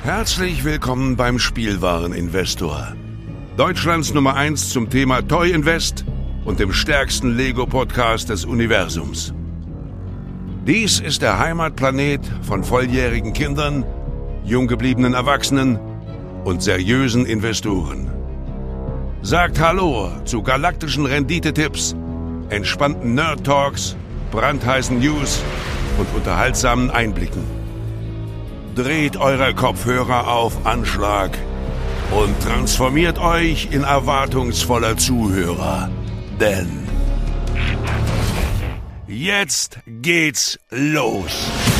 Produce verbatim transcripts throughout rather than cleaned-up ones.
Herzlich willkommen beim Spielwareninvestor. Deutschlands Nummer eins zum Thema Toy Invest und dem stärksten Lego-Podcast des Universums. Dies ist der Heimatplanet von volljährigen Kindern, jung gebliebenen Erwachsenen und seriösen Investoren. Sagt Hallo zu galaktischen Renditetipps, entspannten Nerd-Talks, brandheißen News und unterhaltsamen Einblicken. Dreht eure Kopfhörer auf Anschlag und transformiert euch in erwartungsvoller Zuhörer. Denn jetzt geht's los.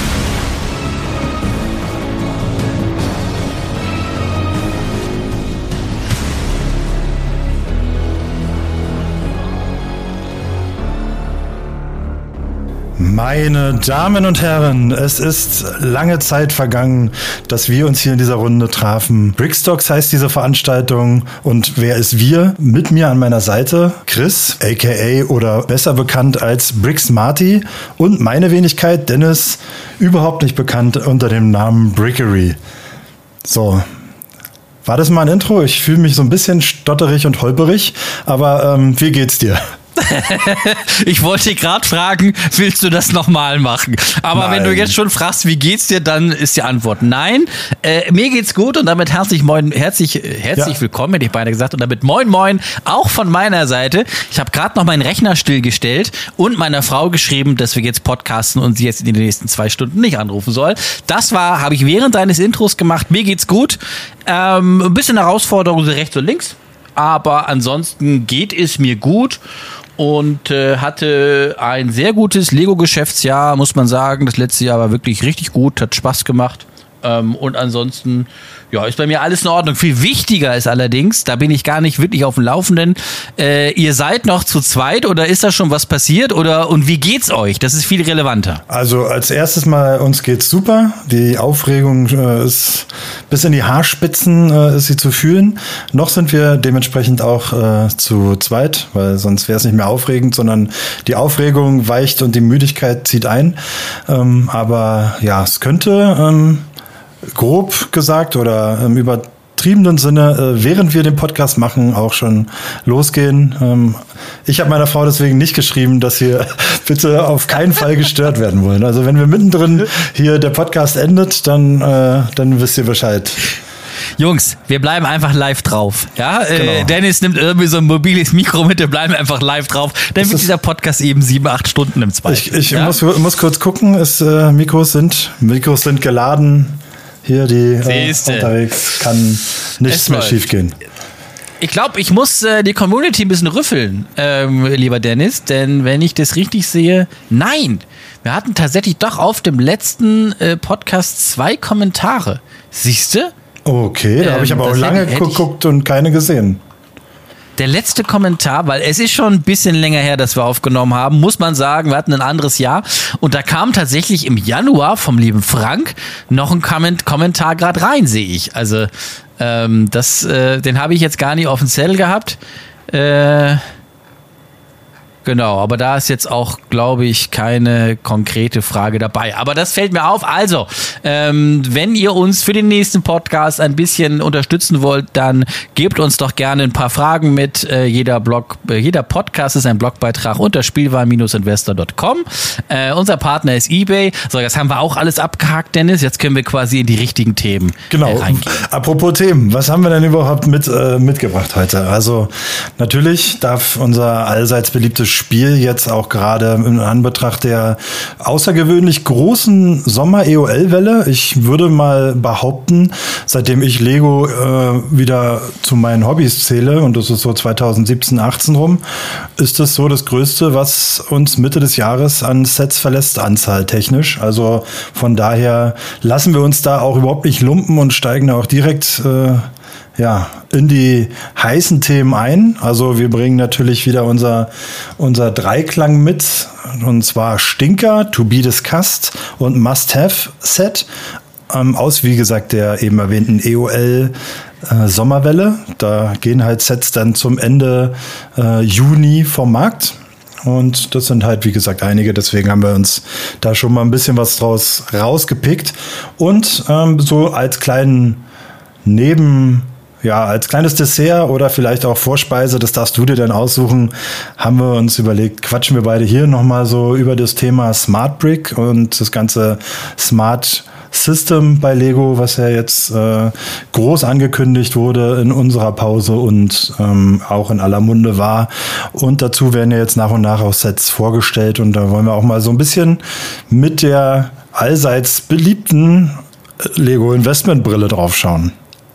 Meine Damen und Herren, es ist lange Zeit vergangen, dass wir uns hier in dieser Runde trafen. Brickstocks heißt diese Veranstaltung und wer ist wir? Mit mir an meiner Seite Chris, aka oder besser bekannt als Bricks Marty und meine Wenigkeit Dennis, überhaupt nicht bekannt unter dem Namen Brickery. So, war das mal ein Intro? Ich fühle mich so ein bisschen stotterig und holperig, aber ähm, wie geht's dir? Ich wollte gerade fragen, willst du das nochmal machen? Aber nein. Wenn du jetzt schon fragst, wie geht's dir, dann ist die Antwort nein. Äh, mir geht's gut und damit herzlich moin, herzlich, herzlich ja. willkommen, hätte ich beinahe gesagt. Und damit moin moin, auch von meiner Seite. Ich habe gerade noch meinen Rechner stillgestellt und meiner Frau geschrieben, dass wir jetzt podcasten und sie jetzt in den nächsten zwei Stunden nicht anrufen soll. Das war, habe ich während deines Intros gemacht. Mir geht's gut. Ähm, ein bisschen Herausforderung so rechts und links. Aber ansonsten geht es mir gut. Und äh, hatte ein sehr gutes Lego-Geschäftsjahr, muss man sagen. Das letzte Jahr war wirklich richtig gut, hat Spaß gemacht. Ähm, und ansonsten, ja, ist bei mir alles in Ordnung. Viel wichtiger ist allerdings, da bin ich gar nicht wirklich auf dem Laufenden, äh, ihr seid noch zu zweit oder ist da schon was passiert? Oder und wie geht's euch? Das ist viel relevanter. Also als erstes mal, uns geht's super. Die Aufregung äh, ist bis in die Haarspitzen äh, ist sie zu fühlen. Noch sind wir dementsprechend auch äh, zu zweit, weil sonst wäre es nicht mehr aufregend, sondern die Aufregung weicht und die Müdigkeit zieht ein. Ähm, aber ja, es könnte ähm, grob gesagt oder im übertriebenen Sinne, äh, während wir den Podcast machen, auch schon losgehen. Ähm, ich habe meiner Frau deswegen nicht geschrieben, dass wir bitte auf keinen Fall gestört werden wollen. Also wenn wir mittendrin hier der Podcast endet, dann, äh, dann wisst ihr Bescheid. Jungs, wir bleiben einfach live drauf. Ja, genau. äh, Dennis nimmt irgendwie so ein mobiles Mikro mit, wir bleiben einfach live drauf. Dann wird dieser Podcast eben sieben, acht Stunden im Zweifel. Ich, ich ja? muss, muss kurz gucken, es, äh, Mikros sind, Mikros sind geladen. Hier die äh, unterwegs, kann nichts mehr schief gehen. Ich glaube, ich muss äh, die Community ein bisschen rüffeln, ähm, lieber Dennis, denn wenn ich das richtig sehe, nein, wir hatten tatsächlich doch auf dem letzten äh, Podcast zwei Kommentare. Siehst du? Okay, da habe ich ähm, aber auch lange hätte, hätte geguckt und keine gesehen. Der letzte Kommentar, weil es ist schon ein bisschen länger her, dass wir aufgenommen haben, muss man sagen, wir hatten ein anderes Jahr und da kam tatsächlich im Januar vom lieben Frank noch ein Kommentar gerade rein, sehe ich. Also ähm, das, äh, den habe ich jetzt gar nicht auf dem Zettel gehabt. Äh, Genau, aber da ist jetzt auch, glaube ich, keine konkrete Frage dabei. Aber das fällt mir auf. Also, ähm, wenn ihr uns für den nächsten Podcast ein bisschen unterstützen wollt, dann gebt uns doch gerne ein paar Fragen mit. Äh, jeder Blog, äh, jeder Podcast ist ein Blogbeitrag unter spielwaren Bindestrich investor Punkt com. Äh, unser Partner ist eBay. So, das haben wir auch alles abgehakt, Dennis. Jetzt können wir quasi in die richtigen Themen genau. äh, reingehen. Apropos Themen, was haben wir denn überhaupt mit, äh, mitgebracht heute? Also, natürlich darf unser allseits beliebtes Spiel jetzt auch gerade in Anbetracht der außergewöhnlich großen Sommer-E O L-Welle. Ich würde mal behaupten, seitdem ich Lego äh, wieder zu meinen Hobbys zähle, und das ist so zwanzig siebzehn, achtzehn rum, ist das so das Größte, was uns Mitte des Jahres an Sets verlässt, anzahltechnisch. Also von daher lassen wir uns da auch überhaupt nicht lumpen und steigen da auch direkt äh, ja, in die heißen Themen ein. Also wir bringen natürlich wieder unser, unser Dreiklang mit, und zwar Stinker, To Be Discussed und Must-Have-Set ähm, aus, wie gesagt, der eben erwähnten E O L äh, Sommerwelle. Da gehen halt Sets dann zum Ende äh, Juni vom Markt. Und das sind halt, wie gesagt, einige. Deswegen haben wir uns da schon mal ein bisschen was draus rausgepickt. Und ähm, so als kleinen Neben... Ja, als kleines Dessert oder vielleicht auch Vorspeise, das darfst du dir dann aussuchen, haben wir uns überlegt, quatschen wir beide hier nochmal so über das Thema Smart Brick und das ganze Smart System bei Lego, was ja jetzt äh, groß angekündigt wurde in unserer Pause und ähm, auch in aller Munde war. Und dazu werden ja jetzt nach und nach auch Sets vorgestellt und da wollen wir auch mal so ein bisschen mit der allseits beliebten Lego Investmentbrille drauf schauen.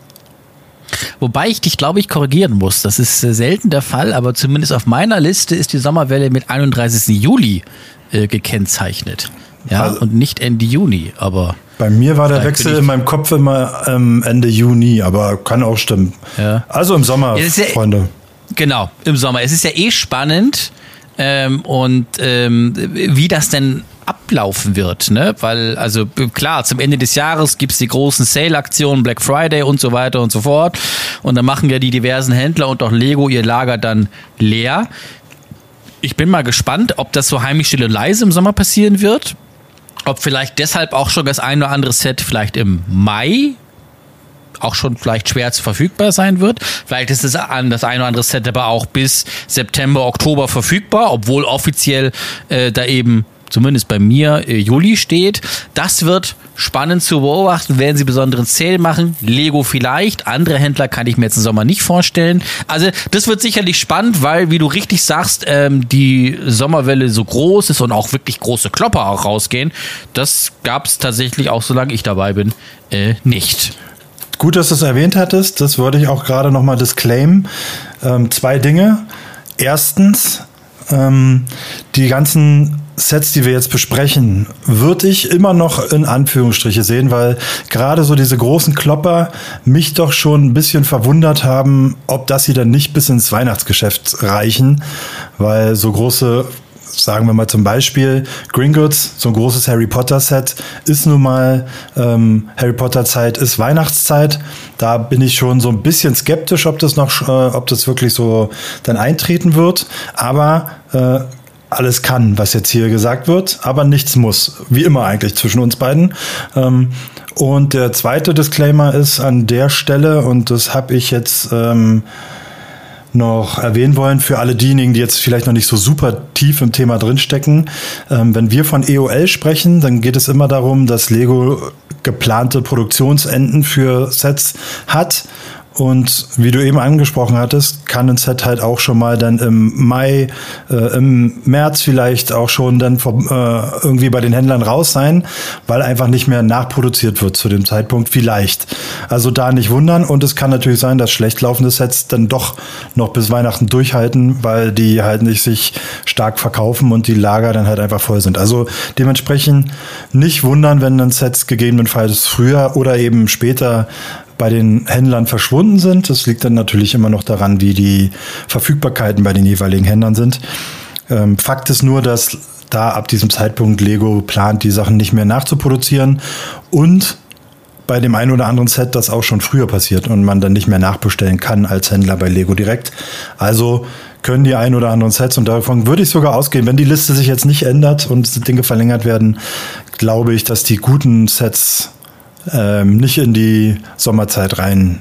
Wobei ich dich, glaube ich, korrigieren muss. Das ist äh, selten der Fall, aber zumindest auf meiner Liste ist die Sommerwelle mit einunddreißigsten Juli äh, gekennzeichnet. Ja, also, und nicht Ende Juni, aber... Bei mir war der Wechsel in meinem Kopf immer ähm, Ende Juni, aber kann auch stimmen. Ja. Also im Sommer, ja, Freunde. Genau, im Sommer. Es ist ja eh spannend ähm, und ähm, wie das denn ablaufen wird, ne? Weil, also klar, zum Ende des Jahres gibt's die großen Sale-Aktionen, Black Friday und so weiter und so fort. Und dann machen ja die diversen Händler und auch Lego ihr Lager dann leer. Ich bin mal gespannt, ob das so heimlich still und leise im Sommer passieren wird. Ob vielleicht deshalb auch schon das ein oder andere Set vielleicht im Mai auch schon vielleicht schwer zu verfügbar sein wird. Vielleicht ist es an das ein oder andere Set aber auch bis September, Oktober verfügbar, obwohl offiziell äh, da eben zumindest bei mir äh, Juli steht. Das wird spannend zu beobachten, werden sie besonderen Sale machen. Lego vielleicht, andere Händler kann ich mir jetzt im Sommer nicht vorstellen. Also das wird sicherlich spannend, weil, wie du richtig sagst, ähm, die Sommerwelle so groß ist und auch wirklich große Klopper auch rausgehen. Das gab es tatsächlich auch, solange ich dabei bin, äh, nicht. Gut, dass du es erwähnt hattest. Das wollte ich auch gerade nochmal disclaimen. Ähm, zwei Dinge. Erstens, ähm, die ganzen Sets, die wir jetzt besprechen, würde ich immer noch in Anführungsstriche sehen, weil gerade so diese großen Klopper mich doch schon ein bisschen verwundert haben, ob das sie dann nicht bis ins Weihnachtsgeschäft reichen, weil so große, sagen wir mal zum Beispiel Gringotts, so ein großes Harry Potter Set, ist nun mal ähm, Harry Potter Zeit, ist Weihnachtszeit. Da bin ich schon so ein bisschen skeptisch, ob das noch, äh, ob das wirklich so dann eintreten wird. Aber äh, alles kann, was jetzt hier gesagt wird, aber nichts muss. Wie immer eigentlich zwischen uns beiden. Ähm, und der zweite Disclaimer ist an der Stelle, und das habe ich jetzt ähm, noch erwähnen wollen für alle diejenigen, die jetzt vielleicht noch nicht so super tief im Thema drinstecken. Ähm, wenn wir von E O L sprechen, dann geht es immer darum, dass Lego geplante Produktionsenden für Sets hat. Und wie du eben angesprochen hattest, kann ein Set halt auch schon mal dann im Mai, äh, im März vielleicht auch schon dann vom, äh, irgendwie bei den Händlern raus sein, weil einfach nicht mehr nachproduziert wird zu dem Zeitpunkt vielleicht. Also da nicht wundern. Und es kann natürlich sein, dass schlecht laufende Sets dann doch noch bis Weihnachten durchhalten, weil die halt nicht sich stark verkaufen und die Lager dann halt einfach voll sind. Also dementsprechend nicht wundern, wenn dann Sets gegebenenfalls früher oder eben später bei den Händlern verschwunden sind. Das liegt dann natürlich immer noch daran, wie die Verfügbarkeiten bei den jeweiligen Händlern sind. Ähm, Fakt ist nur, dass da ab diesem Zeitpunkt Lego plant, die Sachen nicht mehr nachzuproduzieren und bei dem einen oder anderen Set das auch schon früher passiert und man dann nicht mehr nachbestellen kann als Händler bei Lego direkt. Also können die ein oder anderen Sets, und davon würde ich sogar ausgehen, wenn die Liste sich jetzt nicht ändert und Dinge verlängert werden, glaube ich, dass die guten Sets Ähm, nicht in die Sommerzeit rein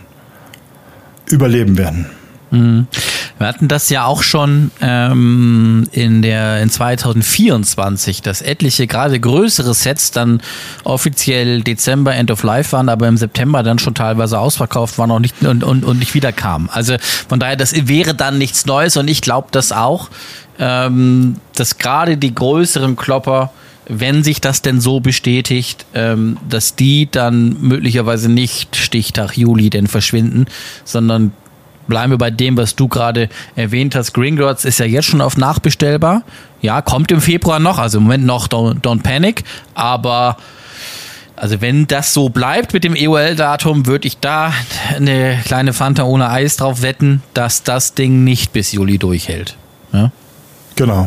überleben werden. Mhm. Wir hatten das ja auch schon ähm, in der in zwanzig vierundzwanzig, dass etliche gerade größere Sets dann offiziell Dezember End of Life waren, aber im September dann schon teilweise ausverkauft waren auch nicht, und, und, und nicht wieder kamen. Also von daher, das wäre dann nichts Neues, und ich glaube das auch, ähm, dass gerade die größeren Klopper, wenn sich das denn so bestätigt, ähm, dass die dann möglicherweise nicht Stichtag Juli denn verschwinden, sondern bleiben wir bei dem, was du gerade erwähnt hast. Gringotts ist ja jetzt schon auf nachbestellbar. Ja, kommt im Februar noch, also im Moment noch Don't, don't Panic, aber also wenn das so bleibt mit dem E O L-Datum, würde ich da eine kleine Fanta ohne Eis drauf wetten, dass das Ding nicht bis Juli durchhält. Ja? Genau.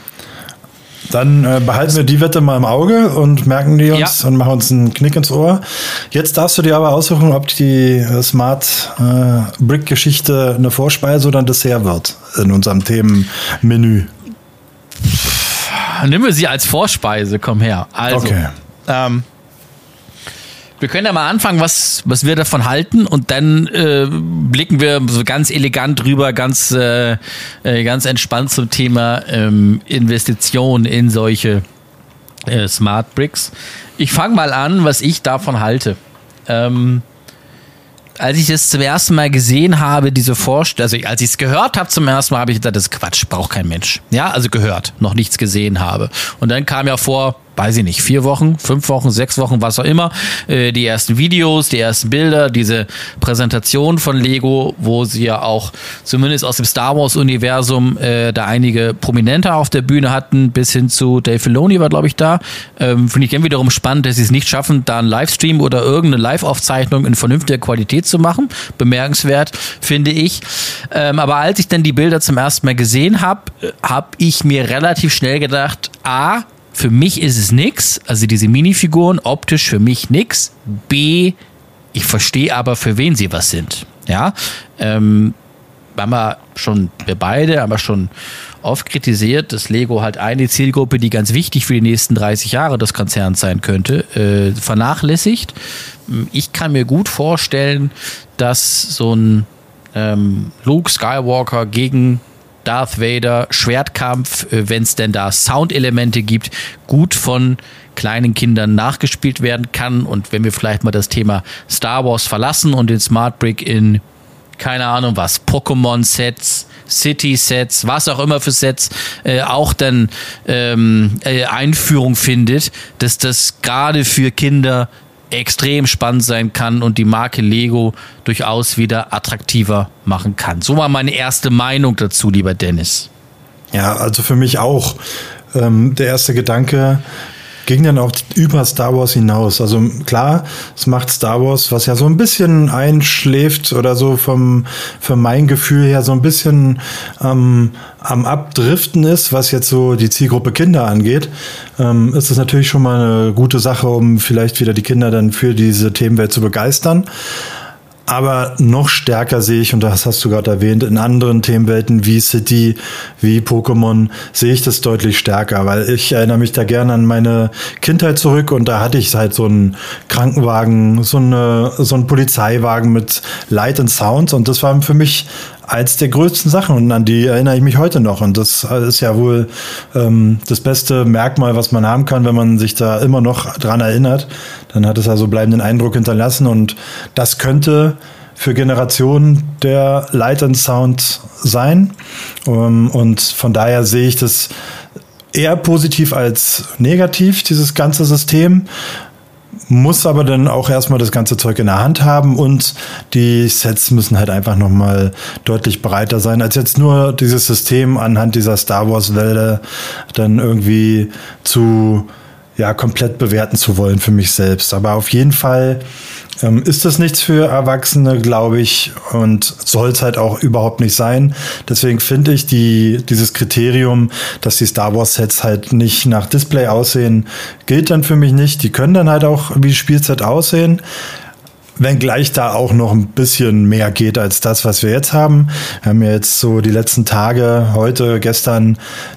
Dann äh, behalten wir die Wette mal im Auge und merken die uns, ja, und machen uns einen Knick ins Ohr. Jetzt darfst du dir aber aussuchen, ob die äh, Smart äh, Brick-Geschichte eine Vorspeise oder ein Dessert wird in unserem Themenmenü. Nimm wir sie als Vorspeise, komm her. Also, Okay. ähm, wir können ja mal anfangen, was, was wir davon halten und dann äh, blicken wir so ganz elegant rüber, ganz, äh, äh, ganz entspannt zum Thema ähm, Investition in solche äh, Smart Bricks. Ich fange mal an, was ich davon halte. Ähm, als ich das zum ersten Mal gesehen habe, diese Vorstellung, also als ich es gehört habe zum ersten Mal, habe ich gedacht, das ist Quatsch, braucht kein Mensch. Ja, also gehört, noch nichts gesehen habe. Und dann kam ja vor, weiß ich nicht, vier Wochen, fünf Wochen, sechs Wochen, was auch immer, äh, die ersten Videos, die ersten Bilder, diese Präsentation von Lego, wo sie ja auch zumindest aus dem Star Wars Universum äh, da einige Prominente auf der Bühne hatten, bis hin zu Dave Filoni war, glaube ich, da. Ähm, finde ich dann wiederum spannend, dass sie es nicht schaffen, da einen Livestream oder irgendeine Live-Aufzeichnung in vernünftiger Qualität zu machen. Bemerkenswert, finde ich. Ähm, aber als ich dann die Bilder zum ersten Mal gesehen habe, habe ich mir relativ schnell gedacht, A, für mich ist es nix, also diese Minifiguren optisch für mich nix. B, ich verstehe aber, für wen sie was sind. Ja, ähm, haben wir schon, wir beide haben wir schon oft kritisiert, dass Lego halt eine Zielgruppe, die ganz wichtig für die nächsten dreißig Jahre des Konzerns sein könnte, äh, vernachlässigt. Ich kann mir gut vorstellen, dass so ein ähm, Luke Skywalker gegen Darth Vader, Schwertkampf, wenn es denn da Soundelemente gibt, gut von kleinen Kindern nachgespielt werden kann. Und wenn wir vielleicht mal das Thema Star Wars verlassen und den Smart Brick in, keine Ahnung was, Pokémon-Sets, City-Sets, was auch immer für Sets, äh, auch dann ähm, äh, Einführung findet, dass das gerade für Kinder extrem spannend sein kann und die Marke Lego durchaus wieder attraktiver machen kann. So war meine erste Meinung dazu, lieber Dennis. Ja, also für mich auch. Ähm, der erste Gedanke ging dann auch über Star Wars hinaus. Also klar, es macht Star Wars, was ja so ein bisschen einschläft oder so vom, für mein Gefühl her so ein bisschen ähm, am Abdriften ist, was jetzt so die Zielgruppe Kinder angeht, ähm, ist es natürlich schon mal eine gute Sache, um vielleicht wieder die Kinder dann für diese Themenwelt zu begeistern. Aber noch stärker sehe ich, und das hast du gerade erwähnt, in anderen Themenwelten wie City, wie Pokémon, sehe ich das deutlich stärker, weil ich erinnere mich da gerne an meine Kindheit zurück und da hatte ich halt so einen Krankenwagen, so, eine, so einen Polizeiwagen mit Light and Sound und das war für mich als der größten Sachen und an die erinnere ich mich heute noch und das ist ja wohl ähm, das beste Merkmal, was man haben kann, wenn man sich da immer noch dran erinnert, dann hat es also bleibenden Eindruck hinterlassen und das könnte für Generationen der Light and Sound sein um, und von daher sehe ich das eher positiv als negativ, dieses ganze System. Muss aber dann auch erstmal das ganze Zeug in der Hand haben und die Sets müssen halt einfach nochmal deutlich breiter sein, als jetzt nur dieses System anhand dieser Star Wars Welle dann irgendwie zu, ja, komplett bewerten zu wollen für mich selbst. Aber auf jeden Fall ähm, ist das nichts für Erwachsene, glaube ich, und soll es halt auch überhaupt nicht sein. Deswegen finde ich die, dieses Kriterium, dass die Star Wars Sets halt nicht nach Display aussehen, gilt dann für mich nicht. Die können dann halt auch wie Spielset aussehen. Wenngleich da auch noch ein bisschen mehr geht als das, was wir jetzt haben. Wir haben ja jetzt so die letzten Tage, heute, gestern,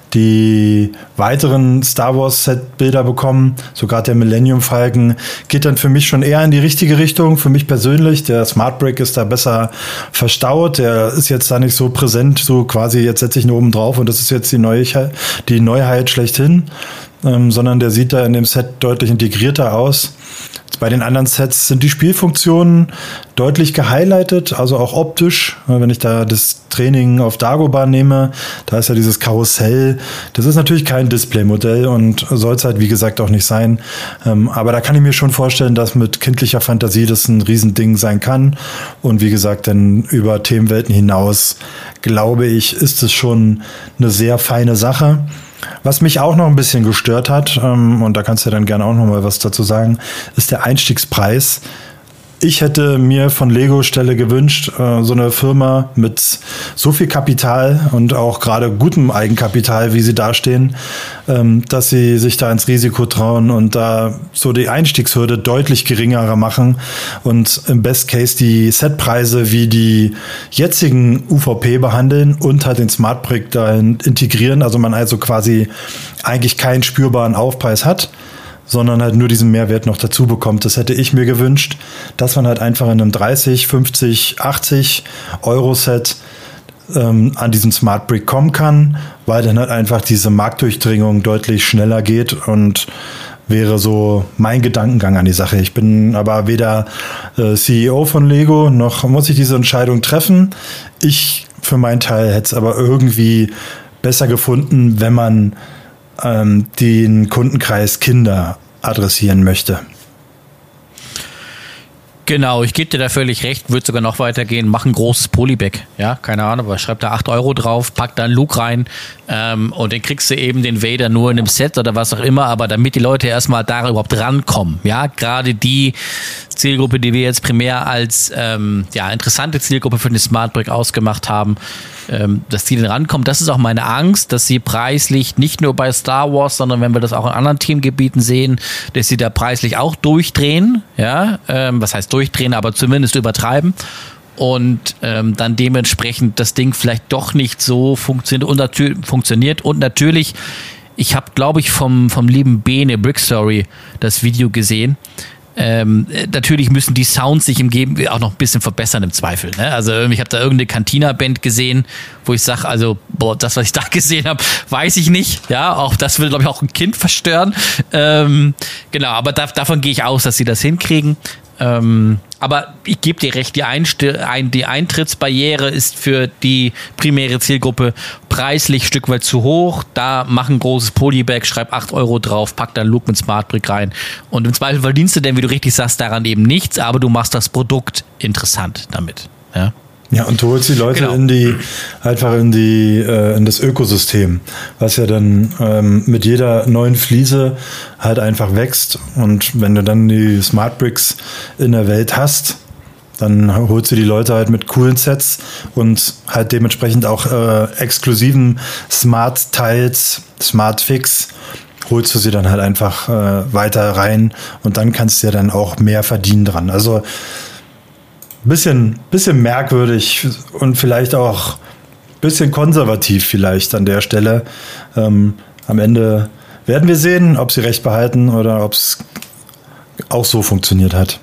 die weiteren Star Wars Set-Bilder bekommen. So gerade der Millennium Falcon geht dann für mich schon eher in die richtige Richtung. Für mich persönlich, der Smart Brick ist da besser verstaut. Der ist jetzt da nicht so präsent, so quasi jetzt setze ich ihn oben drauf und das ist jetzt die Neuheit, die Neuheit schlechthin. Ähm, sondern der sieht da in dem Set deutlich integrierter aus. Bei den anderen Sets sind die Spielfunktionen deutlich gehighlightet, also auch optisch. Wenn ich da das Training auf Dagobah nehme, da ist ja dieses Karussell. Das ist natürlich kein Displaymodell und soll es halt, wie gesagt, auch nicht sein. Aber da kann ich mir schon vorstellen, dass mit kindlicher Fantasie das ein Riesending sein kann. Und wie gesagt, dann über Themenwelten hinaus, glaube ich, ist es schon eine sehr feine Sache. Was mich auch noch ein bisschen gestört hat, ähm, und da kannst du dann gerne auch noch mal was dazu sagen, ist der Einstiegspreis. ich hätte mir von Lego Stelle gewünscht, äh, so eine Firma mit so viel Kapital und auch gerade gutem Eigenkapital, wie sie dastehen, ähm, dass sie sich da ins Risiko trauen und da so die Einstiegshürde deutlich geringerer machen und im Best Case die Setpreise wie die jetzigen U V P behandeln und halt den Smart Brick dahin integrieren. Also man also quasi eigentlich keinen spürbaren Aufpreis hat, sondern halt nur diesen Mehrwert noch dazu bekommt. Das hätte ich mir gewünscht, dass man halt einfach in einem dreißig, fünfzig, achtzig Euro Set ähm, an diesen Smart Brick kommen kann, weil dann halt einfach diese Marktdurchdringung deutlich schneller geht und wäre so mein Gedankengang an die Sache. Ich bin aber weder äh, C E O von Lego, noch muss ich diese Entscheidung treffen. Ich für meinen Teil hätte es aber irgendwie besser gefunden, wenn man ähm, den Kundenkreis Kinder adressieren möchte. Genau, ich gebe dir da völlig recht, würde sogar noch weitergehen, mach ein großes Polybag, ja, keine Ahnung, aber schreib da acht Euro drauf, pack da einen Luke rein ähm, und dann kriegst du eben den Vader nur in einem Set oder was auch immer, aber damit die Leute erstmal da überhaupt rankommen, ja, gerade die Zielgruppe, die wir jetzt primär als ähm, ja, interessante Zielgruppe für den Smart Brick ausgemacht haben, ähm, dass die dann rankommen, das ist auch meine Angst, dass sie preislich nicht nur bei Star Wars, sondern wenn wir das auch in anderen Themengebieten sehen, dass sie da preislich auch durchdrehen, ja, ähm, was heißt durchdrehen, aber zumindest übertreiben und ähm, dann dementsprechend das Ding vielleicht doch nicht so funktioniert und, natür- funktioniert. Und natürlich, ich habe, glaube ich, vom, vom lieben Bene Brickstory das Video gesehen. Ähm, natürlich müssen die Sounds sich im Geben auch noch ein bisschen verbessern im Zweifel. Ne? Also ich habe da irgendeine Cantina-Band gesehen, wo ich sage, also boah, das, was ich da gesehen habe, weiß ich nicht. Ja, auch das will, glaube ich, auch ein Kind verstören. Ähm, genau, aber da, davon gehe ich aus, dass sie das hinkriegen. Ähm, aber ich gebe dir recht, die, Einst- ein, die Eintrittsbarriere ist für die primäre Zielgruppe preislich ein Stück weit zu hoch. Da mach ein großes Polybag, schreib acht Euro drauf, pack dann Luke mit Smart Brick rein. Und im Zweifel verdienst du denn, wie du richtig sagst, daran eben nichts, aber du machst das Produkt interessant damit. Ja. Ja, und du holst die Leute Genau. in die, einfach in die, äh, in das Ökosystem, was ja dann ähm, mit jeder neuen Fliese halt einfach wächst. Und wenn du dann die Smart Bricks in der Welt hast, dann holst du die Leute halt mit coolen Sets und halt dementsprechend auch äh, exklusiven Smart Tiles, Smart Fix, holst du sie dann halt einfach äh, weiter rein und dann kannst du ja dann auch mehr verdienen dran. Also Bisschen, bisschen merkwürdig und vielleicht auch ein bisschen konservativ vielleicht an der Stelle. Ähm, am Ende werden wir sehen, ob sie recht behalten oder ob es auch so funktioniert hat.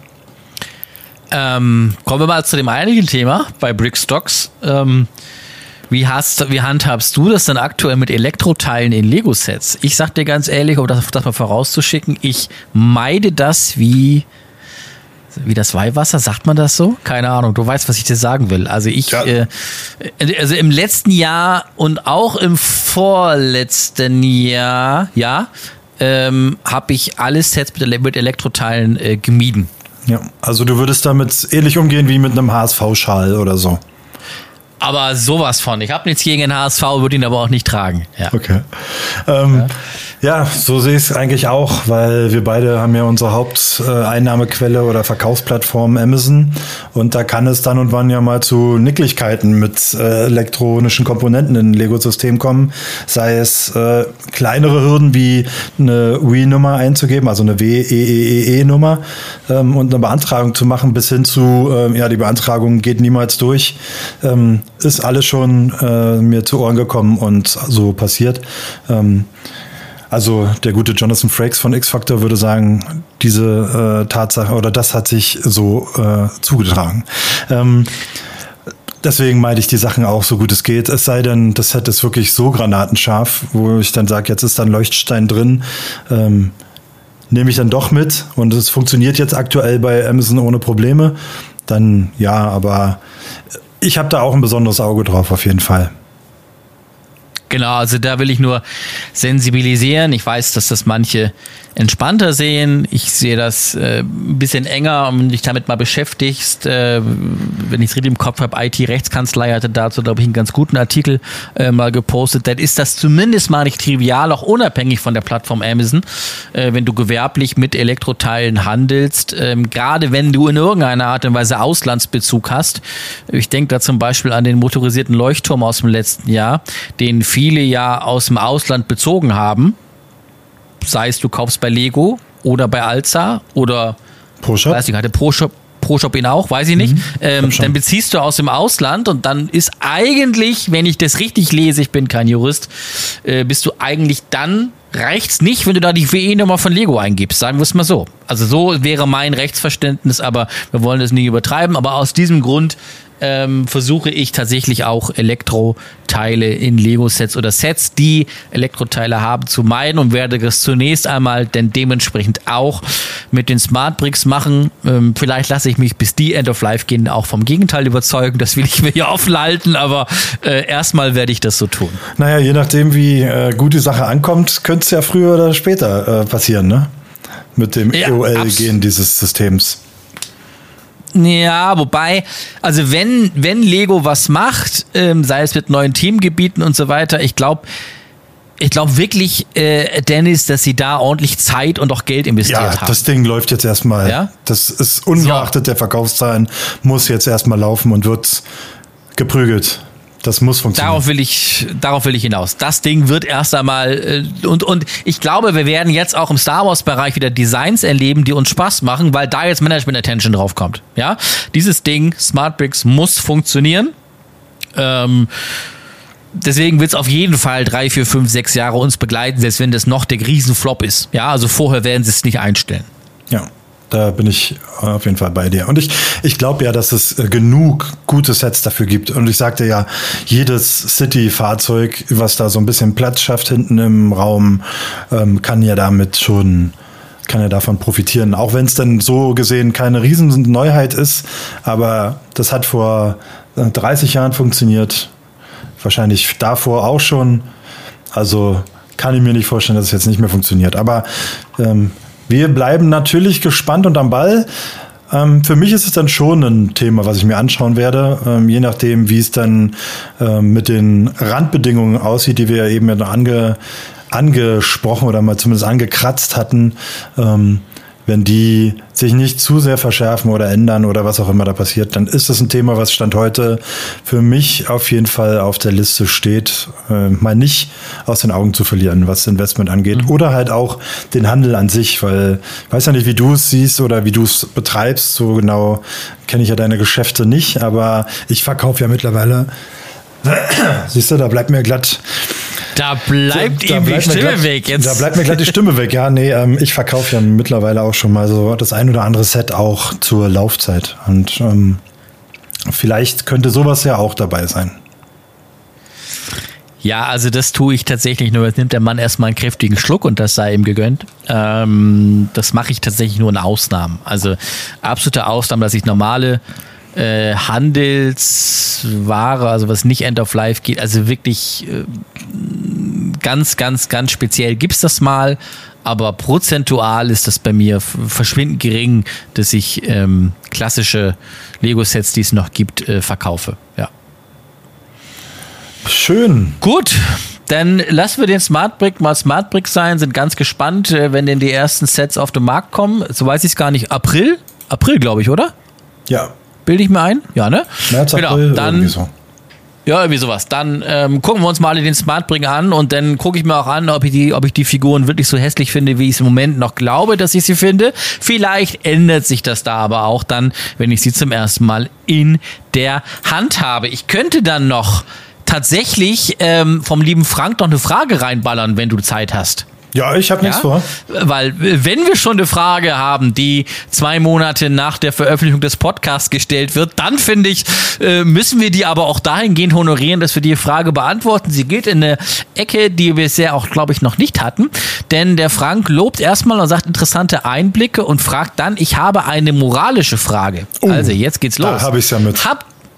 Ähm, kommen wir mal zu dem eigentlichen Thema bei Brickstocks. Ähm, wie, hast, wie handhabst du das denn aktuell mit Elektroteilen in Lego-Sets? Ich sag dir ganz ehrlich, um das, das mal vorauszuschicken, ich meide das wie... Wie das Weihwasser, sagt man das so? Keine Ahnung, du weißt, was ich dir sagen will. Also ich, ja. äh, also im letzten Jahr und auch im vorletzten Jahr, ja, ähm, habe ich alle Sets mit, mit Elektroteilen äh, gemieden. Ja, also du würdest damit ähnlich umgehen wie mit einem H S V-Schal oder so. Aber sowas von. Ich habe nichts gegen den H S V, würde ihn aber auch nicht tragen. Ja. Okay. Ähm, ja. Ja, so sehe ich es eigentlich auch, weil wir beide haben ja unsere Haupteinnahmequelle oder Verkaufsplattform Amazon und da kann es dann und wann ja mal zu Nicklichkeiten mit äh, elektronischen Komponenten in ein Lego-System kommen, sei es äh, kleinere Hürden wie eine Wii-Nummer einzugeben, also eine W E E E-Nummer ähm, und eine Beantragung zu machen, bis hin zu, äh, ja, die Beantragung geht niemals durch, ähm, ist alles schon äh, mir zu Ohren gekommen und so passiert. Ähm, Also der gute Jonathan Frakes von X-Factor würde sagen, diese äh, Tatsache oder das hat sich so äh, zugetragen. Ähm, deswegen meide ich die Sachen auch so gut es geht. Es sei denn, das Set ist wirklich so granatenscharf, wo ich dann sage, jetzt ist da ein Leuchtstein drin. Ähm, nehme ich dann doch mit und es funktioniert jetzt aktuell bei Amazon ohne Probleme. Dann ja, aber ich habe da auch ein besonderes Auge drauf auf jeden Fall. Genau, also da will ich nur sensibilisieren. Ich weiß, dass das manche entspannter sehen. Ich sehe das äh, ein bisschen enger, wenn du dich damit mal beschäftigst. Äh, wenn ich es richtig im Kopf habe, I T-Rechtskanzlei hatte dazu, glaube ich, einen ganz guten Artikel äh, mal gepostet. Dann ist das zumindest mal nicht trivial, auch unabhängig von der Plattform Amazon, äh, wenn du gewerblich mit Elektroteilen handelst. Ähm, gerade wenn du in irgendeiner Art und Weise Auslandsbezug hast. Ich denke da zum Beispiel an den motorisierten Leuchtturm aus dem letzten Jahr, den viele ja aus dem Ausland bezogen haben. Sei es, du kaufst bei Lego oder bei Alza oder ProShop. Weiß ich, hatte ProShop, ProShop ihn auch, weiß ich nicht. Mhm, ähm, dann beziehst du aus dem Ausland und dann ist eigentlich, wenn ich das richtig lese, ich bin kein Jurist, äh, bist du eigentlich dann, reicht's nicht, wenn du da die W E-Nummer von Lego eingibst, sagen wir es mal so. Also so wäre mein Rechtsverständnis, aber wir wollen das nicht übertreiben. Aber aus diesem Grund ähm, versuche ich tatsächlich auch Elektroteile in Lego-Sets oder Sets, die Elektroteile haben, zu meiden und werde das zunächst einmal denn dementsprechend auch mit den Smart Bricks machen. Ähm, vielleicht lasse ich mich, bis die End of Life gehen, auch vom Gegenteil überzeugen. Das will ich mir hier offen halten, aber äh, erstmal werde ich das so tun. Naja, je nachdem, wie äh, gut die Sache ankommt, könnte es ja früher oder später äh, passieren, ne? Mit dem Ja, E O L-Gen dieses Systems. Ja, wobei, also wenn, wenn Lego was macht, ähm, sei es mit neuen Themengebieten und so weiter, ich glaube, ich glaube wirklich, äh, Dennis, dass sie da ordentlich Zeit und auch Geld investiert ja, haben. Ja, das Ding läuft jetzt erstmal. Ja? Das ist ungeachtet so. Der Verkaufszahlen, muss jetzt erstmal laufen und wird geprügelt. Das muss funktionieren. Darauf will ich, darauf will ich hinaus. Das Ding wird erst einmal, äh, und, und ich glaube, wir werden jetzt auch im Star Wars Bereich wieder Designs erleben, die uns Spaß machen, weil da jetzt Management Attention drauf kommt. Ja, dieses Ding, Smart Bricks, muss funktionieren. Ähm, deswegen wird es auf jeden Fall drei, vier, fünf, sechs Jahre uns begleiten, selbst wenn das noch der Riesenflop ist. Ja, also vorher werden sie es nicht einstellen. Ja. Da bin ich auf jeden Fall bei dir. Und ich, ich glaube ja, dass es genug gute Sets dafür gibt. Und ich sagte ja, jedes City-Fahrzeug, was da so ein bisschen Platz schafft hinten im Raum, ähm, kann ja damit schon, kann ja davon profitieren. Auch wenn es dann so gesehen keine Riesenneuheit ist. Aber das hat vor dreißig Jahren funktioniert. Wahrscheinlich davor auch schon. Also kann ich mir nicht vorstellen, dass es jetzt nicht mehr funktioniert. Aber ähm, wir bleiben natürlich gespannt und am Ball. Ähm, für mich ist es dann schon ein Thema, was ich mir anschauen werde, ähm, je nachdem, wie es dann ähm, mit den Randbedingungen aussieht, die wir ja eben ange, angesprochen oder mal zumindest angekratzt hatten. Ähm, wenn die sich nicht zu sehr verschärfen oder ändern oder was auch immer da passiert, dann ist das ein Thema, was Stand heute für mich auf jeden Fall auf der Liste steht, äh, mal nicht aus den Augen zu verlieren, was Investment angeht. Mhm. Oder halt auch den Handel an sich, weil ich weiß ja nicht, wie du es siehst oder wie du es betreibst, so genau kenne ich ja deine Geschäfte nicht, aber ich verkaufe ja mittlerweile, siehst du, da bleibt mir glatt Da bleibt da ihm bleibt die Stimme glatt, weg. Jetzt. Da bleibt mir glatt die Stimme weg. Ja, nee, ähm, ich verkaufe ja mittlerweile auch schon mal so das ein oder andere Set auch zur Laufzeit. Und ähm, vielleicht könnte sowas ja auch dabei sein. Ja, also das tue ich tatsächlich nur. Jetzt nimmt der Mann erstmal einen kräftigen Schluck und das sei ihm gegönnt. Ähm, das mache ich tatsächlich nur in Ausnahmen. Also absolute Ausnahmen, dass ich normale Äh, Handelsware, also was nicht End of Life geht, also wirklich äh, ganz, ganz, ganz speziell gibt's das mal, aber prozentual ist das bei mir verschwindend gering, dass ich ähm, klassische Lego-Sets, die es noch gibt, äh, verkaufe. Ja. Schön. Gut. Dann lassen wir den Smart Brick mal Smart Brick sein, sind ganz gespannt, äh, wenn denn die ersten Sets auf den Markt kommen. So weiß ich es gar nicht. April? April, glaube ich, oder? Ja. Bilde ich mir ein? Ja, ne? März, April, genau, dann, irgendwie so. Ja, irgendwie sowas. Dann ähm, gucken wir uns mal alle den Smart Brick an und dann gucke ich mir auch an, ob ich, die, ob ich die Figuren wirklich so hässlich finde, wie ich es im Moment noch glaube, dass ich sie finde. Vielleicht ändert sich das da aber auch dann, wenn ich sie zum ersten Mal in der Hand habe. Ich könnte dann noch tatsächlich ähm, vom lieben Frank noch eine Frage reinballern, wenn du Zeit hast. Ja, ich habe nichts Ja? vor. Weil wenn wir schon eine Frage haben, die zwei Monate nach der Veröffentlichung des Podcasts gestellt wird, dann finde ich, äh, müssen wir die aber auch dahingehend honorieren, dass wir die Frage beantworten. Sie geht in eine Ecke, die wir bisher auch, glaube ich, noch nicht hatten. Denn der Frank lobt erstmal und sagt interessante Einblicke und fragt dann, ich habe eine moralische Frage. Oh, also jetzt geht's los. Da habe ich es ja mit. Hab,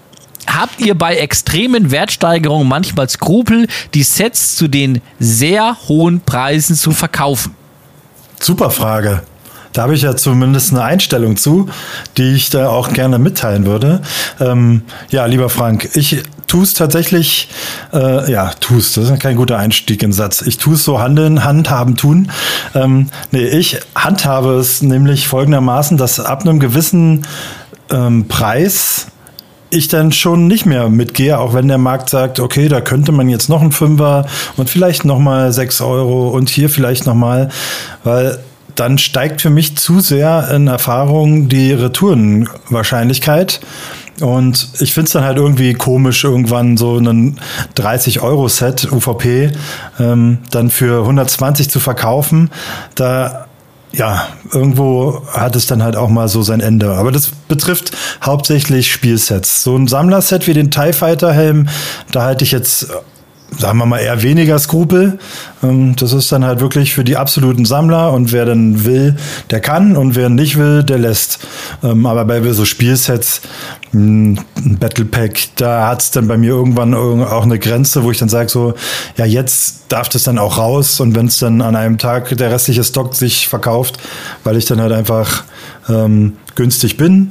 habt ihr bei extremen Wertsteigerungen manchmal Skrupel, die Sets zu den sehr hohen Preisen zu verkaufen? Super Frage. Da habe ich ja zumindest eine Einstellung zu, die ich da auch gerne mitteilen würde. Ähm, ja, lieber Frank, ich tue es tatsächlich, äh, ja, tue es, das ist kein guter Einstieg in den Satz. Ich tue es so handeln, handhaben, tun. Ähm, nee, ich handhabe es nämlich folgendermaßen, dass ab einem gewissen ähm, Preis ich dann schon nicht mehr mitgehe, auch wenn der Markt sagt, okay, da könnte man jetzt noch einen Fünfer und vielleicht nochmal sechs Euro und hier vielleicht nochmal, weil dann steigt für mich zu sehr in Erfahrung die Retourenwahrscheinlichkeit. Und ich finde es dann halt irgendwie komisch, irgendwann so einen dreißig-Euro-Set U V P ähm, dann für hundertzwanzig zu verkaufen. Da, ja, irgendwo hat es dann halt auch mal so sein Ende. Aber das betrifft hauptsächlich Spielsets. So ein Sammlerset wie den TIE Fighter Helm, da halte ich jetzt, sagen wir mal, eher weniger Skrupel. Das ist dann halt wirklich für die absoluten Sammler und wer dann will, der kann und wer nicht will, der lässt. Aber bei so Spielsets, ein Battle Pack, da hat es dann bei mir irgendwann auch eine Grenze, wo ich dann sage so, ja, jetzt darf das dann auch raus und wenn es dann an einem Tag der restliche Stock sich verkauft, weil ich dann halt einfach ähm, günstig bin,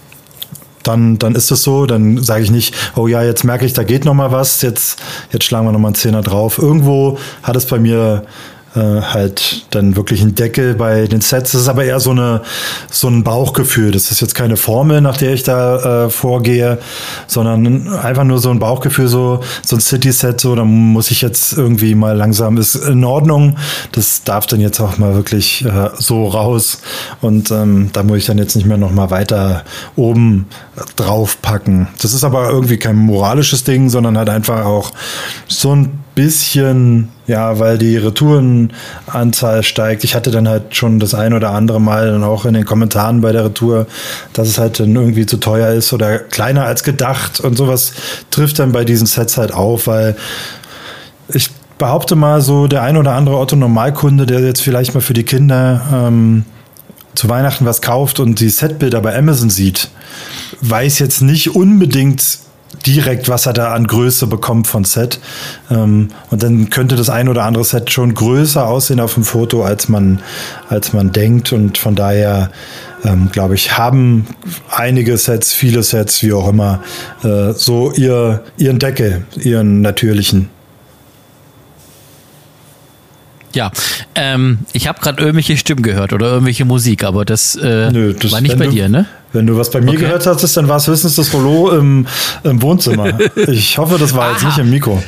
Dann, dann ist es so, dann sage ich nicht, oh ja, jetzt merke ich, da geht noch mal was, jetzt, jetzt schlagen wir noch mal einen Zehner drauf. Irgendwo hat es bei mir äh, halt dann wirklich einen Deckel bei den Sets. Das ist aber eher so eine so ein Bauchgefühl. Das ist jetzt keine Formel, nach der ich da äh, vorgehe, sondern einfach nur so ein Bauchgefühl, so so ein City-Set, so, da muss ich jetzt irgendwie mal langsam, ist in Ordnung. Das darf dann jetzt auch mal wirklich äh, so raus und ähm, da muss ich dann jetzt nicht mehr noch mal weiter oben draufpacken. Das ist aber irgendwie kein moralisches Ding, sondern halt einfach auch so ein bisschen, ja, weil die Retourenanzahl steigt. Ich hatte dann halt schon das ein oder andere Mal dann auch in den Kommentaren bei der Retour, dass es halt dann irgendwie zu teuer ist oder kleiner als gedacht und sowas trifft dann bei diesen Sets halt auf, weil ich behaupte mal so, der ein oder andere Otto-Normalkunde, der jetzt vielleicht mal für die Kinder ähm, zu Weihnachten was kauft und die Setbilder bei Amazon sieht, weiß jetzt nicht unbedingt direkt, was er da an Größe bekommt von Set. Ähm, und dann könnte das ein oder andere Set schon größer aussehen auf dem Foto, als man, als man denkt. Und von daher, ähm, glaube ich, haben einige Sets, viele Sets, wie auch immer, äh, so ihr, ihren Deckel, ihren natürlichen. Ja, ähm, ich habe gerade irgendwelche Stimmen gehört oder irgendwelche Musik, aber das, äh, Nö, das war nicht bei du, dir, ne? Wenn du was bei mir okay. gehört hast, dann war es höchstens das Rollo im, im Wohnzimmer. Ich hoffe, das war jetzt nicht im Mikro.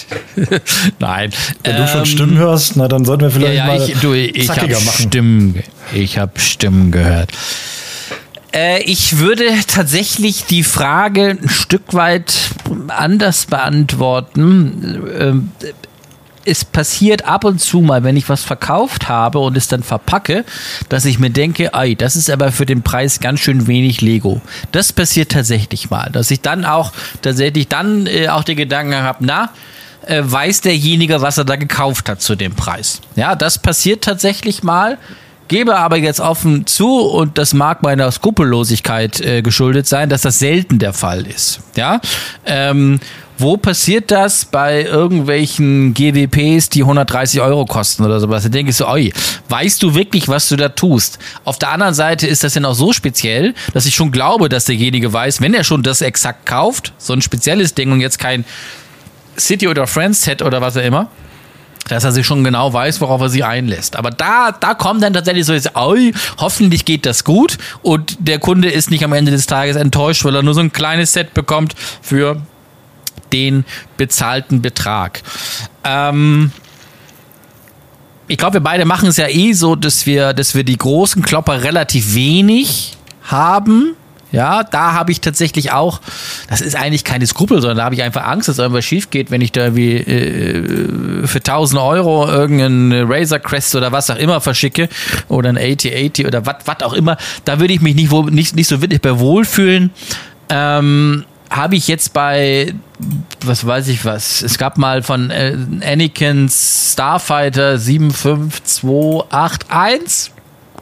Nein. Wenn ähm, du schon Stimmen hörst, na dann sollten wir vielleicht ja, ja, mal ich, du, ich zackiger hab machen. Stimmen, ich habe Stimmen gehört. Äh, ich würde tatsächlich die Frage ein Stück weit anders beantworten. Ähm, Es passiert ab und zu mal, wenn ich was verkauft habe und es dann verpacke, dass ich mir denke, ey, das ist aber für den Preis ganz schön wenig Lego. Das passiert tatsächlich mal, dass ich dann auch tatsächlich dann äh, auch den Gedanken habe, na, äh, weiß derjenige, was er da gekauft hat zu dem Preis. Ja, das passiert tatsächlich mal. Gebe aber jetzt offen zu, und das mag meiner Skrupellosigkeit äh, geschuldet sein, dass das selten der Fall ist. Ja, ähm, wo passiert das? Bei irgendwelchen G W Ps, die hundertdreißig Euro kosten oder sowas. Da denke ich so, oi, weißt du wirklich, was du da tust? Auf der anderen Seite ist das ja noch so speziell, dass ich schon glaube, dass derjenige weiß, wenn er schon das exakt kauft, so ein spezielles Ding und jetzt kein City oder Friends Set oder was auch immer, dass er sich schon genau weiß, worauf er sich einlässt. Aber da, da kommt dann tatsächlich so, oi, hoffentlich geht das gut und der Kunde ist nicht am Ende des Tages enttäuscht, weil er nur so ein kleines Set bekommt für den bezahlten Betrag. Ähm, ich glaube, wir beide machen es ja eh so, dass wir, dass wir die großen Klopper relativ wenig haben. Ja, da habe ich tatsächlich auch, das ist eigentlich keine Skrupel, sondern da habe ich einfach Angst, dass irgendwas schief geht, wenn ich da wie äh, für tausend Euro irgendeinen Razor Crest oder was auch immer verschicke oder ein achtzig achtzig oder was auch immer. Da würde ich mich nicht, nicht, nicht so wirklich bei wohlfühlen. Ähm, habe ich jetzt bei, was weiß ich was, es gab mal von äh, Anakin's Starfighter sieben fünf zwei acht eins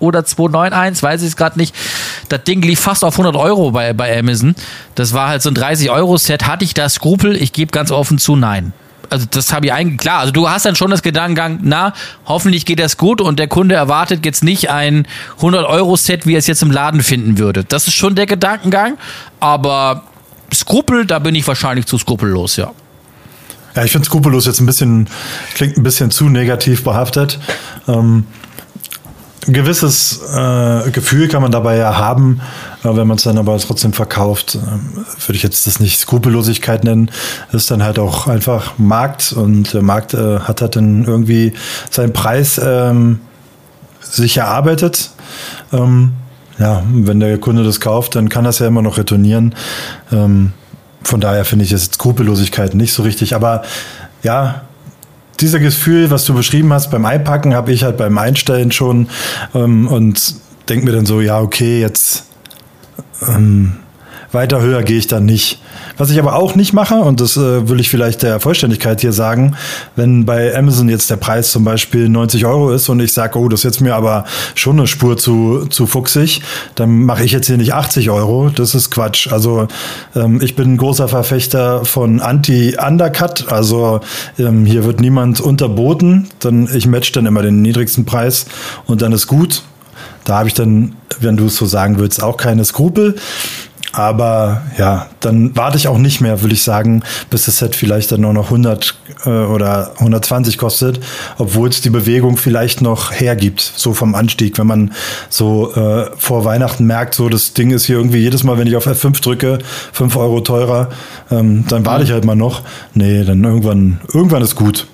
oder zweihunderneunundneunzig, weiß ich es gerade nicht. Das Ding lief fast auf hundert Euro bei, bei Amazon. Das war halt so ein dreißig-Euro-Set. Hatte ich da Skrupel? Ich gebe ganz offen zu, nein. Also das habe ich eigentlich, klar, also du hast dann schon das Gedankengang, na, hoffentlich geht das gut und der Kunde erwartet jetzt nicht ein hundert-Euro-Set, wie er es jetzt im Laden finden würde. Das ist schon der Gedankengang, aber Skrupel, da bin ich wahrscheinlich zu skrupellos, ja. Ja, ich finde skrupellos jetzt ein bisschen, klingt ein bisschen zu negativ behaftet. Ähm, ein gewisses äh, Gefühl kann man dabei ja haben, äh, wenn man es dann aber trotzdem verkauft, äh, würde ich jetzt das nicht Skrupellosigkeit nennen. Das ist dann halt auch einfach Markt und der Markt äh, hat halt dann irgendwie seinen Preis ähm, sich erarbeitet. Ähm, ja, wenn der Kunde das kauft, dann kann das ja immer noch retournieren. Ähm, von daher finde ich jetzt Skrupellosigkeit nicht so richtig, aber ja, dieser Gefühl, was du beschrieben hast beim Einpacken, habe ich halt beim Einstellen schon ähm, und denke mir dann so, ja, okay, jetzt ähm, weiter höher gehe ich dann nicht. Was ich aber auch nicht mache, und das äh, will ich vielleicht der Vollständigkeit hier sagen, wenn bei Amazon jetzt der Preis zum Beispiel neunzig Euro ist und ich sage, oh, das ist jetzt mir aber schon eine Spur zu, zu fuchsig, dann mache ich jetzt hier nicht achtzig Euro. Das ist Quatsch. Also ähm, ich bin ein großer Verfechter von Anti-Undercut. Also ähm, hier wird niemand unterboten. Dann, ich match dann immer den niedrigsten Preis und dann ist gut. Da habe ich dann, wenn du es so sagen willst, auch keine Skrupel. Aber ja, dann warte ich auch nicht mehr, würde ich sagen, bis das Set vielleicht dann nur noch hundert äh, oder hundertzwanzig kostet, obwohl es die Bewegung vielleicht noch hergibt, so vom Anstieg. Wenn man so äh, vor Weihnachten merkt, so das Ding ist hier irgendwie jedes Mal, wenn ich auf F fünf drücke, fünf Euro teurer, ähm, dann warte ich halt mal noch. Nee, dann irgendwann, irgendwann ist gut.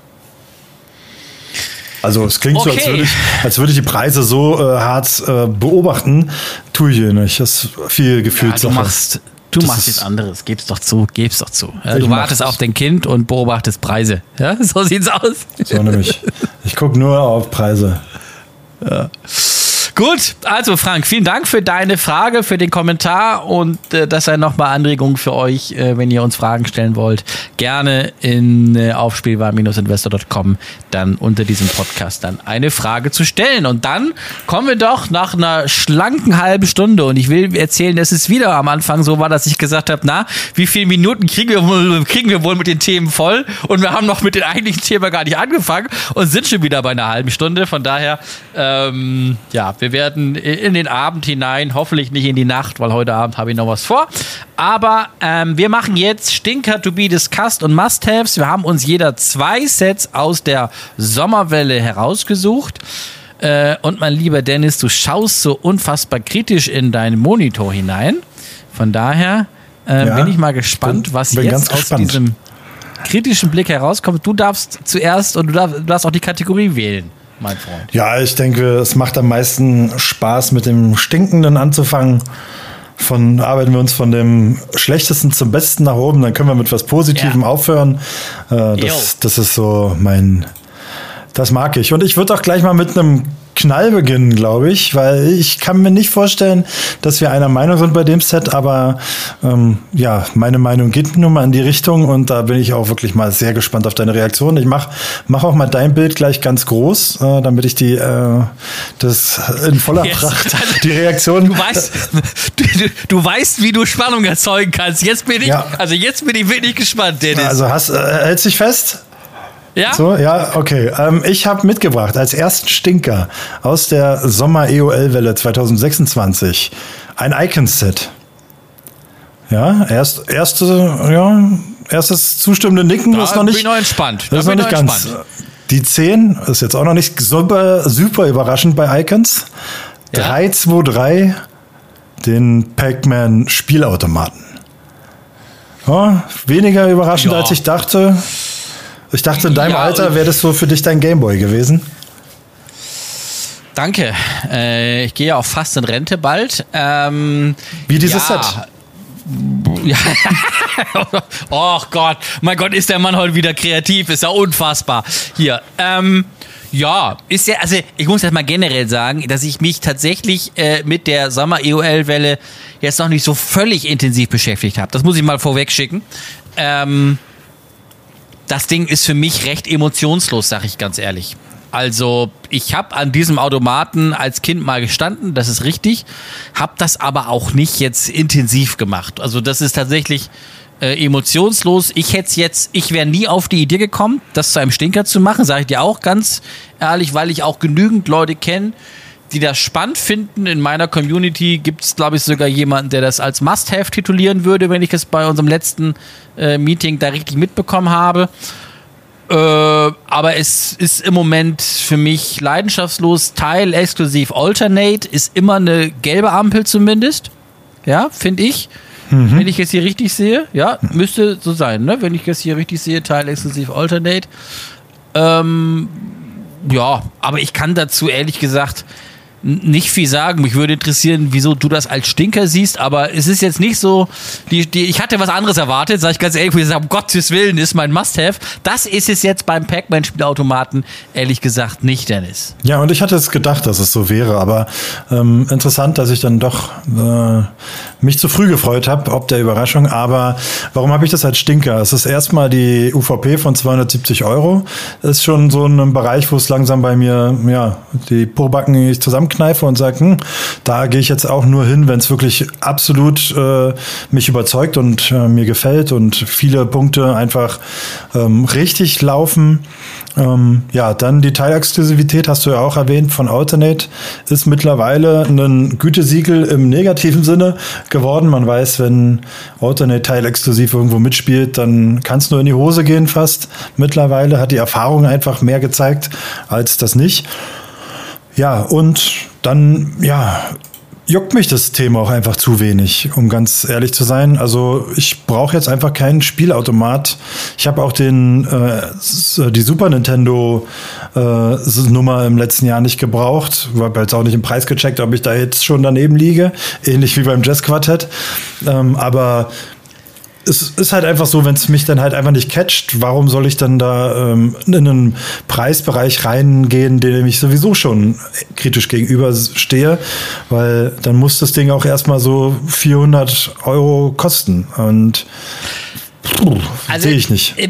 Also es klingt okay. so, als würde ich, als würde ich die Preise so äh, hart äh, beobachten. Tue ich hier nicht. Das ist viel Gefühlssache. Ja, du machst, du machst jetzt anderes. Gib's doch zu, gib's doch zu. Ja, du wartest auf dein Kind und beobachtest Preise. Ja, so sieht's aus. So nämlich. Ich gucke nur auf Preise. Ja. Gut, also Frank, vielen Dank für deine Frage, für den Kommentar und äh, das sei nochmal Anregung für euch, äh, wenn ihr uns Fragen stellen wollt, gerne in äh, auf spielwaren Bindestrich investor Punkt com dann unter diesem Podcast dann eine Frage zu stellen. Und dann kommen wir doch nach einer schlanken halben Stunde und ich will erzählen, dass es wieder am Anfang so war, dass ich gesagt habe, na, wie viele Minuten kriegen wir, wohl, kriegen wir wohl mit den Themen voll und wir haben noch mit dem eigentlichen Thema gar nicht angefangen und sind schon wieder bei einer halben Stunde. Von daher, ähm, ja, wir Wir werden in den Abend hinein, hoffentlich nicht in die Nacht, weil heute Abend habe ich noch was vor. Aber ähm, wir machen jetzt Stinker to be discussed und Must-Haves. Wir haben uns jeder zwei Sets aus der Sommerwelle herausgesucht. Äh, und mein lieber Dennis, du schaust so unfassbar kritisch in deinen Monitor hinein. Von daher äh, ja, bin ich mal gespannt, bin, was bin jetzt aus gespannt. diesem kritischen Blick herauskommt. Du darfst zuerst und du darfst, du darfst auch die Kategorie wählen. Mein Freund. Ja, ich denke, es macht am meisten Spaß, mit dem Stinkenden anzufangen. Von arbeiten wir uns von dem Schlechtesten zum Besten nach oben, dann können wir mit was Positivem ja. aufhören. Äh, das, das ist so mein, das mag ich. Und ich würde auch gleich mal mit einem Knall beginnen, glaube ich, weil ich kann mir nicht vorstellen, dass wir einer Meinung sind bei dem Set, aber ähm, ja, meine Meinung geht nun mal in die Richtung und da bin ich auch wirklich mal sehr gespannt auf deine Reaktion. Ich mach, mach auch mal dein Bild gleich ganz groß, äh, damit ich die äh, das in voller yes. Pracht, die Reaktion... Du weißt, du, du weißt, wie du Spannung erzeugen kannst. Jetzt bin ich, ja. also jetzt bin ich wirklich gespannt, Dennis. Also hast, äh, hältst dich fest? Ja? So, ja, okay. Ähm, ich habe mitgebracht als ersten Stinker aus der Sommer-E O L-Welle zwanzig sechsundzwanzig ein Icons-Set. Ja, erst, erste, ja, erstes zustimmende Nicken da ist noch nicht. Bin ich noch entspannt. Das ist noch nicht ganz. Entspannt. Die zehn ist jetzt auch noch nicht super, super überraschend bei Icons. Ja. drei zwei drei, den Pac-Man Spielautomaten. Ja, weniger überraschend, ja. als ich dachte. Ich dachte, in deinem ja, Alter wäre das so für dich dein Gameboy gewesen. Danke. Äh, ich gehe ja auch fast in Rente bald. Ähm, Wie dieses ja. Set. Ja. Oh Gott, mein Gott, ist der Mann heute wieder kreativ, ist ja unfassbar. Hier, ähm, ja, ist ja, also ich muss jetzt mal generell sagen, dass ich mich tatsächlich äh, mit der Sommer-E O L-Welle jetzt noch nicht so völlig intensiv beschäftigt habe. Das muss ich mal vorweg schicken. Ähm, Das Ding ist für mich recht emotionslos, sag ich ganz ehrlich. Also ich habe an diesem Automaten als Kind mal gestanden, das ist richtig, habe das aber auch nicht jetzt intensiv gemacht. Also das ist tatsächlich äh, emotionslos. Ich hätte jetzt, ich wäre nie auf die Idee gekommen, das zu einem Stinker zu machen, sage ich dir auch ganz ehrlich, weil ich auch genügend Leute kenne, die das spannend finden. In meiner Community gibt es, glaube ich, sogar jemanden, der das als Must-Have titulieren würde, wenn ich es bei unserem letzten äh, Meeting da richtig mitbekommen habe. Äh, aber es ist im Moment für mich leidenschaftslos. Teil exklusiv Alternate ist immer eine gelbe Ampel zumindest. Ja, finde ich. Mhm. Wenn ich jetzt hier richtig sehe. Ja, müsste so sein, ne? Wenn ich jetzt hier richtig sehe, Teil exklusiv Alternate. Ähm, ja, aber ich kann dazu ehrlich gesagt nicht viel sagen. Mich würde interessieren, wieso du das als Stinker siehst, aber es ist jetzt nicht so, die, die, ich hatte was anderes erwartet, sag ich ganz ehrlich, wo ich sage, um Gottes Willen, ist mein Must-Have. Das ist es jetzt beim Pac-Man-Spielautomaten ehrlich gesagt nicht, Dennis. Ja, und ich hatte es gedacht, dass es so wäre, aber ähm, interessant, dass ich dann doch äh, mich zu früh gefreut habe, ob der Überraschung, aber warum habe ich das als Stinker? Es ist erstmal die U V P von zweihundertsiebzig Euro, ist schon so ein Bereich, wo es langsam bei mir, ja, die Pobacken nicht zusammen kneife und sage, hm, da gehe ich jetzt auch nur hin, wenn es wirklich absolut äh, mich überzeugt und äh, mir gefällt und viele Punkte einfach ähm, richtig laufen. Ähm, ja, dann die Teilexklusivität, hast du ja auch erwähnt, von Alternate ist mittlerweile ein Gütesiegel im negativen Sinne geworden. Man weiß, wenn Alternate teilexklusiv irgendwo mitspielt, dann kann es nur in die Hose gehen fast. Mittlerweile hat die Erfahrung einfach mehr gezeigt als das nicht. Ja, und dann, ja, juckt mich das Thema auch einfach zu wenig, um ganz ehrlich zu sein. Also ich brauche jetzt einfach keinen Spielautomat. Ich habe auch den äh, die Super Nintendo äh, Nummer im letzten Jahr nicht gebraucht. Ich habe jetzt auch nicht im Preis gecheckt, ob ich da jetzt schon daneben liege. Ähnlich wie beim Jazz Quartett. Ähm, aber es ist halt einfach so, wenn es mich dann halt einfach nicht catcht, warum soll ich dann da ähm, in einen Preisbereich reingehen, dem ich sowieso schon kritisch gegenüber stehe, weil dann muss das Ding auch erstmal so vierhundert Euro kosten und also, sehe ich nicht.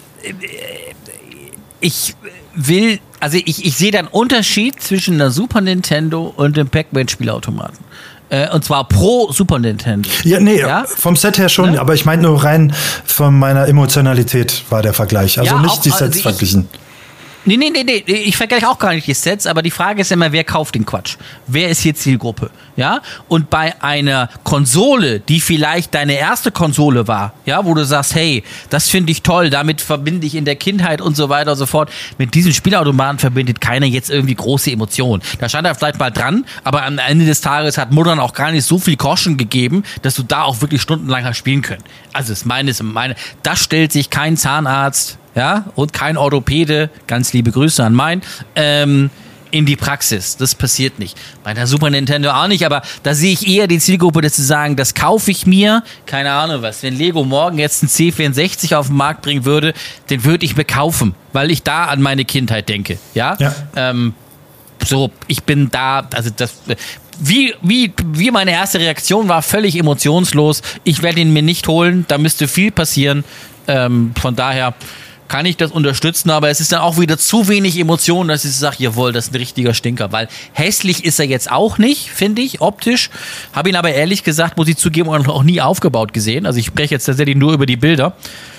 Ich will, also ich, ich sehe da einen Unterschied zwischen der Super Nintendo und dem Pac-Man-Spielautomaten. Und zwar pro Super Nintendo. Ja, nee, ja? vom Set her schon, ja? Aber ich meine nur rein von meiner Emotionalität war der Vergleich. Also ja, nicht auch, die Sets also verglichen. Nee, nee, nee, nee, ich vergleiche auch gar nicht die Sets, aber die Frage ist immer, wer kauft den Quatsch? Wer ist hier Zielgruppe? Ja? Und bei einer Konsole, die vielleicht deine erste Konsole war, ja, wo du sagst, hey, das finde ich toll, damit verbinde ich in der Kindheit und so weiter und so fort, mit diesem Spielautomaten verbindet keiner jetzt irgendwie große Emotionen. Da stand er vielleicht mal dran, aber am Ende des Tages hat Muttern auch gar nicht so viel Groschen gegeben, dass du da auch wirklich stundenlang hast spielen können. Also ist meines, meine, das stellt sich kein Zahnarzt, ja, und kein Orthopäde, ganz liebe Grüße an meinen, ähm, in die Praxis. Das passiert nicht. Bei der Super Nintendo auch nicht, aber da sehe ich eher die Zielgruppe, dass sie sagen, das kaufe ich mir, keine Ahnung was, wenn Lego morgen jetzt einen C vierundsechzig auf den Markt bringen würde, den würde ich mir kaufen, weil ich da an meine Kindheit denke, ja, ja. Ähm, so, ich bin da, also das, wie, wie, wie meine erste Reaktion war, völlig emotionslos, ich werde ihn mir nicht holen, da müsste viel passieren, ähm, von daher kann ich das unterstützen, aber es ist dann auch wieder zu wenig Emotionen, dass ich sage, jawohl, das ist ein richtiger Stinker, weil hässlich ist er jetzt auch nicht, finde ich, optisch. Habe ihn aber ehrlich gesagt, muss ich zugeben, auch nie aufgebaut gesehen. Also ich spreche jetzt tatsächlich nur über die Bilder,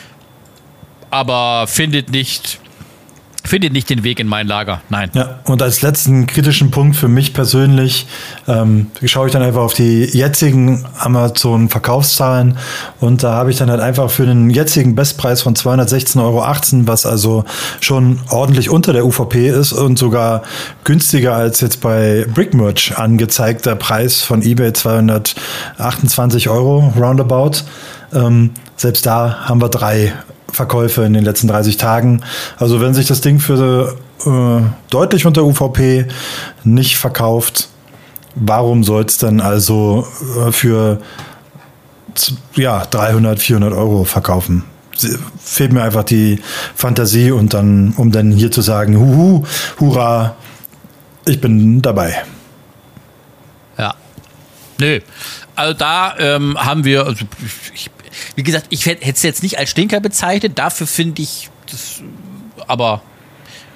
aber findet nicht... Findet nicht den Weg in mein Lager, nein. Ja, und als letzten kritischen Punkt für mich persönlich ähm, schaue ich dann einfach auf die jetzigen Amazon-Verkaufszahlen und da habe ich dann halt einfach für den jetzigen Bestpreis von zweihundertsechzehn Euro achtzehn, was also schon ordentlich unter der U V P ist und sogar günstiger als jetzt bei Brickmerch angezeigter Preis von eBay, zweihundertachtundzwanzig Euro roundabout. Ähm, selbst da haben wir drei Verkäufe in den letzten dreißig Tagen. Also wenn sich das Ding für äh, deutlich unter U V P nicht verkauft, warum soll es dann also äh, für ja, dreihundert, vierhundert Euro verkaufen? Fehlt mir einfach die Fantasie und dann, um dann hier zu sagen, huhu, hurra, ich bin dabei. Ja. Nö. Also da ähm, haben wir, also ich, wie gesagt, ich hätte es jetzt nicht als Stinker bezeichnet, dafür finde ich das, aber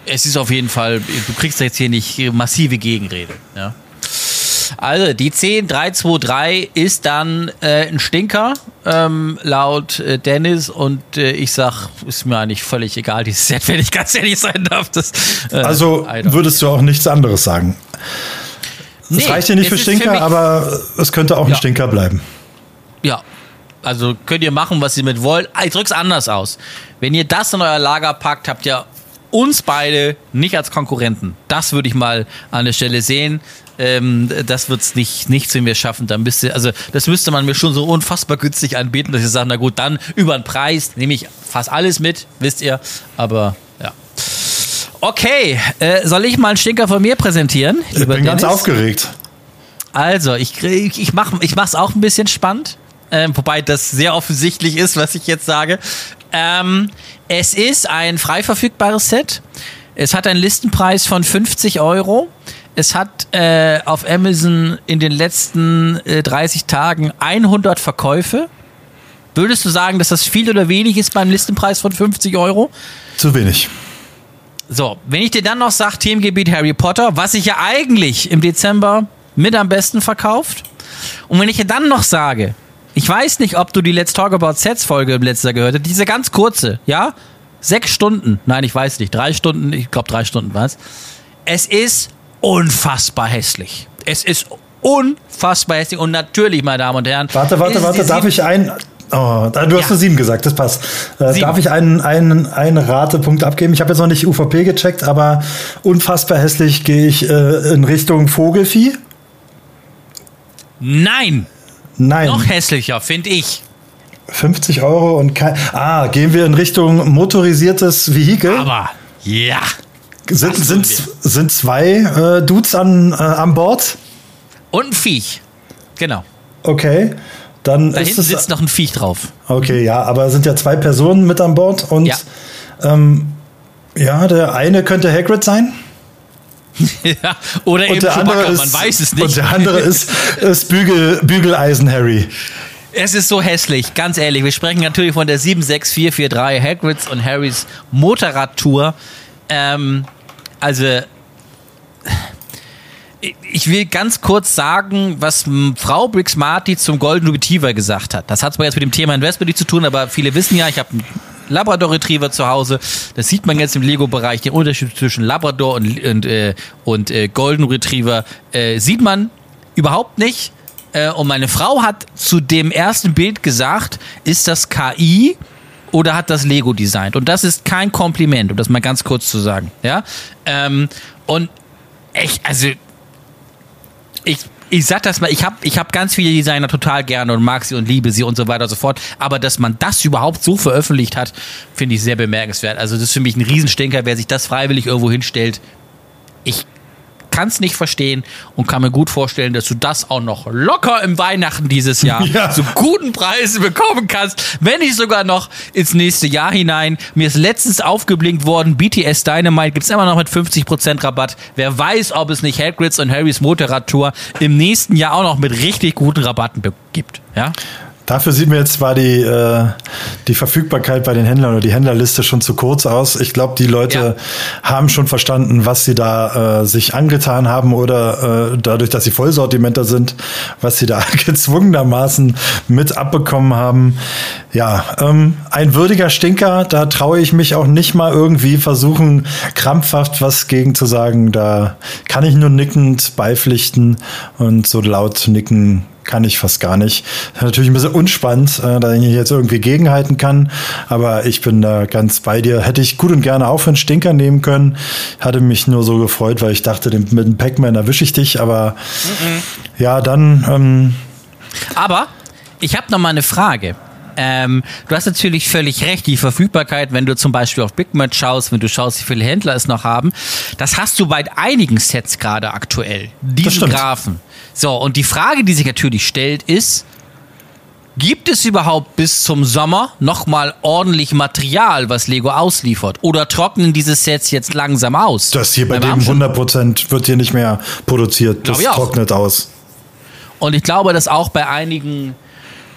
Es ist auf jeden Fall, du kriegst jetzt hier nicht massive Gegenrede. Ja. Also die zehn drei zwei drei ist dann äh, ein Stinker, ähm, laut äh, Dennis, und äh, ich sag, ist mir eigentlich völlig egal, dieses Set, wenn ich ganz ehrlich sein darf. Das, äh, also würdest du auch nichts anderes sagen? Es nee, reicht ja nicht für Stinker, für aber es könnte auch ein ja. Stinker bleiben. Ja, also könnt ihr machen, was ihr mit wollt. Ich drück's anders aus. Wenn ihr das in euer Lager packt, habt ihr uns beide nicht als Konkurrenten. Das würde ich mal an der Stelle sehen. Ähm, das wird's nicht, nicht zu mir schaffen. Dann müsste, also das müsste man mir schon so unfassbar günstig anbieten, dass ich sage, na gut, dann über den Preis nehme ich fast alles mit, wisst ihr. Aber ja. Okay, äh, soll ich mal einen Stinker von mir präsentieren? Ich bin Dennis? ganz aufgeregt. Also, ich, ich, ich mache ich mach's auch ein bisschen spannend. Ähm, wobei das sehr offensichtlich ist, was ich jetzt sage. Ähm, es ist ein frei verfügbares Set. Es hat einen Listenpreis von fünfzig Euro. Es hat äh, auf Amazon in den letzten äh, dreißig Tagen hundert Verkäufe. Würdest du sagen, dass das viel oder wenig ist beim Listenpreis von fünfzig Euro? Zu wenig. So, wenn ich dir dann noch sage, Themengebiet Harry Potter, was sich ja eigentlich im Dezember mit am besten verkauft. Und wenn ich dir dann noch sage, ich weiß nicht, ob du die Let's Talk About Sets Folge im letzten Jahr gehört hast, diese ganz kurze, ja? Sechs Stunden, nein, ich weiß nicht, drei Stunden, ich glaube drei Stunden war es. Es ist unfassbar hässlich. Es ist unfassbar hässlich und natürlich, meine Damen und Herren. Warte, warte, warte, darf ich ein... Oh, du hast ja. nur sieben gesagt, das passt. Äh, darf ich einen, einen, einen Ratepunkt abgeben? Ich habe jetzt noch nicht U V P gecheckt, aber unfassbar hässlich gehe ich äh, in Richtung Vogelvieh. Nein! Nein. Noch hässlicher, finde ich. fünfzig Euro und kein... Ah, gehen wir in Richtung motorisiertes Vehikel? Aber, ja. Sind, sind, sind zwei äh, Dudes an, äh, an Bord? Und ein Viech. Genau. Okay. Dann da ist hinten es, sitzt noch ein Viech drauf. Okay, ja, aber es sind ja zwei Personen mit an Bord und ja, ähm, ja der eine könnte Hagrid sein. Ja, oder und eben Chewbacca, man weiß es nicht. Und der andere ist, ist Bügel, Bügeleisen Harry. Es ist so hässlich, ganz ehrlich. Wir sprechen natürlich von der sieben sechs vier vier drei Hagrids und Harrys Motorradtour. Ähm, also... Ich will ganz kurz sagen, was Frau Briggs Marty zum Golden Retriever gesagt hat. Das hat zwar jetzt mit dem Thema Investment nichts zu tun, aber viele wissen ja, ich habe einen Labrador Retriever zu Hause. Das sieht man jetzt im Lego-Bereich. Den Unterschied zwischen Labrador und, und, äh, und äh, Golden Retriever äh, sieht man überhaupt nicht. Äh, und meine Frau hat zu dem ersten Bild gesagt, ist das K I oder hat das Lego designt? Und das ist kein Kompliment, um das mal ganz kurz zu sagen. Ja? Ähm, und echt, also... Ich, ich sag das mal, ich habe ich hab ganz viele Designer total gerne und mag sie und liebe sie und so weiter und so fort. Aber dass man das überhaupt so veröffentlicht hat, finde ich sehr bemerkenswert. Also das ist für mich ein Riesenstinker, wer sich das freiwillig irgendwo hinstellt. Ich kann es nicht verstehen und kann mir gut vorstellen, dass du das auch noch locker im Weihnachten dieses Jahr ja. zu guten Preisen bekommen kannst, wenn nicht sogar noch ins nächste Jahr hinein. Mir ist letztens aufgeblinkt worden, B T S Dynamite gibt es immer noch mit fünfzig Prozent Rabatt. Wer weiß, ob es nicht Hagrids und Harrys Motorradtour im nächsten Jahr auch noch mit richtig guten Rabatten gibt. Ja? Dafür sieht mir jetzt zwar die, äh, die Verfügbarkeit bei den Händlern oder die Händlerliste schon zu kurz aus. Ich glaube, die Leute ja. haben schon verstanden, was sie da äh, sich angetan haben oder äh, dadurch, dass sie Vollsortimenter sind, was sie da gezwungenermaßen mit abbekommen haben. Ja, ähm, ein würdiger Stinker, da traue ich mich auch nicht mal irgendwie versuchen, krampfhaft was gegen zu sagen. Da kann ich nur nickend beipflichten und so laut nicken kann ich fast gar nicht. Natürlich ein bisschen unspannend, äh, dass ich nicht jetzt irgendwie gegenhalten kann, aber ich bin da ganz bei dir. Hätte ich gut und gerne auch für einen Stinker nehmen können. Hatte mich nur so gefreut, weil ich dachte, mit dem Pac-Man erwische ich dich, aber mhm. ja, dann... Ähm aber ich habe noch mal eine Frage. Ähm, du hast natürlich völlig recht, die Verfügbarkeit, wenn du zum Beispiel auf BigMat schaust, wenn du schaust, wie viele Händler es noch haben, das hast du bei einigen Sets gerade aktuell, diesen Graphen. So, und die Frage, die sich natürlich stellt, ist, gibt es überhaupt bis zum Sommer nochmal ordentlich Material, was Lego ausliefert? Oder trocknen diese Sets jetzt langsam aus? Das hier bei dem hundert Prozent wird hier nicht mehr produziert, das trocknet aus. Und ich glaube, dass auch bei einigen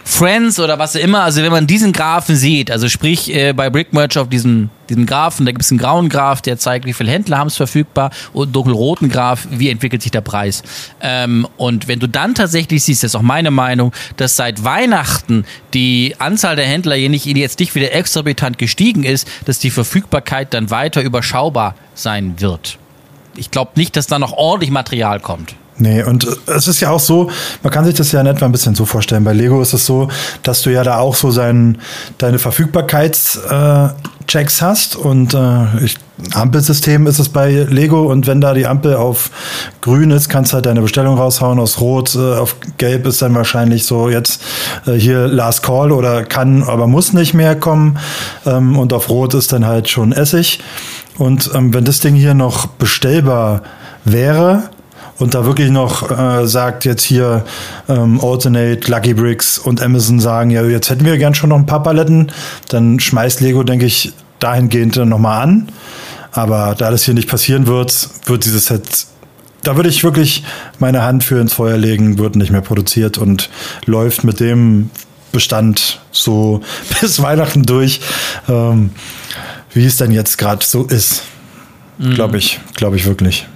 Friends oder was auch immer, also wenn man diesen Graphen sieht, also sprich äh, bei Brickmerch auf diesem, diesem Graphen, da gibt es einen grauen Graph, der zeigt, wie viele Händler haben es verfügbar und einen dunkelroten Graph, wie entwickelt sich der Preis. Ähm, und wenn du dann tatsächlich siehst, das ist auch meine Meinung, dass seit Weihnachten die Anzahl der Händler hier nicht, jetzt nicht wieder exorbitant gestiegen ist, dass die Verfügbarkeit dann weiter überschaubar sein wird. Ich glaube nicht, dass da noch ordentlich Material kommt. Nee, und es ist ja auch so, man kann sich das ja in etwa ein bisschen so vorstellen. Bei Lego ist es so, dass du ja da auch so sein, deine Verfügbarkeitschecks hast und äh, ich, Ampelsystem ist es bei Lego und wenn da die Ampel auf grün ist, kannst du halt deine Bestellung raushauen, aus rot äh, auf gelb ist dann wahrscheinlich so jetzt äh, hier Last Call oder kann, aber muss nicht mehr kommen ähm, und auf rot ist dann halt schon Essig und ähm, wenn das Ding hier noch bestellbar wäre, und da wirklich noch äh, sagt jetzt hier ähm, Alternate, Lucky Bricks und Amazon sagen, ja, jetzt hätten wir gern schon noch ein paar Paletten, dann schmeißt Lego, denke ich, dahingehend nochmal an. Aber da das hier nicht passieren wird, wird dieses Set, da würde ich wirklich meine Hand für ins Feuer legen, wird nicht mehr produziert und läuft mit dem Bestand so bis Weihnachten durch, ähm, wie es denn jetzt gerade so ist. Mhm. Glaube ich, glaube ich wirklich.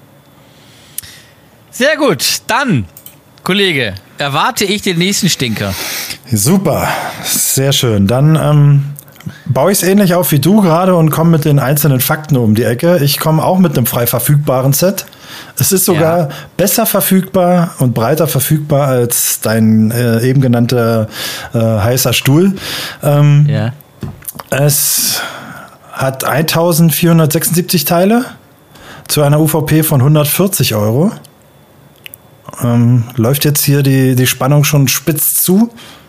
Sehr gut, dann, Kollege, erwarte ich den nächsten Stinker. Super, sehr schön. Dann ähm, baue ich es ähnlich auf wie du gerade und komme mit den einzelnen Fakten um die Ecke. Ich komme auch mit einem frei verfügbaren Set. Es ist sogar ja. besser verfügbar und breiter verfügbar als dein äh, eben genannter äh, heißer Stuhl. Ähm, ja. Es hat eintausendvierhundertsechsundsiebzig Teile zu einer U V P von hundertvierzig Euro. Ähm, läuft jetzt hier die, die Spannung schon spitz zu?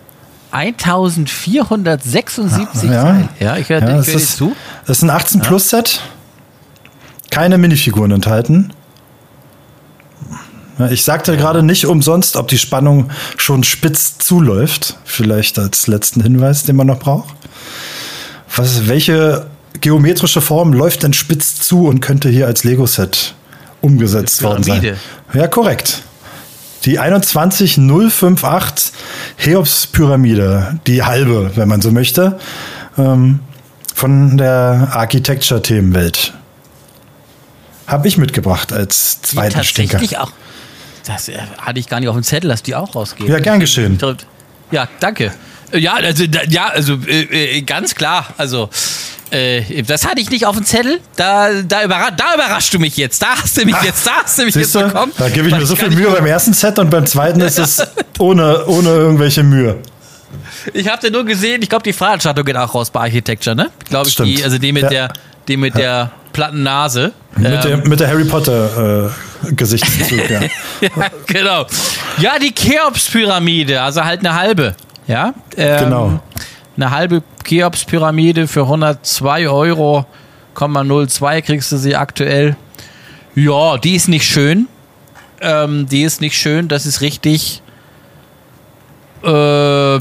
eintausendvierhundertsechsundsiebzig ja, Teile. Ja, ich höre ja, hör dir zu. Das ist ein achtzehn Plus Set. Keine Minifiguren enthalten. Ja, ich sagte gerade nicht umsonst, ob die Spannung schon spitz zuläuft. Vielleicht als letzten Hinweis, den man noch braucht. Was, welche geometrische Form läuft denn spitz zu und könnte hier als Lego-Set umgesetzt worden sein? Ja, korrekt. Die einundzwanzig null acht Cheops-Pyramide, die halbe, wenn man so möchte, ähm, von der Architecture-Themenwelt. Habe ich mitgebracht als zweiten die Stinker. Tatsächlich auch. Das äh, hatte ich gar nicht auf dem Zettel, dass die auch rausgehen. Ja, gern geschehen. Ja, danke. Ja, also, ja, also äh, ganz klar. Also, äh, das hatte ich nicht auf dem Zettel. Da, da, überra- da überraschst du mich jetzt. Da hast du mich jetzt, da hast du mich Siehst jetzt bekommen. Da gebe ich mir so viel Mühe beim ersten Set und beim zweiten ist es ohne, ohne irgendwelche Mühe. Ich habe den nur gesehen, ich glaube, die Fahrradstattung geht auch raus bei Architecture, ne? Glaube ich, die, also die mit ja. der, die mit ja. der platten Nase. Mit, ähm. der, mit der Harry Potter äh, Gesichtszug, ja. Ja, genau. Ja, die Cheops-Pyramide, also halt eine halbe. Ja, ähm, genau. Eine halbe Cheops-Pyramide für hundertzwei Euro, null zwei kriegst du sie aktuell. Ja, die ist nicht schön. Ähm, die ist nicht schön, das ist richtig. Äh, ja,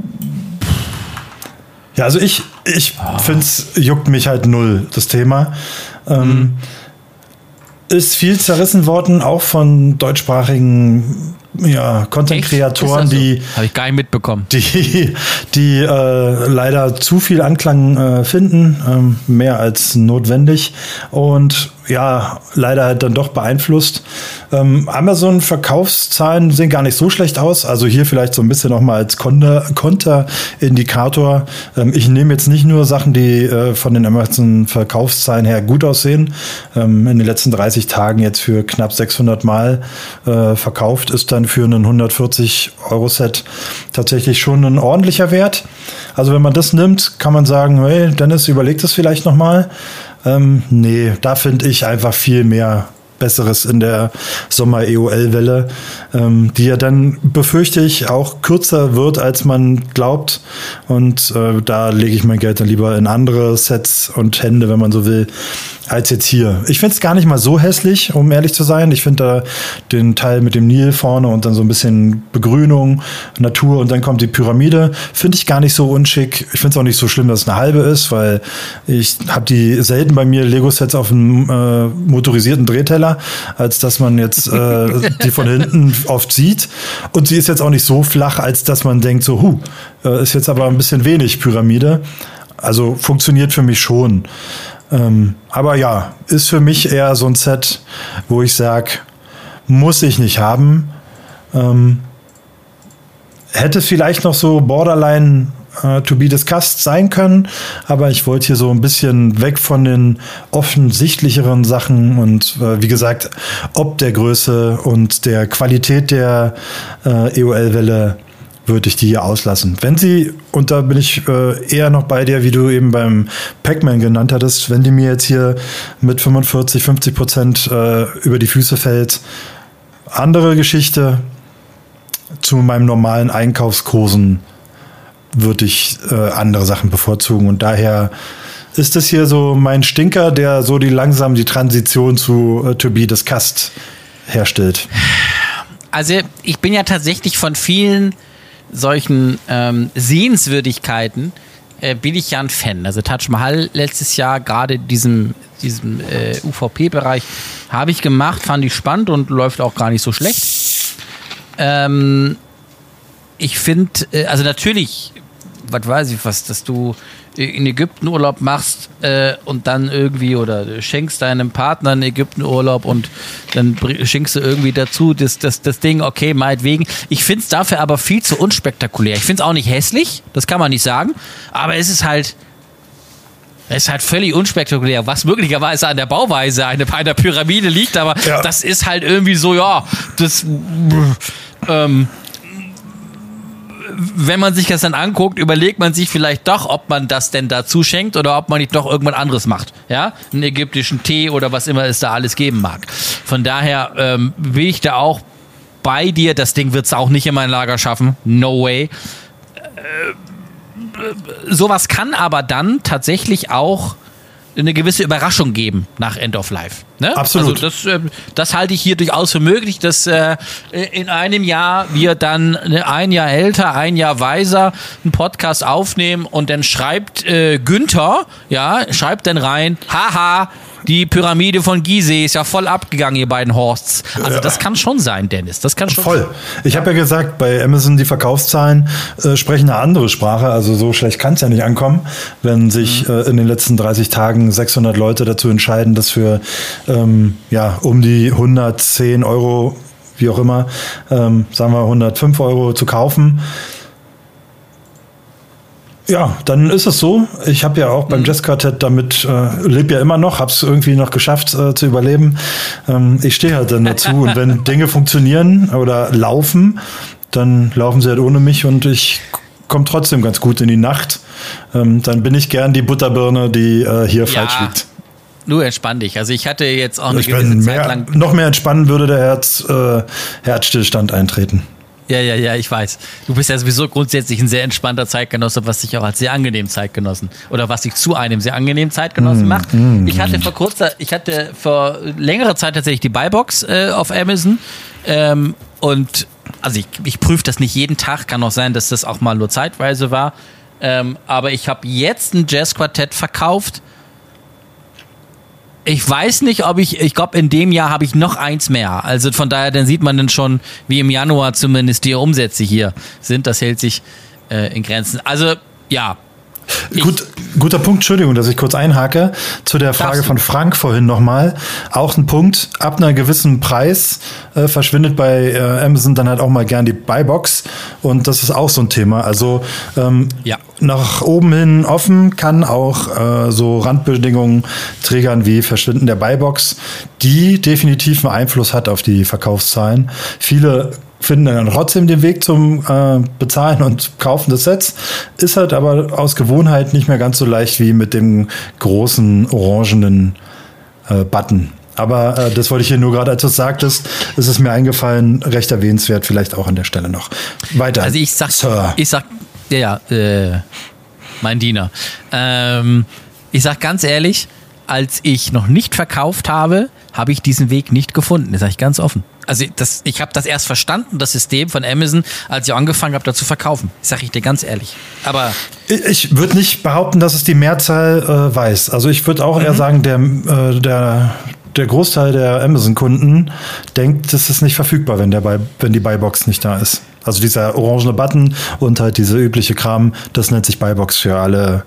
also ich, ich oh. finde es juckt mich halt null, das Thema. Ähm, mhm. Ist viel zerrissen worden, auch von deutschsprachigen ja, Content-Kreatoren, so? die habe ich gar nicht mitbekommen, die, die äh, leider zu viel Anklang äh, finden, ähm, mehr als notwendig und ja, leider halt dann doch beeinflusst. Ähm, Amazon-Verkaufszahlen sehen gar nicht so schlecht aus. Also hier vielleicht so ein bisschen nochmal als Konter, Konter-Indikator. Ähm, ich nehme jetzt nicht nur Sachen, die äh, von den Amazon-Verkaufszahlen her gut aussehen. Ähm, in den letzten dreißig Tagen jetzt für knapp sechshundert Mal äh, verkauft, ist dann für einen hundertvierzig Euro Set tatsächlich schon ein ordentlicher Wert. Also wenn man das nimmt, kann man sagen, hey Dennis, überleg das vielleicht nochmal. Ähm, nee, da finde ich einfach viel mehr Besseres in der Sommer-E O L-Welle, ähm, die ja dann, befürchte ich, auch kürzer wird, als man glaubt. Und äh, da lege ich mein Geld dann lieber in andere Sets und Hände, wenn man so will, als jetzt hier. Ich finde es gar nicht mal so hässlich, um ehrlich zu sein. Ich finde da den Teil mit dem Nil vorne und dann so ein bisschen Begrünung, Natur und dann kommt die Pyramide. Finde ich gar nicht so unschick. Ich finde es auch nicht so schlimm, dass es eine halbe ist, weil ich habe die selten bei mir Lego-Sets auf einem äh, motorisierten Drehteller, als dass man jetzt äh, die von hinten oft sieht. Und sie ist jetzt auch nicht so flach, als dass man denkt, so, huh, äh, ist jetzt aber ein bisschen wenig Pyramide. Also funktioniert für mich schon. Ähm, aber ja, ist für mich eher so ein Set, wo ich sage, muss ich nicht haben. Ähm, hätte vielleicht noch so borderline uh, to be discussed sein können, aber ich wollte hier so ein bisschen weg von den offensichtlicheren Sachen und äh, wie gesagt, ob der Größe und der Qualität der äh, E O L-Welle würde ich die hier auslassen. Wenn sie, und da bin ich äh, eher noch bei dir, wie du eben beim Pac-Man genannt hattest, wenn die mir jetzt hier mit fünfundvierzig, fünfzig Prozent äh, über die Füße fällt, andere Geschichte, zu meinem normalen Einkaufskursen würde ich äh, andere Sachen bevorzugen und daher ist das hier so mein Stinker, der so die langsam die Transition zu äh, To Be Discussed herstellt. Also ich bin ja tatsächlich von vielen solchen ähm, Sehenswürdigkeiten äh, bin ich ja ein Fan. Also Taj Mahal letztes Jahr, gerade diesem, diesem äh, U V P-Bereich, habe ich gemacht, fand ich spannend und läuft auch gar nicht so schlecht. Ähm, ich finde, äh, also natürlich, was weiß ich was, dass du in Ägypten Urlaub machst äh, und dann irgendwie oder schenkst deinem Partner in Ägypten Urlaub und dann schenkst du irgendwie dazu das, das, das Ding, okay, meinetwegen. Ich finde es dafür aber viel zu unspektakulär. Ich finde es auch nicht hässlich, das kann man nicht sagen, aber es ist halt es ist halt völlig unspektakulär, was möglicherweise an der Bauweise einer, einer Pyramide liegt, aber ja. Das ist halt irgendwie so, ja, das ähm, wenn man sich das dann anguckt, überlegt man sich vielleicht doch, ob man das denn dazu schenkt oder ob man nicht doch irgendwas anderes macht. Ja, einen ägyptischen Tee oder was immer es da alles geben mag. Von daher ähm, bin ich da auch bei dir. Das Ding wird es auch nicht in mein Lager schaffen. No way. Äh, sowas kann aber dann tatsächlich auch eine gewisse Überraschung geben nach End of Life. Ne? Absolut. Also das, äh, das halte ich hier durchaus für möglich, dass äh, in einem Jahr wir dann ein Jahr älter, ein Jahr weiser einen Podcast aufnehmen und dann schreibt äh, Günther, ja, schreibt dann rein, haha, die Pyramide von Gizeh ist ja voll abgegangen, ihr beiden Horsts. Also das kann schon sein, Dennis. Das kann schon voll. sein. Ich habe ja gesagt, bei Amazon die Verkaufszahlen äh, sprechen eine andere Sprache. Also so schlecht kann es ja nicht ankommen, wenn sich mhm. äh, in den letzten dreißig Tagen sechshundert Leute dazu entscheiden, das für ähm, ja, um die hundertzehn Euro, wie auch immer, ähm, sagen wir hundertfünf Euro zu kaufen. Ja, dann ist es so. Ich habe ja auch beim Jazzquartett damit, äh, lebe ja immer noch, habe es irgendwie noch geschafft äh, zu überleben. Ähm, ich stehe halt dann dazu und wenn Dinge funktionieren oder laufen, dann laufen sie halt ohne mich und ich komme trotzdem ganz gut in die Nacht. Ähm, dann bin ich gern die Butterbirne, die äh, hier ja. falsch liegt. Nur entspann dich. Also ich hatte jetzt auch eine ich gewisse mehr, Zeit lang... Noch mehr entspannen würde der Herz, äh, Herzstillstand eintreten. Ja, ja, ja, ich weiß. Du bist ja sowieso grundsätzlich ein sehr entspannter Zeitgenosse, was dich auch als sehr angenehm Zeitgenossen oder was dich zu einem sehr angenehmen Zeitgenossen mm, macht. Mm, ich hatte vor kurzer, ich hatte vor längerer Zeit tatsächlich die Buybox äh, auf Amazon ähm, und also ich, ich prüfe das nicht jeden Tag, kann auch sein, dass das auch mal nur zeitweise war, ähm, aber ich habe jetzt ein Jazzquartett verkauft. Ich weiß nicht, ob ich, ich glaube, in dem Jahr habe ich noch eins mehr. Also von daher, dann sieht man dann schon, wie im Januar zumindest die Umsätze hier sind. Das hält sich äh, in Grenzen. Also, ja. Gut, guter Punkt, Entschuldigung, dass ich kurz einhake. Zu der Frage von Frank vorhin nochmal. Auch ein Punkt, ab einer gewissen Preis äh, verschwindet bei äh, Amazon dann halt auch mal gern die Buybox. Und das ist auch so ein Thema. Also ähm, ja. nach oben hin offen kann auch äh, so Randbedingungen triggern wie Verschwinden der Buybox, die definitiv einen Einfluss hat auf die Verkaufszahlen. Viele finden dann trotzdem den Weg zum äh, Bezahlen und Kaufen des Sets. Ist halt aber aus Gewohnheit nicht mehr ganz so leicht wie mit dem großen orangenen äh, Button. Aber äh, das wollte ich hier nur gerade, als du es sagtest, ist es mir eingefallen, recht erwähnenswert vielleicht auch an der Stelle noch. Weiter. Also ich sag, Sir. ich sag, ja, ja, äh, mein Diener. Ähm, ich sag ganz ehrlich, als ich noch nicht verkauft habe, habe ich diesen Weg nicht gefunden. Das sage ich ganz offen. Also das, ich habe das erst verstanden, das System von Amazon, als ich angefangen habe, da zu verkaufen. Das sage ich dir ganz ehrlich. Aber ich würde nicht behaupten, dass es die Mehrzahl äh, weiß. Also ich würde auch mhm. eher sagen, der, äh, der, der Großteil der Amazon-Kunden denkt, das ist nicht verfügbar, wenn, der Buy, wenn die Buybox nicht da ist. Also dieser orangene Button und halt diese übliche Kram, das nennt sich Buybox für alle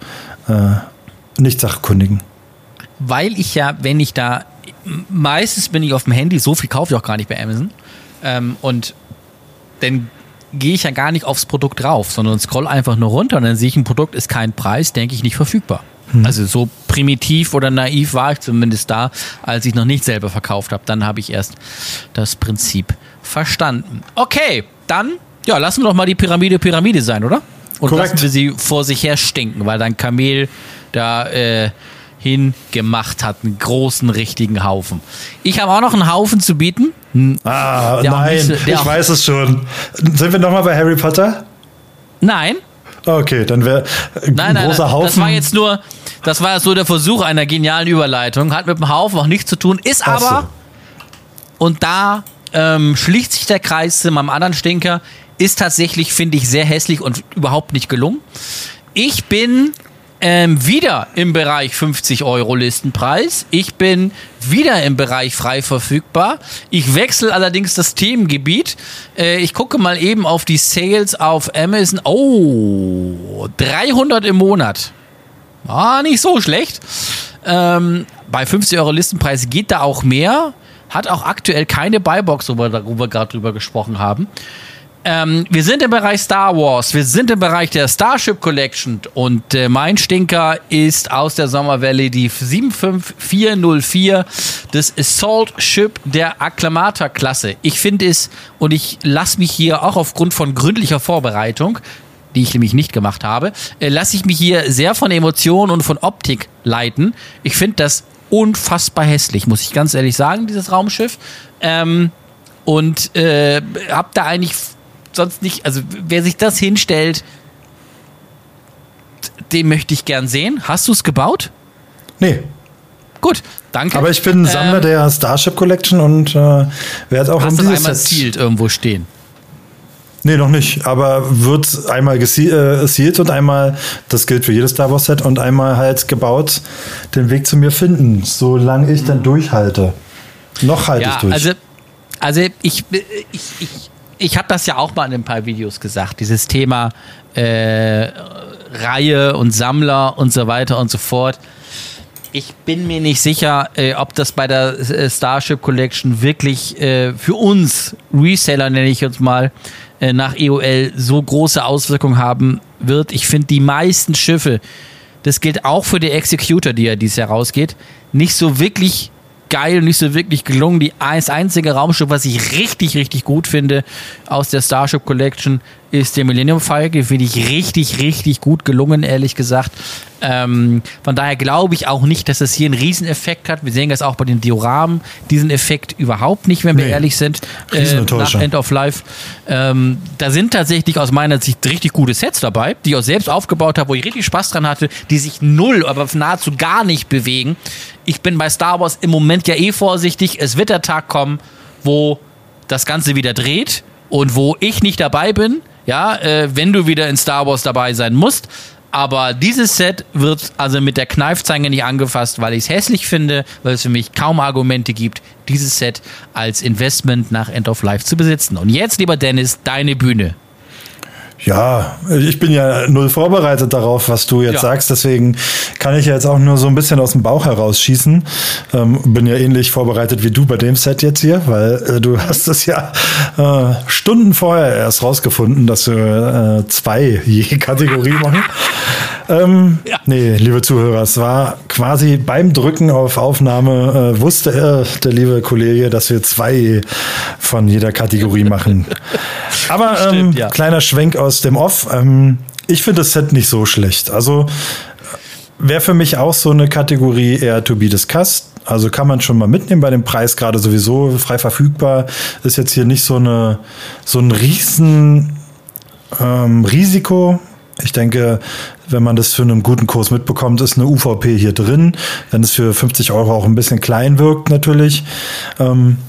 äh, Nicht-Sachkundigen. Weil ich ja, wenn ich da, meistens bin ich auf dem Handy, so viel kaufe ich auch gar nicht bei Amazon. Ähm, und dann gehe ich ja gar nicht aufs Produkt drauf, sondern scroll einfach nur runter und dann sehe ich, ein Produkt ist kein Preis, denke ich, nicht verfügbar. Hm. Also so primitiv oder naiv war ich zumindest da, als ich noch nicht selber verkauft habe. Dann habe ich erst das Prinzip verstanden. Okay, dann, ja, lassen wir doch mal die Pyramide Pyramide sein, oder? Und Korrekt. Lassen wir sie vor sich her stinken, weil dein Kamel da äh, hingemacht hat, einen großen, richtigen Haufen. Ich habe auch noch einen Haufen zu bieten. Ah, der nein, nicht, ich weiß es schon. Sind wir nochmal bei Harry Potter? Nein. Okay, dann wäre ein nein, nein, großer nein, Haufen. Das war jetzt nur, das war jetzt nur der Versuch einer genialen Überleitung. Hat mit dem Haufen auch nichts zu tun, ist Ach so. aber, und da ähm, schließt sich der Kreis zu meinem anderen Stinker, ist tatsächlich, finde ich, sehr hässlich und überhaupt nicht gelungen. Ich bin ähm, wieder im Bereich fünfzig Euro Listenpreis. Ich bin wieder im Bereich frei verfügbar. Ich wechsle allerdings das Themengebiet. Äh, ich gucke mal eben auf die Sales auf Amazon. Oh, dreihundert im Monat. Ah, nicht so schlecht. Ähm, bei fünfzig Euro Listenpreis geht da auch mehr. Hat auch aktuell keine Buybox, wo wir gerade drüber gesprochen haben. Ähm, wir sind im Bereich Star Wars, wir sind im Bereich der Starship Collection und äh, mein Stinker ist aus der Sommerwelle die sieben fünf vier null vier, das Assault Ship der Acclamator-Klasse. Ich finde es, und ich lasse mich hier auch aufgrund von gründlicher Vorbereitung, die ich nämlich nicht gemacht habe, äh, lasse ich mich hier sehr von Emotionen und von Optik leiten. Ich finde das unfassbar hässlich, muss ich ganz ehrlich sagen, dieses Raumschiff. Ähm, und äh, hab da eigentlich sonst nicht, also wer sich das hinstellt, den möchte ich gern sehen. Hast du es gebaut? Nee. Gut, danke. Aber ich bin Sammler ähm, der Starship Collection und äh, werde auch hast um du dieses einmal Set sealed irgendwo stehen? Nee, noch nicht, aber wird einmal gesealt und einmal, das gilt für jedes Star Wars Set, und einmal halt gebaut, den Weg zu mir finden, solange ich dann durchhalte. Noch halte ja, ich durch. Also, also ich, ich, ich, ich habe das ja auch mal in ein paar Videos gesagt, dieses Thema äh, Reihe und Sammler und so weiter und so fort. Ich bin mir nicht sicher, äh, ob das bei der äh, Starship Collection wirklich äh, für uns, Reseller nenne ich uns mal, äh, nach E O L so große Auswirkungen haben wird. Ich finde die meisten Schiffe, das gilt auch für die Executor, die ja dieses Jahr rausgeht, nicht so wirklich geil und nicht so wirklich gelungen. Die, das einzige Raumschiff, was ich richtig, richtig gut finde aus der Starship Collection, ist der Millennium Falcon. Finde ich richtig, richtig gut gelungen, ehrlich gesagt. Ähm, von daher glaube ich auch nicht, dass es hier einen Rieseneffekt hat. Wir sehen das auch bei den Dioramen, diesen Effekt überhaupt nicht, wenn wir nee, ehrlich sind, äh, nach End of Life. Ähm, da sind tatsächlich aus meiner Sicht richtig gute Sets dabei, die ich auch selbst aufgebaut habe, wo ich richtig Spaß dran hatte, die sich null, aber nahezu gar nicht bewegen. Ich bin bei Star Wars im Moment ja eh vorsichtig. Es wird der Tag kommen, wo das Ganze wieder dreht und wo ich nicht dabei bin, ja, äh, wenn du wieder in Star Wars dabei sein musst. Aber dieses Set wird also mit der Kneifzange nicht angefasst, weil ich es hässlich finde, weil es für mich kaum Argumente gibt, dieses Set als Investment nach End of Life zu besitzen. Und jetzt, lieber Dennis, deine Bühne. Ja, ich bin ja null vorbereitet darauf, was du jetzt ja. sagst, deswegen kann ich ja jetzt auch nur so ein bisschen aus dem Bauch herausschießen. Ähm, bin ja ähnlich vorbereitet wie du bei dem Set jetzt hier, weil äh, du hast es ja äh, Stunden vorher erst rausgefunden, dass wir äh, zwei je Kategorie machen. Ähm, ja. Nee, liebe Zuhörer, es war quasi beim Drücken auf Aufnahme, äh, wusste er, der liebe Kollege, dass wir zwei von jeder Kategorie machen. Aber ähm, Stimmt, ja. kleiner Schwenk aus dem Off. Ähm, ich finde das Set nicht so schlecht. Also wäre für mich auch so eine Kategorie eher to be discussed. Also kann man schon mal mitnehmen bei dem Preis, gerade sowieso frei verfügbar. Ist jetzt hier nicht so eine so ein riesen ähm, Risiko. Ich denke, wenn man das für einen guten Kurs mitbekommt, ist eine U V P hier drin. Wenn es für fünfzig Euro auch ein bisschen klein wirkt, natürlich. Ähm,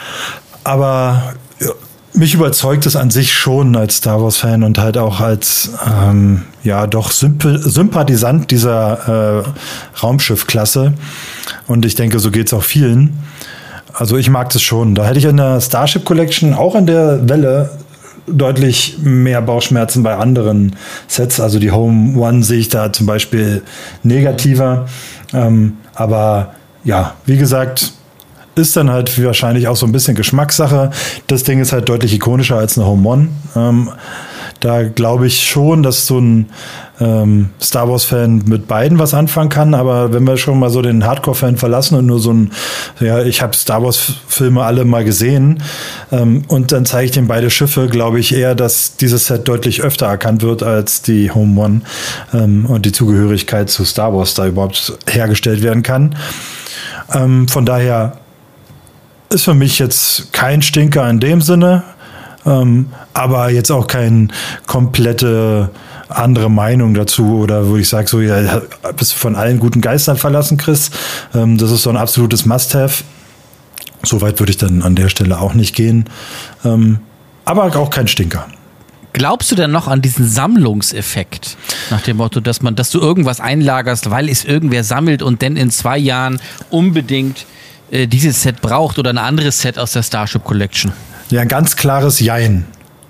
aber ja, mich überzeugt es an sich schon als Star Wars-Fan und halt auch als ähm, ja doch Symp- Sympathisant dieser äh, Raumschiffklasse. Und ich denke, so geht es auch vielen. Also ich mag das schon. Da hätte ich in der Starship Collection auch an der Welle deutlich mehr Bauchschmerzen bei anderen Sets. Also die Home One sehe ich da zum Beispiel negativer. Ähm, aber ja, wie gesagt, ist dann halt wahrscheinlich auch so ein bisschen Geschmackssache. Das Ding ist halt deutlich ikonischer als eine Home One. Ähm, da glaube ich schon, dass so ein ähm, Star Wars-Fan mit beiden was anfangen kann. Aber wenn wir schon mal so den Hardcore-Fan verlassen und nur so ein, ja, ich habe Star Wars-Filme alle mal gesehen ähm, und dann zeige ich dem beide Schiffe, glaube ich eher, dass dieses Set deutlich öfter erkannt wird als die Home One ähm, und die Zugehörigkeit zu Star Wars da überhaupt hergestellt werden kann. Ähm, von daher ist für mich jetzt kein Stinker in dem Sinne, ähm, aber jetzt auch keine komplette andere Meinung dazu oder wo ich sage, so, ja, bist du von allen guten Geistern verlassen, Chris. Ähm, das ist so ein absolutes Must-Have. So weit würde ich dann an der Stelle auch nicht gehen. Ähm, aber auch kein Stinker. Glaubst du denn noch an diesen Sammlungseffekt? Nach dem Motto, dass man, dass du irgendwas einlagerst, weil es irgendwer sammelt und dann in zwei Jahren unbedingt äh, dieses Set braucht oder ein anderes Set aus der Starship Collection? Ja, ein ganz klares Jein.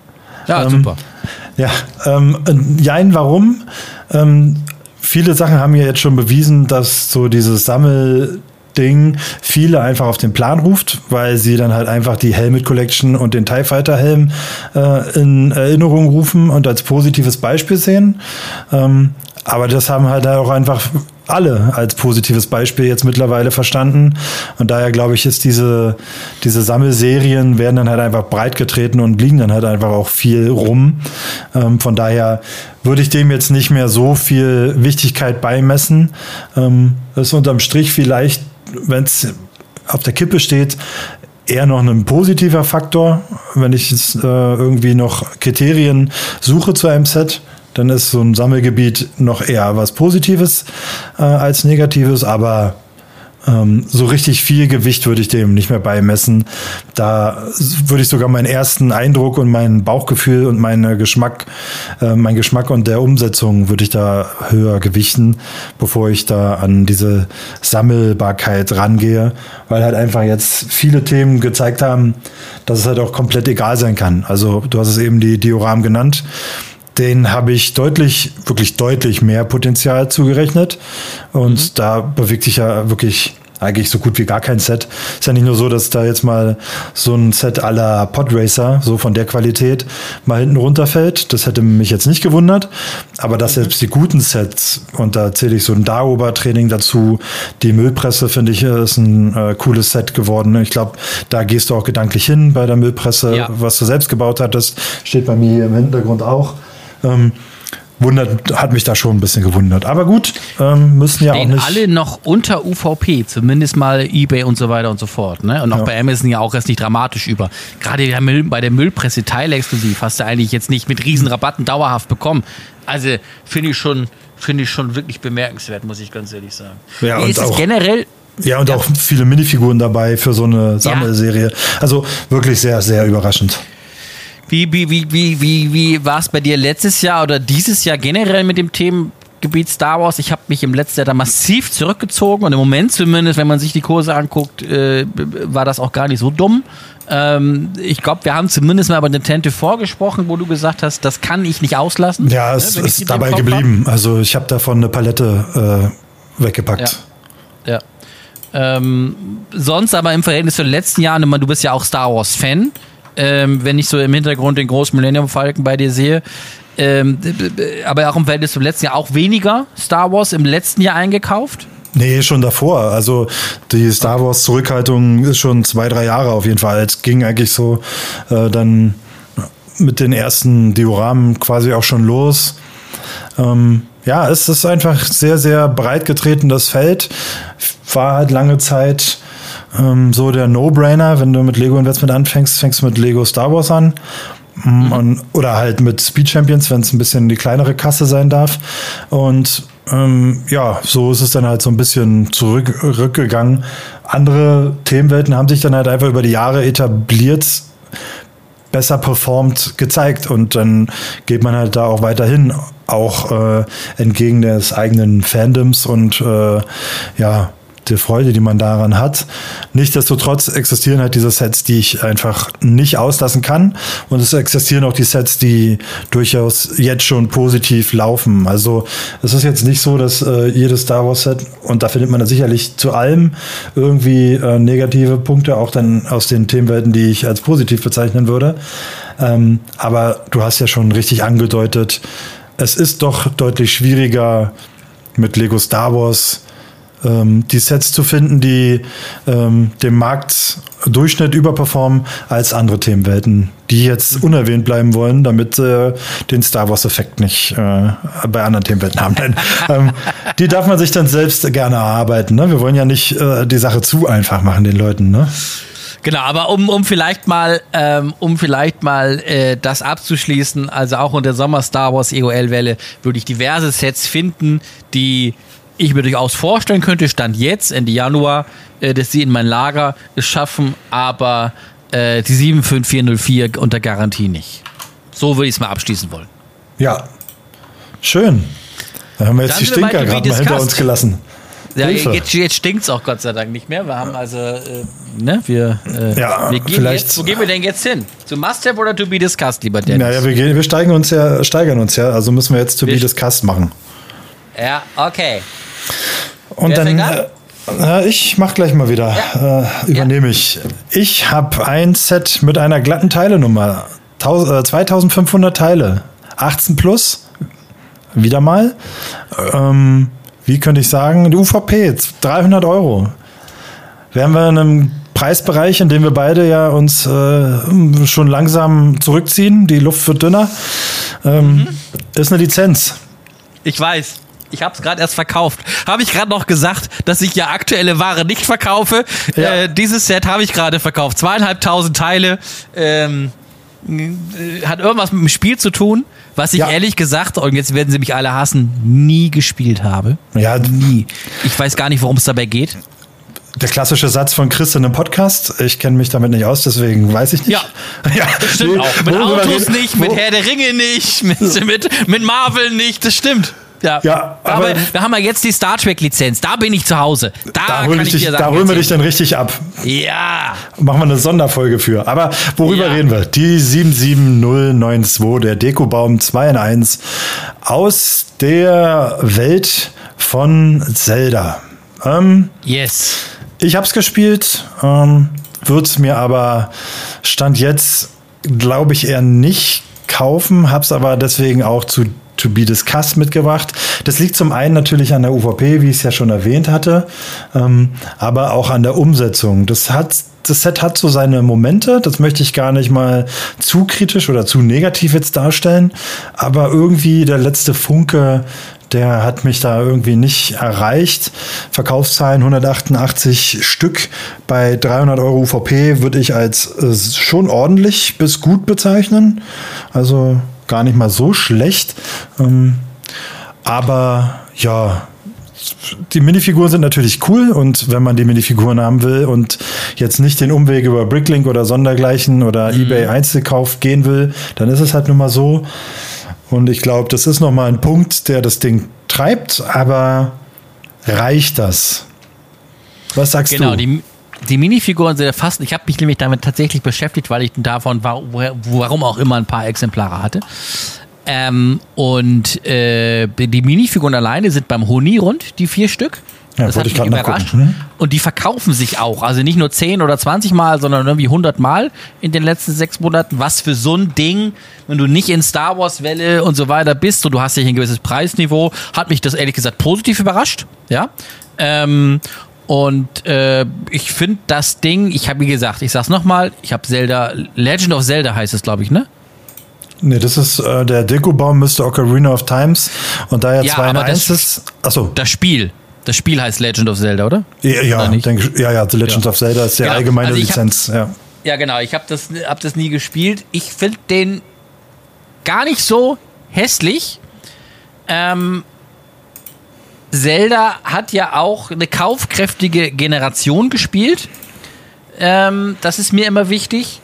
Ja, ähm, super. Ja, ähm, Jein, warum? Ähm, viele Sachen haben ja jetzt schon bewiesen, dass so dieses Sammelding viele einfach auf den Plan ruft, weil sie dann halt einfach die Helmet Collection und den TIE Fighter Helm äh, in Erinnerung rufen und als positives Beispiel sehen. Ähm, aber das haben halt auch einfach alle als positives Beispiel jetzt mittlerweile verstanden. Und daher glaube ich, ist diese, diese Sammelserien werden dann halt einfach breit getreten und liegen dann halt einfach auch viel rum. Ähm, von daher würde ich dem jetzt nicht mehr so viel Wichtigkeit beimessen. Ähm, ist unterm Strich vielleicht, wenn es auf der Kippe steht, eher noch ein positiver Faktor. Wenn ich jetzt, äh, irgendwie noch Kriterien suche zu einem Set, dann ist so ein Sammelgebiet noch eher was Positives äh, als Negatives, aber ähm, so richtig viel Gewicht würde ich dem nicht mehr beimessen. Da würde ich sogar meinen ersten Eindruck und mein Bauchgefühl und meine Geschmack, äh, mein Geschmack und der Umsetzung würde ich da höher gewichten, bevor ich da an diese Sammelbarkeit rangehe, weil halt einfach jetzt viele Themen gezeigt haben, dass es halt auch komplett egal sein kann. Also du hast es eben die Dioramen genannt. Den habe ich deutlich, wirklich deutlich mehr Potenzial zugerechnet. Und mhm. da bewegt sich ja wirklich eigentlich so gut wie gar kein Set. Ist ja nicht nur so, dass da jetzt mal so ein Set à la Podracer, so von der Qualität, mal hinten runterfällt. Das hätte mich jetzt nicht gewundert. Aber dass selbst die guten Sets, und da zähle ich so ein Daober-Training dazu, die Müllpresse, finde ich, ist ein äh, cooles Set geworden. Ich glaube, da gehst du auch gedanklich hin bei der Müllpresse. Ja. Was du selbst gebaut hattest, steht bei mir hier im Hintergrund auch. Ähm, wundert, hat mich da schon ein bisschen gewundert. Aber gut, ähm, müssen ja Stehen auch nicht... alle noch unter U V P, zumindest mal eBay und so weiter und so fort. Ne? Und auch ja. bei Amazon ja auch erst nicht dramatisch über. Gerade der Müll, bei der Müllpresse teilexklusiv hast du eigentlich jetzt nicht mit Riesenrabatten dauerhaft bekommen. Also finde ich schon, finde ich schon wirklich bemerkenswert, muss ich ganz ehrlich sagen. Ja, Wie und ist auch, es generell... Ja, und ja. auch viele Minifiguren dabei für so eine Sammelserie. Ja. Also wirklich sehr, sehr überraschend. Wie, wie, wie, wie, wie, wie war es bei dir letztes Jahr oder dieses Jahr generell mit dem Themengebiet Star Wars? Ich habe mich im letzten Jahr da massiv zurückgezogen und im Moment zumindest, wenn man sich die Kurse anguckt, äh, war das auch gar nicht so dumm. Ähm, ich glaube, wir haben zumindest mal über Nintendo vorgesprochen, wo du gesagt hast, das kann ich nicht auslassen. Ja, es ne, ist dabei geblieben. Hab. Also ich habe davon eine Palette äh, weggepackt. Ja. ja. Ähm, sonst aber im Verhältnis zu den letzten Jahren, du bist ja auch Star Wars-Fan. Ähm, wenn ich so im Hintergrund den großen Millennium Falcon bei dir sehe. Ähm, aber auch im Verhältnis zum letzten Jahr auch weniger Star Wars im letzten Jahr eingekauft? Nee, schon davor. Also die Star Wars Zurückhaltung ist schon zwei, drei Jahre auf jeden Fall. Es ging eigentlich so äh, dann mit den ersten Dioramen quasi auch schon los. Ähm, ja, es ist einfach sehr, sehr breit getreten, das Feld. War halt lange Zeit so der No-Brainer, wenn du mit Lego Investment anfängst, fängst du mit Lego Star Wars an. Mhm. Und, oder halt mit Speed Champions, wenn es ein bisschen die kleinere Kasse sein darf. Und ähm, ja, so ist es dann halt so ein bisschen zurückgegangen. Andere Themenwelten haben sich dann halt einfach über die Jahre etabliert, besser performt gezeigt und dann geht man halt da auch weiterhin, auch äh, entgegen des eigenen Fandoms und äh, ja, der Freude, die man daran hat. Nichtsdestotrotz existieren halt diese Sets, die ich einfach nicht auslassen kann und es existieren auch die Sets, die durchaus jetzt schon positiv laufen. Also es ist jetzt nicht so, dass äh, jedes Star Wars Set, und da findet man dann sicherlich zu allem irgendwie äh, negative Punkte, auch dann aus den Themenwelten, die ich als positiv bezeichnen würde. Ähm, aber du hast ja schon richtig angedeutet, es ist doch deutlich schwieriger mit Lego Star Wars ähm, die Sets zu finden, die ähm, dem Marktdurchschnitt überperformen als andere Themenwelten, die jetzt unerwähnt bleiben wollen, damit äh, den Star Wars-Effekt nicht äh, bei anderen Themenwelten haben. Denn, ähm, die darf man sich dann selbst gerne erarbeiten. Ne? Wir wollen ja nicht äh, die Sache zu einfach machen den Leuten, ne? Genau, aber um, um vielleicht mal, ähm, um vielleicht mal äh, das abzuschließen, also auch unter Sommer Star Wars E O L-Welle würde ich diverse Sets finden, die ich mir durchaus vorstellen könnte, Stand jetzt, Ende Januar, äh, dass sie in mein Lager es schaffen, aber äh, die sieben fünf vier null vier unter Garantie nicht. So würde ich es mal abschließen wollen. Ja, schön. Da haben wir jetzt Dann die Stinker gerade mal hinter uns gelassen. Ja, jetzt, jetzt stinkt es auch Gott sei Dank nicht mehr. Wir haben also, äh, ne, wir, äh, ja, wir gehen vielleicht, jetzt, wo gehen wir denn jetzt hin? Zu Must-Have oder To Be Discussed, lieber Dennis? Naja, wir, gehen, wir steigen uns ja, steigern uns ja, also müssen wir jetzt To wir Be Discussed machen. Ja, okay. Und Wer dann, äh, ich mach gleich mal wieder, ja. äh, übernehme ja. ich. Ich habe ein Set mit einer glatten Teilenummer, zweitausendfünfhundert Teile, achtzehn plus, wieder mal. Ähm, wie könnte ich sagen, die U V P, dreihundert Euro. Wären wir in einem Preisbereich, in dem wir beide ja uns äh, schon langsam zurückziehen, die Luft wird dünner, ähm, mhm. ist eine Lizenz. Ich weiß. Ich habe es gerade erst verkauft. Habe ich gerade noch gesagt, dass ich ja aktuelle Ware nicht verkaufe. Ja. Äh, dieses Set habe ich gerade verkauft. Zweieinhalbtausend Teile. Ähm, hat irgendwas mit dem Spiel zu tun, was ich ja. ehrlich gesagt, und jetzt werden sie mich alle hassen, nie gespielt habe. Ja, nie. Ich weiß gar nicht, worum es dabei geht. Der klassische Satz von Chris in einem Podcast. Ich kenne mich damit nicht aus, deswegen weiß ich nicht. Ja, ja. Das stimmt auch. Mit Autos nicht, mit Herr der Ringe nicht, mit, mit, mit Marvel nicht. Das stimmt. Ja, ja, aber, aber wir haben ja jetzt die Star Trek Lizenz. Da bin ich zu Hause. Da, da, hol ich dich, sagen, da holen wir dich dann richtig ab. Ja. Machen wir eine Sonderfolge für. Aber worüber ja. reden wir? Die sieben sieben null neun zwei, der Dekobaum zwei in eins aus der Welt von Zelda. Ähm, yes. Ich hab's gespielt, ähm, würd's mir aber Stand jetzt, glaube ich, eher nicht kaufen, hab's aber deswegen auch zu To Be Discussed mitgebracht. Das liegt zum einen natürlich an der U V P, wie ich es ja schon erwähnt hatte, ähm, aber auch an der Umsetzung. Das hat, das Set hat so seine Momente, das möchte ich gar nicht mal zu kritisch oder zu negativ jetzt darstellen, aber irgendwie der letzte Funke, der hat mich da irgendwie nicht erreicht. Verkaufszahlen hundertachtundachtzig Stück bei dreihundert Euro U V P würde ich als äh, schon ordentlich bis gut bezeichnen. Also gar nicht mal so schlecht. Ähm, aber ja, die Minifiguren sind natürlich cool und wenn man die Minifiguren haben will und jetzt nicht den Umweg über Bricklink oder Sondergleichen oder mhm. eBay Einzelkauf gehen will, dann ist es halt nun mal so. Und ich glaube, das ist nochmal ein Punkt, der das Ding treibt, aber reicht das? Was sagst genau, du? Die, die Minifiguren sind fast, ich habe mich nämlich damit tatsächlich beschäftigt, weil ich davon, warum auch immer, ein paar Exemplare hatte. Ähm, und äh, die Minifiguren alleine sind beim Honi rund, die vier Stück. Ja, das hat mich überrascht. Hm? Und die verkaufen sich auch. Also nicht nur zehn oder zwanzig Mal, sondern irgendwie hundert Mal in den letzten sechs Monaten. Was für so ein Ding, wenn du nicht in Star Wars Welle und so weiter bist und du hast ja ein gewisses Preisniveau, hat mich das ehrlich gesagt positiv überrascht. Ja. Ähm, und äh, ich finde das Ding, ich habe wie gesagt, ich sag's nochmal, ich habe Zelda, Legend of Zelda heißt es, glaube ich, ne? Nee, das ist äh, der Dekobaum müsste Ocarina of Times und da ja, ja zwei in eins ist. Achso. Das Spiel. Das Spiel heißt Legend of Zelda, oder? Ja, ja, denk, ja, ja The Legend ja. of Zelda ist die genau. allgemeine also ich Lizenz. Hab, ja. Ja, genau. Ich habe das, hab das nie gespielt. Ich finde den gar nicht so hässlich. Ähm, Zelda hat ja auch eine kaufkräftige Generation gespielt. Ähm, das ist mir immer wichtig.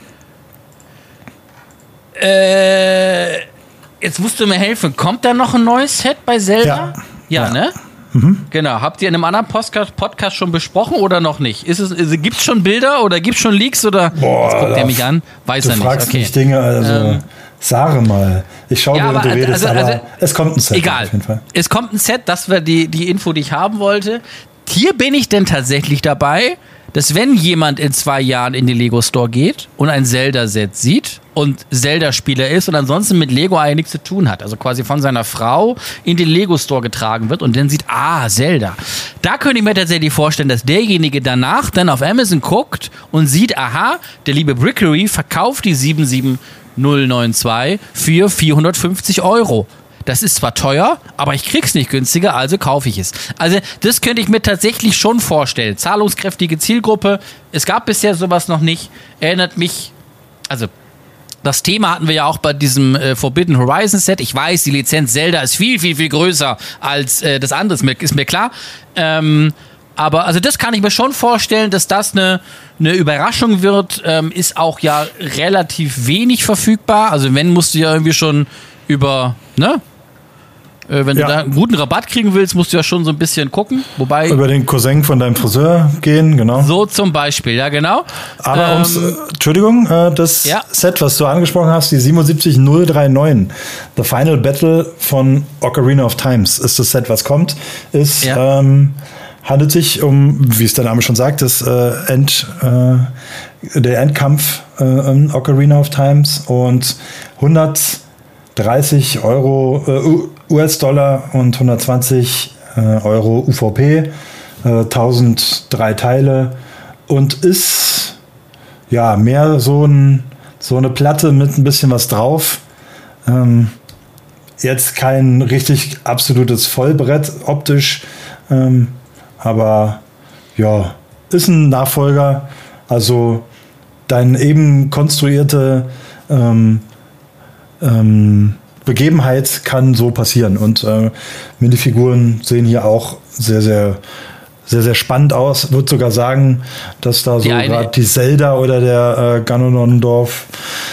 Äh, jetzt musst du mir helfen. Kommt da noch ein neues Set bei Zelda? Ja, ja, ja. Ne? Mhm. Genau. Habt ihr in einem anderen Podcast, Podcast schon besprochen oder noch nicht? Ist es, ist, gibt's schon Bilder oder gibt's schon Leaks oder? Boah, jetzt guckt er mich an. Weiß du er nicht. Fragst okay. mich Dinge, also ähm, sage mal. Ich schaue, ja, während du redest, also, aber also, es kommt ein Set. Egal. Auf jeden Fall. Es kommt ein Set, das war die, die Info, die ich haben wollte. Hier bin ich denn tatsächlich dabei, dass wenn jemand in zwei Jahren in den Lego Store geht und ein Zelda-Set sieht und Zelda-Spieler ist und ansonsten mit Lego eigentlich nichts zu tun hat, also quasi von seiner Frau in den Lego Store getragen wird und dann sieht, ah, Zelda. Da könnte ich mir tatsächlich vorstellen, dass derjenige danach dann auf Amazon guckt und sieht, aha, der liebe Brickery verkauft die sieben sieben null neun zwei für vierhundertfünfzig Euro. Das ist zwar teuer, aber ich krieg's nicht günstiger, also kaufe ich es. Also das könnte ich mir tatsächlich schon vorstellen. Zahlungskräftige Zielgruppe, es gab bisher sowas noch nicht. Erinnert mich, also das Thema hatten wir ja auch bei diesem äh, Forbidden Horizon Set. Ich weiß, die Lizenz Zelda ist viel, viel, viel größer als äh, das andere, ist mir, ist mir klar. Ähm, aber also das kann ich mir schon vorstellen, dass das eine, eine Überraschung wird. Ähm, ist auch ja relativ wenig verfügbar. Also wenn, musst du ja irgendwie schon über, ne? Äh, wenn ja. du da einen guten Rabatt kriegen willst, musst du ja schon so ein bisschen gucken. Wobei über den Cousin von deinem Friseur gehen, genau. So zum Beispiel, ja genau. Aber ähm, ums, äh, Entschuldigung, äh, das ja. Set, was du angesprochen hast, die siebenundsiebzig null neununddreißig, The Final Battle von Ocarina of Times, ist das Set, was kommt. Ist, ja. ähm, handelt sich um, wie es der Name schon sagt, das äh, End, äh, der Endkampf äh, in Ocarina of Times und hundertdreißig Euro äh, U S-Dollar und hundertzwanzig äh, Euro U V P, äh, tausenddrei Teile und ist ja mehr so, ein, so eine Platte mit ein bisschen was drauf. Ähm, jetzt kein richtig absolutes Vollbrett optisch, ähm, aber ja, ist ein Nachfolger. Also deine eben konstruierte ähm, ähm, Begebenheit kann so passieren. Und äh, Minifiguren sehen hier auch sehr, sehr, sehr, sehr spannend aus. Ich würde sogar sagen, dass da so gerade die Zelda oder der äh, Ganondorf,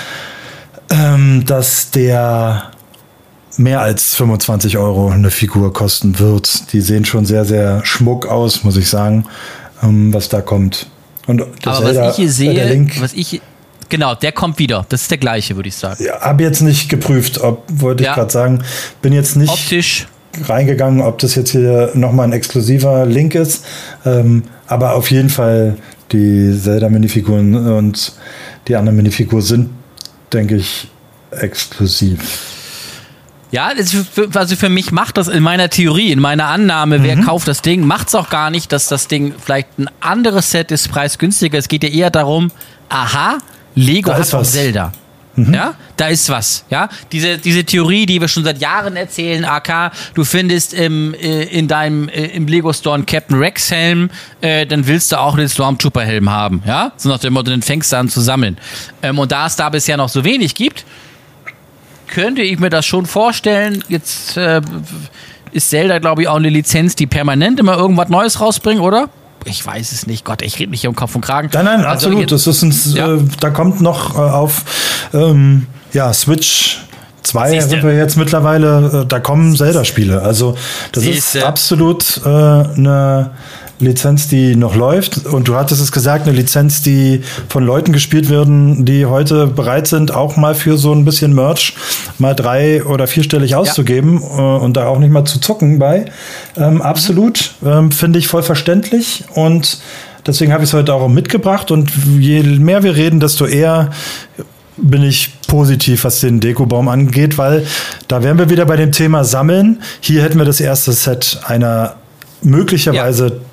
ähm, dass der mehr als fünfundzwanzig Euro eine Figur kosten wird. Die sehen schon sehr, sehr schmuck aus, muss ich sagen, ähm, was da kommt. Und aber Zelda, was ich hier sehe, äh, der Link, was ich genau, der kommt wieder. Das ist der gleiche, würde ich sagen. Ja, habe jetzt nicht geprüft, ob, wollte ja. ich gerade sagen, bin jetzt nicht optisch reingegangen, ob das jetzt hier nochmal ein exklusiver Link ist. Ähm, aber auf jeden Fall die Zelda-Minifiguren und die anderen Minifiguren sind, denke ich, exklusiv. Ja, also für mich macht das in meiner Theorie, in meiner Annahme, mhm. wer kauft das Ding, macht es auch gar nicht, dass das Ding vielleicht ein anderes Set ist, preisgünstiger. Es geht ja eher darum, aha, Lego hat auch Zelda. Mhm. Ja, da ist was. Ja, diese, diese Theorie, die wir schon seit Jahren erzählen, A K, du findest im, äh, in deinem äh, im Lego Store einen Captain Rex Helm, äh, dann willst du auch den Stormtrooper Helm haben. Ja, so nach dem Motto, den fängst du an zu sammeln. Ähm, und da es da bisher noch so wenig gibt, könnte ich mir das schon vorstellen. Jetzt äh, ist Zelda, glaube ich, auch eine Lizenz, die permanent immer irgendwas Neues rausbringt, oder? Ich weiß es nicht. Gott, ich rede mich hier um Kopf und Kragen. Nein, nein, also absolut. Das ist ein, ja. äh, da kommt noch äh, auf ähm, ja, Switch zwei sind wir jetzt mittlerweile, äh, da kommen Zelda-Spiele. Also das Siehste. ist absolut äh, eine Lizenz, die noch läuft. Und du hattest es gesagt, eine Lizenz, die von Leuten gespielt werden, die heute bereit sind, auch mal für so ein bisschen Merch mal drei- oder vierstellig auszugeben ja. äh, und da auch nicht mal zu zucken bei. Ähm, absolut, mhm. ähm, finde ich voll verständlich. Und deswegen habe ich es heute auch mitgebracht. Und je mehr wir reden, desto eher bin ich positiv, was den Dekobaum angeht, weil da wären wir wieder bei dem Thema Sammeln. Hier hätten wir das erste Set einer möglicherweise ja.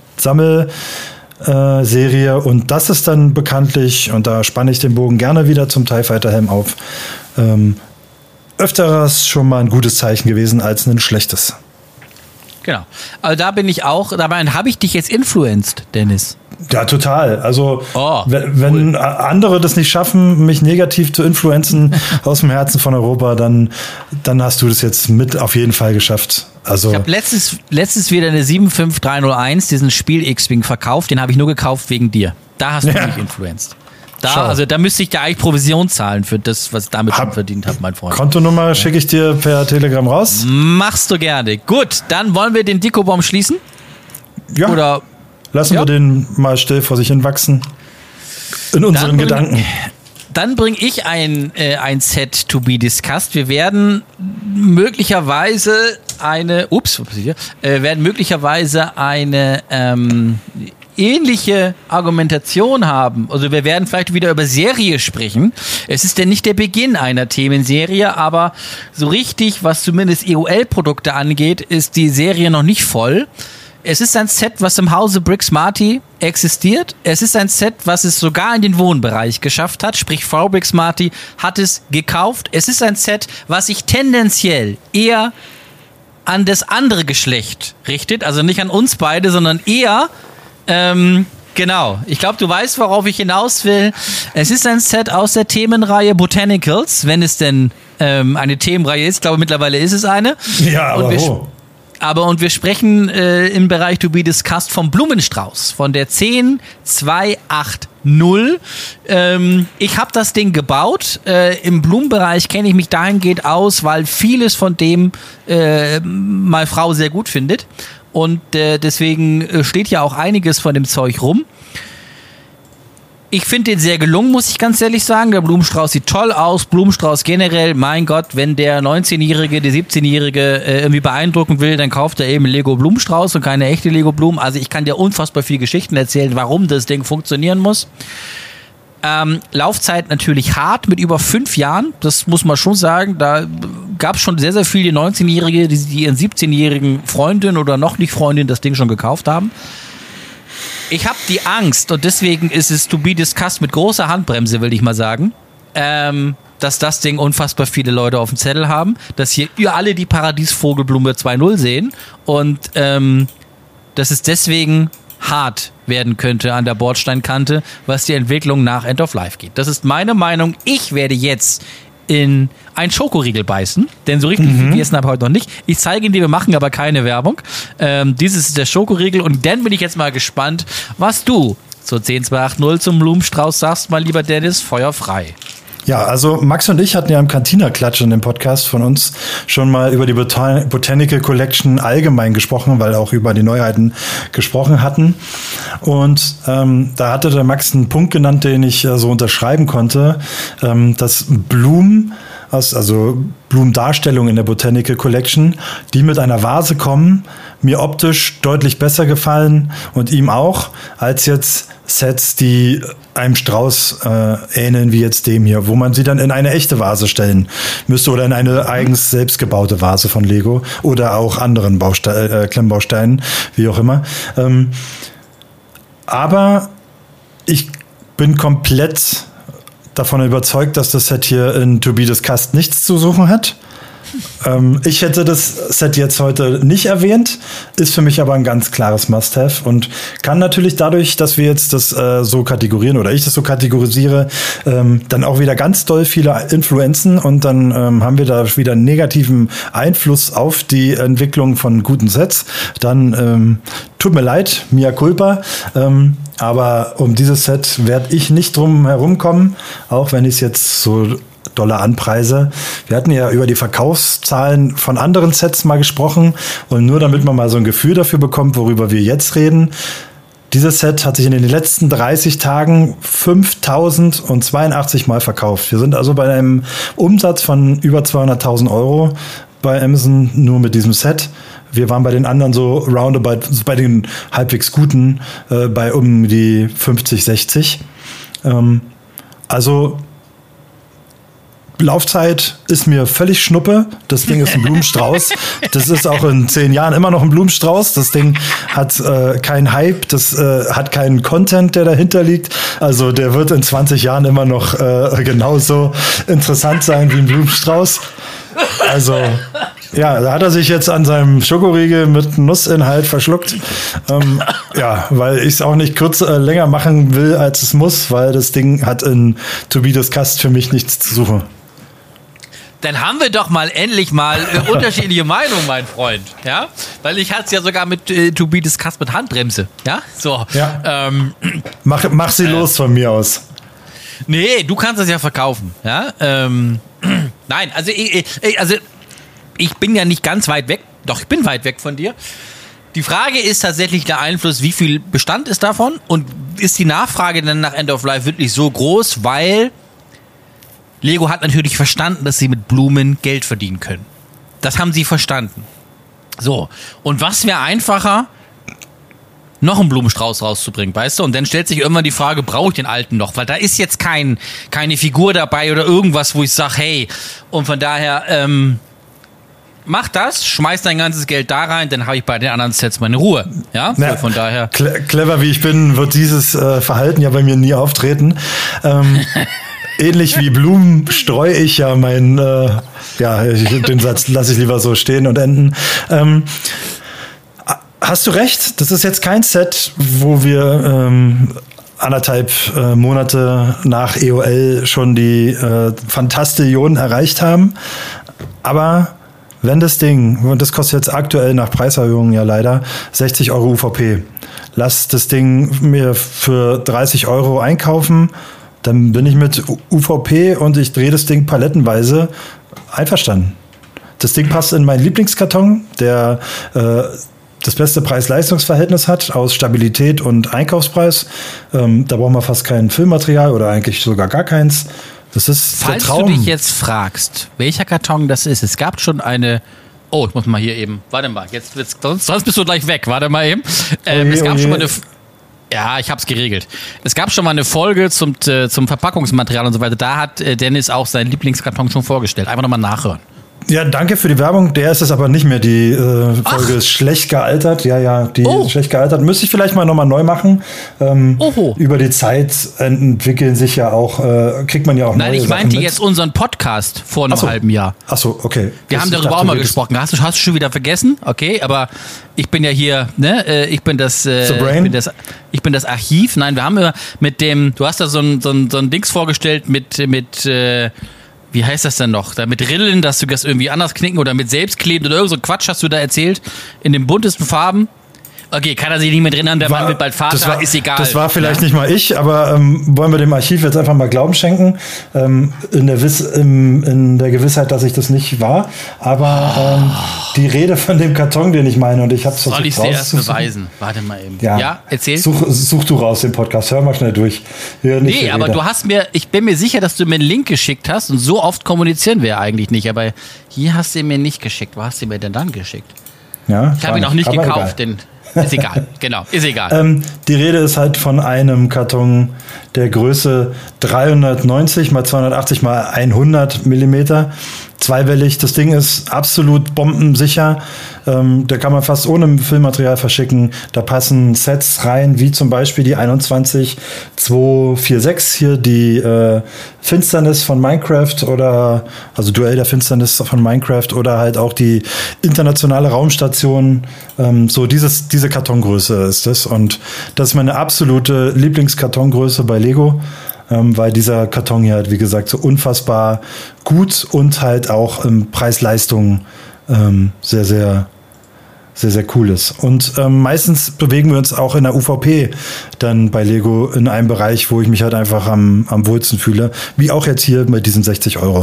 Sammelserie äh, und das ist dann bekanntlich, und da spanne ich den Bogen gerne wieder zum TIE Fighter Helm auf, ähm, öfteres schon mal ein gutes Zeichen gewesen als ein schlechtes. Genau. Also da bin ich auch, dabei habe ich dich jetzt influenced, Dennis. Ja, total. Also oh, wenn, wenn cool. andere das nicht schaffen, mich negativ zu influenzen aus dem Herzen von Europa, dann, dann hast du das jetzt mit auf jeden Fall geschafft. Also ich habe letztes, letztes wieder eine sieben fünf drei null eins, diesen Spiel X-Wing verkauft, den habe ich nur gekauft wegen dir. Da hast du ja. mich influenced. Da, also da müsste ich dir eigentlich Provision zahlen für das, was ich damit hab, schon verdient habe, mein Freund. Kontonummer ja. schicke ich dir per Telegram raus. Machst du gerne. Gut, dann wollen wir den Dicobomb schließen? Ja. Oder lassen ja. wir den mal still vor sich hin wachsen. In unseren bring, Gedanken. Dann bringe ich ein, äh, ein Set to be discussed. Wir werden möglicherweise eine, ups, äh, werden möglicherweise eine ähm, ähnliche Argumentation haben. Also wir werden vielleicht wieder über Serie sprechen. Es ist denn nicht der Beginn einer Themenserie, aber so richtig, was zumindest E O L-Produkte angeht, ist die Serie noch nicht voll. Es ist ein Set, was im Hause Brixmarty existiert. Es ist ein Set, was es sogar in den Wohnbereich geschafft hat. Sprich, Frau Brixmarty hat es gekauft. Es ist ein Set, was sich tendenziell eher an das andere Geschlecht richtet. Also nicht an uns beide, sondern eher, ähm, genau. Ich glaube, du weißt, worauf ich hinaus will. Es ist ein Set aus der Themenreihe Botanicals, wenn es denn ähm, eine Themenreihe ist. Ich glaube, mittlerweile ist es eine. Ja, aber wo? Aber und wir sprechen äh, im Bereich To Be Discussed vom Blumenstrauß, von der zehn zwei acht null. Ähm, ich habe das Ding gebaut. Äh, Im Blumenbereich kenne ich mich dahingehend aus, weil vieles von dem äh, meine Frau sehr gut findet. Und äh, deswegen steht ja auch einiges von dem Zeug rum. Ich finde den sehr gelungen, muss ich ganz ehrlich sagen. Der Blumenstrauß sieht toll aus. Blumenstrauß generell, mein Gott, wenn der neunzehnjährige, der siebzehnjährige äh, irgendwie beeindrucken will, dann kauft er eben Lego Blumenstrauß und keine echte Lego Blumen. Also ich kann dir unfassbar viele Geschichten erzählen, warum das Ding funktionieren muss. Ähm, Laufzeit natürlich hart mit über fünf Jahren. Das muss man schon sagen. Da gab es schon sehr, sehr viele neunzehnjährige, die, die ihren siebzehnjährigen Freundin oder noch nicht Freundin das Ding schon gekauft haben. Ich habe die Angst, und deswegen ist es To Be Discussed mit großer Handbremse, will ich mal sagen, ähm, dass das Ding unfassbar viele Leute auf dem Zettel haben, dass hier alle die Paradiesvogelblume zwei null sehen und ähm, dass es deswegen hart werden könnte an der Bordsteinkante, was die Entwicklung nach End of Life geht. Das ist meine Meinung. Ich werde jetzt in ein Schokoriegel beißen, denn so richtig mhm. gegessen habe ich heute noch nicht. Ich zeige ihn dir, wir machen aber keine Werbung. Ähm, dieses ist der Schokoriegel und dann bin ich jetzt mal gespannt, was du zur zehn zwei acht null zum Blumenstrauß sagst, mein lieber Dennis, Feuer frei. Ja, also Max und ich hatten ja im Cantina-Klatsch in dem Podcast von uns schon mal über die Botan- Botanical Collection allgemein gesprochen, weil auch über die Neuheiten gesprochen hatten. Und ähm, da hatte der Max einen Punkt genannt, den ich äh, so unterschreiben konnte, ähm, dass Blumen, also Blumendarstellungen in der Botanical Collection, die mit einer Vase kommen, mir optisch deutlich besser gefallen und ihm auch, als jetzt Sets, die einem Strauß äh, ähneln wie jetzt dem hier, wo man sie dann in eine echte Vase stellen müsste oder in eine eigens selbstgebaute Vase von Lego oder auch anderen Bauste- äh, Klemmbausteinen, wie auch immer. Ähm, aber ich bin komplett davon überzeugt, dass das Set hier in To Be Discussed nichts zu suchen hat. Ähm, ich hätte das Set jetzt heute nicht erwähnt, ist für mich aber ein ganz klares Must-Have und kann natürlich dadurch, dass wir jetzt das äh, so kategorieren oder ich das so kategorisiere, ähm, dann auch wieder ganz doll viele Influenzen und dann ähm, haben wir da wieder einen negativen Einfluss auf die Entwicklung von guten Sets. Dann ähm, tut mir leid, mea culpa, ähm, aber um dieses Set werde ich nicht drum herumkommen, auch wenn ich es jetzt so Dollar anpreise. Wir hatten ja über die Verkaufszahlen von anderen Sets mal gesprochen und nur damit man mal so ein Gefühl dafür bekommt, worüber wir jetzt reden. Dieses Set hat sich in den letzten dreißig Tagen fünftausendzweiundachtzig Mal verkauft. Wir sind also bei einem Umsatz von über zweihunderttausend Euro bei Amazon nur mit diesem Set. Wir waren bei den anderen so roundabout, bei den halbwegs guten, äh, bei um die fünfzig, sechzig. Ähm, also Laufzeit ist mir völlig Schnuppe. Das Ding ist ein Blumenstrauß. Das ist auch in zehn Jahren immer noch ein Blumenstrauß. Das Ding hat äh, keinen Hype, das äh, hat keinen Content, der dahinter liegt. Also der wird in zwanzig Jahren immer noch äh, genauso interessant sein wie ein Blumenstrauß. Also Ja, da hat er sich jetzt an seinem Schokoriegel mit Nussinhalt verschluckt. Ähm, ja, weil ich es auch nicht kürzer, äh, länger machen will, als es muss, weil das Ding hat in To Be Discussed für mich nichts zu suchen. Dann haben wir doch mal endlich mal äh, unterschiedliche Meinungen, mein Freund. Ja, weil ich hatte es ja sogar mit äh, To Be Discussed mit Handbremse. Ja, so. Ja. Ähm, mach, mach sie äh, los von mir aus. Nee, du kannst es ja verkaufen. Ja. Ähm, nein, also ich, ich, also ich bin ja nicht ganz weit weg. Doch, ich bin weit weg von dir. Die Frage ist tatsächlich der Einfluss, wie viel Bestand ist davon und ist die Nachfrage dann nach End of Life wirklich so groß, weil Lego hat natürlich verstanden, dass sie mit Blumen Geld verdienen können. Das haben sie verstanden. So, und was wäre einfacher, noch einen Blumenstrauß rauszubringen, weißt du? Und dann stellt sich irgendwann die Frage, brauche ich den alten noch? Weil da ist jetzt kein, keine Figur dabei oder irgendwas, wo ich sage, hey, und von daher, ähm, mach das, schmeiß dein ganzes Geld da rein, dann habe ich bei den anderen Sets meine Ruhe. Ja, ja, von daher. Clever wie ich bin, wird dieses äh, Verhalten ja bei mir nie auftreten. Ähm, Ähnlich wie Blumen streue ich ja mein, äh, ja, ich, den Satz lasse ich lieber so stehen und enden. Ähm, hast du recht, das ist jetzt kein Set, wo wir ähm, anderthalb äh, Monate nach E O L schon die äh, Fantastillionen erreicht haben. Aber wenn das Ding, und das kostet jetzt aktuell nach Preiserhöhungen ja leider sechzig Euro U V P, lass das Ding mir für dreißig Euro einkaufen, dann bin ich mit U V P und ich drehe das Ding palettenweise einverstanden. Das Ding passt in meinen Lieblingskarton, der äh, das beste Preis-Leistungs-Verhältnis hat aus Stabilität und Einkaufspreis. Ähm, da brauchen wir fast kein Füllmaterial oder eigentlich sogar gar keins. Das ist Falls der Traum. du dich jetzt fragst, welcher Karton das ist, es gab schon eine. Oh, ich muss mal hier eben. Warte mal, jetzt wird's, sonst, sonst bist du gleich weg. Warte mal eben. Ähm, oje, es gab oje. schon mal eine. Ja, ich hab's geregelt. Es gab schon mal eine Folge zum, äh, zum Verpackungsmaterial und so weiter. Da hat äh, Dennis auch seinen Lieblingskarton schon vorgestellt. Einfach nochmal nachhören. Ja, danke für die Werbung. Der ist es aber nicht mehr. Die äh, Folge ist schlecht gealtert. Ja, ja, die Oh. ist schlecht gealtert. Müsste ich vielleicht mal nochmal neu machen. Ähm, Oho. Über die Zeit entwickeln sich ja auch, äh, kriegt man ja auch Nein, neue ich Sachen meinte mit. jetzt unseren Podcast vor einem Ach so. halben Jahr. Ach so, okay. Wir Das- haben ich darüber dachte, auch mal wir- gesprochen. Hast du, hast du schon wieder vergessen? Okay, aber ich bin ja hier, ne? äh, Ich bin das, äh, The Brain? ich bin das, ich bin das Archiv. Nein, wir haben immer mit dem, du hast da so ein, so ein, so ein Dings vorgestellt mit, mit, äh, wie heißt das denn noch? Da mit Rillen, dass du das irgendwie anders knicken oder mit Selbstkleben oder irgend so Quatsch hast du da erzählt. In den buntesten Farben. Okay, kann er sich nicht mehr drin haben, der War- Mann wird bald Vater, das war, ist egal. Das war vielleicht ja? nicht mal ich, aber ähm, wollen wir dem Archiv jetzt einfach mal Glauben schenken, ähm, in, der Wiss, im, in der Gewissheit, dass ich das nicht war. Aber ähm, die Rede von dem Karton, den ich meine, und ich habe es Soll ich versucht dir erst rauszusuchen. beweisen? Warte mal eben. Ja, Ja, erzähl. Such, such du raus den Podcast, hör mal schnell durch. Hier nicht Nee, die aber Rede. du hast mir, ich bin mir sicher, dass du mir einen Link geschickt hast und so oft kommunizieren wir eigentlich nicht, aber hier hast du ihn mir nicht geschickt. Wo hast du ihn mir denn dann geschickt? Ja, Ich habe ihn auch nicht aber gekauft, egal. denn ist egal. Genau, ist egal. Ähm, die Rede ist halt von einem Karton der Größe dreihundertneunzig mal zweihundertachtzig mal hundert Millimeter. Zweiwellig. Das Ding ist absolut bombensicher. Ähm, da kann man fast ohne Füllmaterial verschicken. Da passen Sets rein, wie zum Beispiel die einundzwanzig zweihundertsechsundvierzig, hier die äh, Finsternis von Minecraft oder also Duell der Finsternis von Minecraft oder halt auch die internationale Raumstation. Ähm, so dieses, diese Kartongröße ist das. Und das ist meine absolute Lieblingskartongröße bei Lego. Ähm, weil dieser Karton hier halt, wie gesagt, so unfassbar gut und halt auch im Preis-Leistung ähm, sehr, sehr, sehr, sehr cool ist. Und ähm, meistens bewegen wir uns auch in der U V P dann bei Lego in einem Bereich, wo ich mich halt einfach am, am wohlsten fühle. Wie auch jetzt hier mit diesen sechzig Euro.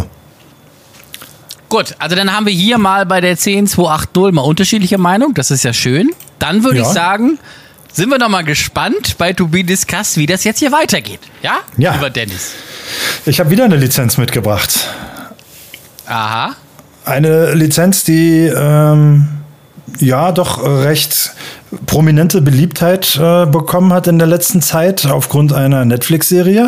Gut, also dann haben wir hier mal bei der zehn zwei acht null mal unterschiedliche Meinung. Das ist ja schön. Dann würde Ja. ich sagen, sind wir doch mal gespannt bei To Be Discussed, wie das jetzt hier weitergeht. Ja? Ja. Lieber Dennis. Ich habe wieder eine Lizenz mitgebracht. Aha. Eine Lizenz, die ähm, ja doch recht prominente Beliebtheit äh, bekommen hat in der letzten Zeit aufgrund einer Netflix-Serie.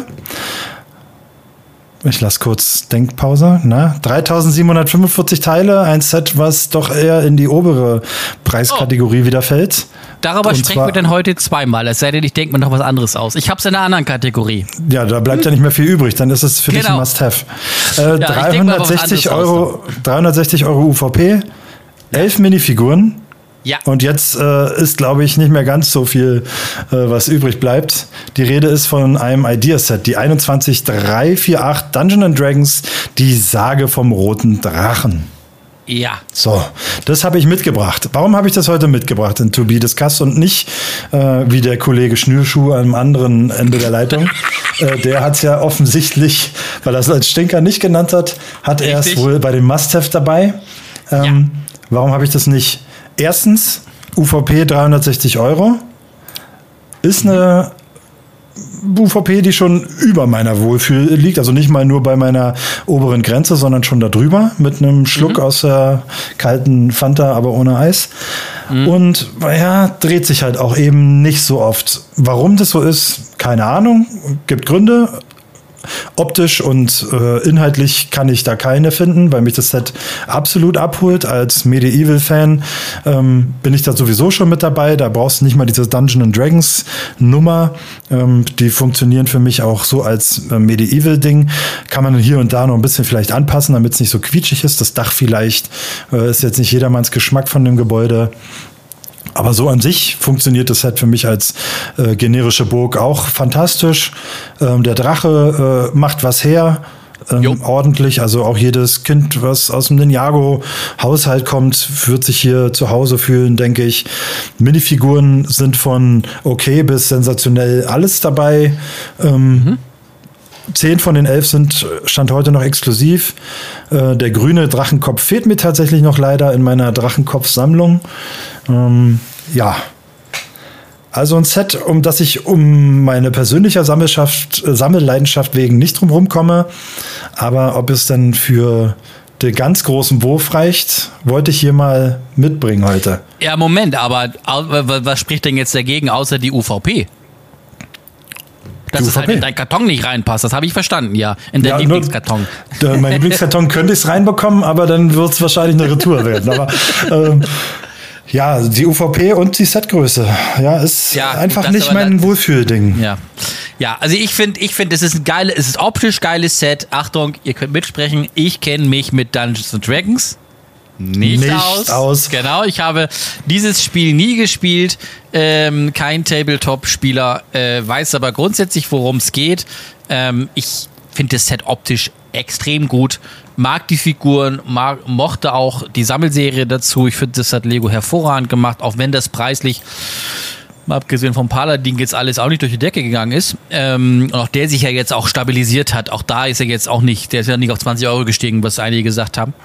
Ich lasse kurz Denkpause. Na, dreitausendsiebenhundertfünfundvierzig Teile, ein Set, was doch eher in die obere Preiskategorie wieder fällt. Darüber Und sprechen zwar- wir dann heute zweimal. Es sei denn, ich denke mir noch was anderes aus. Ich habe es in einer anderen Kategorie. Ja, da bleibt ja nicht mehr viel übrig. Dann ist es für dich ein Genau. Must-Have. Äh, denk mal was dreihundertsechzig anderes Euro, dreihundertsechzig Euro U V P, elf Minifiguren. Ja. Und jetzt äh, ist, glaube ich, nicht mehr ganz so viel, äh, was übrig bleibt. Die Rede ist von einem Ideaset, die einundzwanzig drei vier acht Dungeons and Dragons, die Sage vom roten Drachen. Ja. So, das habe ich mitgebracht. Warum habe ich das heute mitgebracht in To Be Discussed und nicht äh, wie der Kollege Schnürschuh am anderen Ende der Leitung? äh, der hat es ja offensichtlich, weil er es als Stinker nicht genannt hat, hat er es wohl bei dem Must-Have dabei. Ähm, ja. Warum habe ich das nicht? Erstens, U V P dreihundertsechzig Euro. Ist eine U V P, die schon über meiner Wohlfühl liegt. Also nicht mal nur bei meiner oberen Grenze, sondern schon da drüber. Mit einem Schluck mhm. aus der kalten Fanta, aber ohne Eis. Mhm. Und ja, dreht sich halt auch eben nicht so oft. Warum das so ist, keine Ahnung. Gibt Gründe. Optisch und äh, inhaltlich kann ich da keine finden, weil mich das Set absolut abholt. Als Medieval-Fan ähm, bin ich da sowieso schon mit dabei. Da brauchst du nicht mal diese Dungeons and Dragons Nummer. Ähm, die funktionieren für mich auch so als äh, Medieval-Ding. Kann man hier und da noch ein bisschen vielleicht anpassen, damit es nicht so quietschig ist. Das Dach vielleicht äh, ist jetzt nicht jedermanns Geschmack von dem Gebäude. Aber so an sich funktioniert das Set für mich als äh, generische Burg auch fantastisch. Ähm, der Drache äh, macht was her, ähm, ordentlich. Also auch jedes Kind, was aus dem Ninjago-Haushalt kommt, wird sich hier zu Hause fühlen, denke ich. Minifiguren sind von okay bis sensationell alles dabei. Ähm, mhm. Zehn von den elf sind Stand heute noch exklusiv. Äh, der grüne Drachenkopf fehlt mir tatsächlich noch leider in meiner Drachenkopf-Sammlung. Ähm, ja. Also ein Set, um das ich um meine persönliche Sammelschaft, äh, Sammelleidenschaft wegen nicht drum rumkomme. Aber ob es dann für den ganz großen Wurf reicht, wollte ich hier mal mitbringen heute. Ja, Moment, aber was spricht denn jetzt dagegen, außer die U V P? Dass es halt in deinen Karton nicht reinpasst, das habe ich verstanden, ja. In deinen ja, Lieblingskarton. Nur, mein Lieblingskarton könnte ich es reinbekommen, aber dann wird es wahrscheinlich eine Retour werden. Aber ähm, ja, die U V P und die Setgröße, ja, ist ja, einfach nicht mein Wohlfühlding. Ja. Ja, also ich finde, ich finde, es ist ein geiles, es ist optisch geiles Set. Achtung, ihr könnt mitsprechen. Ich kenne mich mit Dungeons and Dragons nicht, nicht aus. aus. Genau, ich habe dieses Spiel nie gespielt. Ähm, kein Tabletop-Spieler, äh, weiß aber grundsätzlich, worum es geht. Ähm, ich finde das Set optisch extrem gut. Mag die Figuren, mag, mochte auch die Sammelserie dazu. Ich finde, das hat Lego hervorragend gemacht, auch wenn das preislich, mal abgesehen vom Paladin, jetzt alles auch nicht durch die Decke gegangen ist. Ähm, und auch der sich ja jetzt auch stabilisiert hat. Auch da ist er jetzt auch nicht, der ist ja nicht auf zwanzig Euro gestiegen, was einige gesagt haben.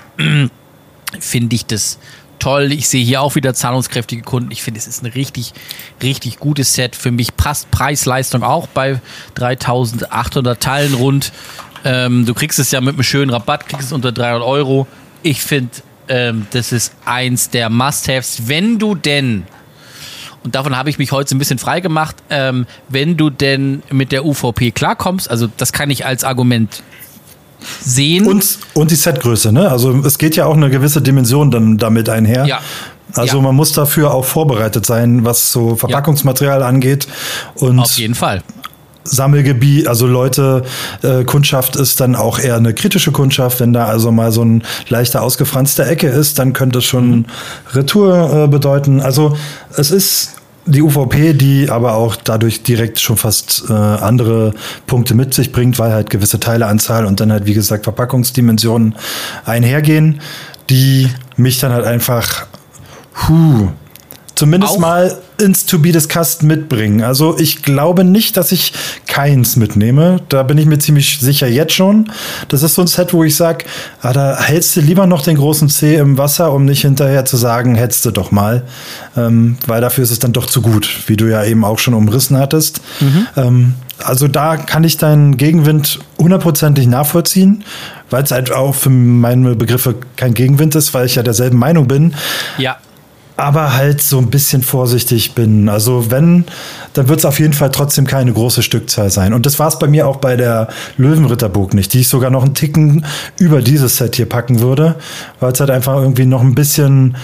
Finde ich das toll. Ich sehe hier auch wieder zahlungskräftige Kunden. Ich finde, es ist ein richtig, richtig gutes Set. Für mich passt Preis-Leistung auch bei dreitausendachthundert Teilen rund. Ähm, du kriegst es ja mit einem schönen Rabatt, kriegst es unter dreihundert Euro. Ich finde, ähm, das ist eins der Must-Haves, wenn du denn, und davon habe ich mich heute so ein bisschen frei gemacht, ähm, wenn du denn mit der U V P klarkommst, also das kann ich als Argument sehen. Und, und die Setgröße, ne? Also es geht ja auch eine gewisse Dimension dann damit einher. Ja. Also ja. Man muss dafür auch vorbereitet sein, was so Verpackungsmaterial ja. angeht. Und auf jeden Fall. Sammelgebiet, also Leute, äh, Kundschaft ist dann auch eher eine kritische Kundschaft. Wenn da also mal so ein leichter ausgefranste Ecke ist, dann könnte es schon mhm. Retour äh, bedeuten. Also es ist die U V P, die aber auch dadurch direkt schon fast äh, andere Punkte mit sich bringt, weil halt gewisse Teileanzahl und dann halt, wie gesagt, Verpackungsdimensionen einhergehen, die mich dann halt einfach huh, zumindest auch mal ins To Be Discussed mitbringen. Also ich glaube nicht, dass ich keins mitnehme. Da bin ich mir ziemlich sicher jetzt schon. Das ist so ein Set, wo ich sage, ah, da hältst du lieber noch den großen Zeh im Wasser, um nicht hinterher zu sagen, hättest du doch mal. Ähm, weil dafür ist es dann doch zu gut, wie du ja eben auch schon umrissen hattest. Mhm. Ähm, also da kann ich deinen Gegenwind hundertprozentig nachvollziehen, weil es halt auch für meine Begriffe kein Gegenwind ist, weil ich ja derselben Meinung bin. Ja. Aber halt so ein bisschen vorsichtig bin. Also wenn, dann wird es auf jeden Fall trotzdem keine große Stückzahl sein. Und das war es bei mir auch bei der Löwenritterburg nicht, die ich sogar noch einen Ticken über dieses Set hier packen würde, weil es halt einfach irgendwie noch ein bisschen,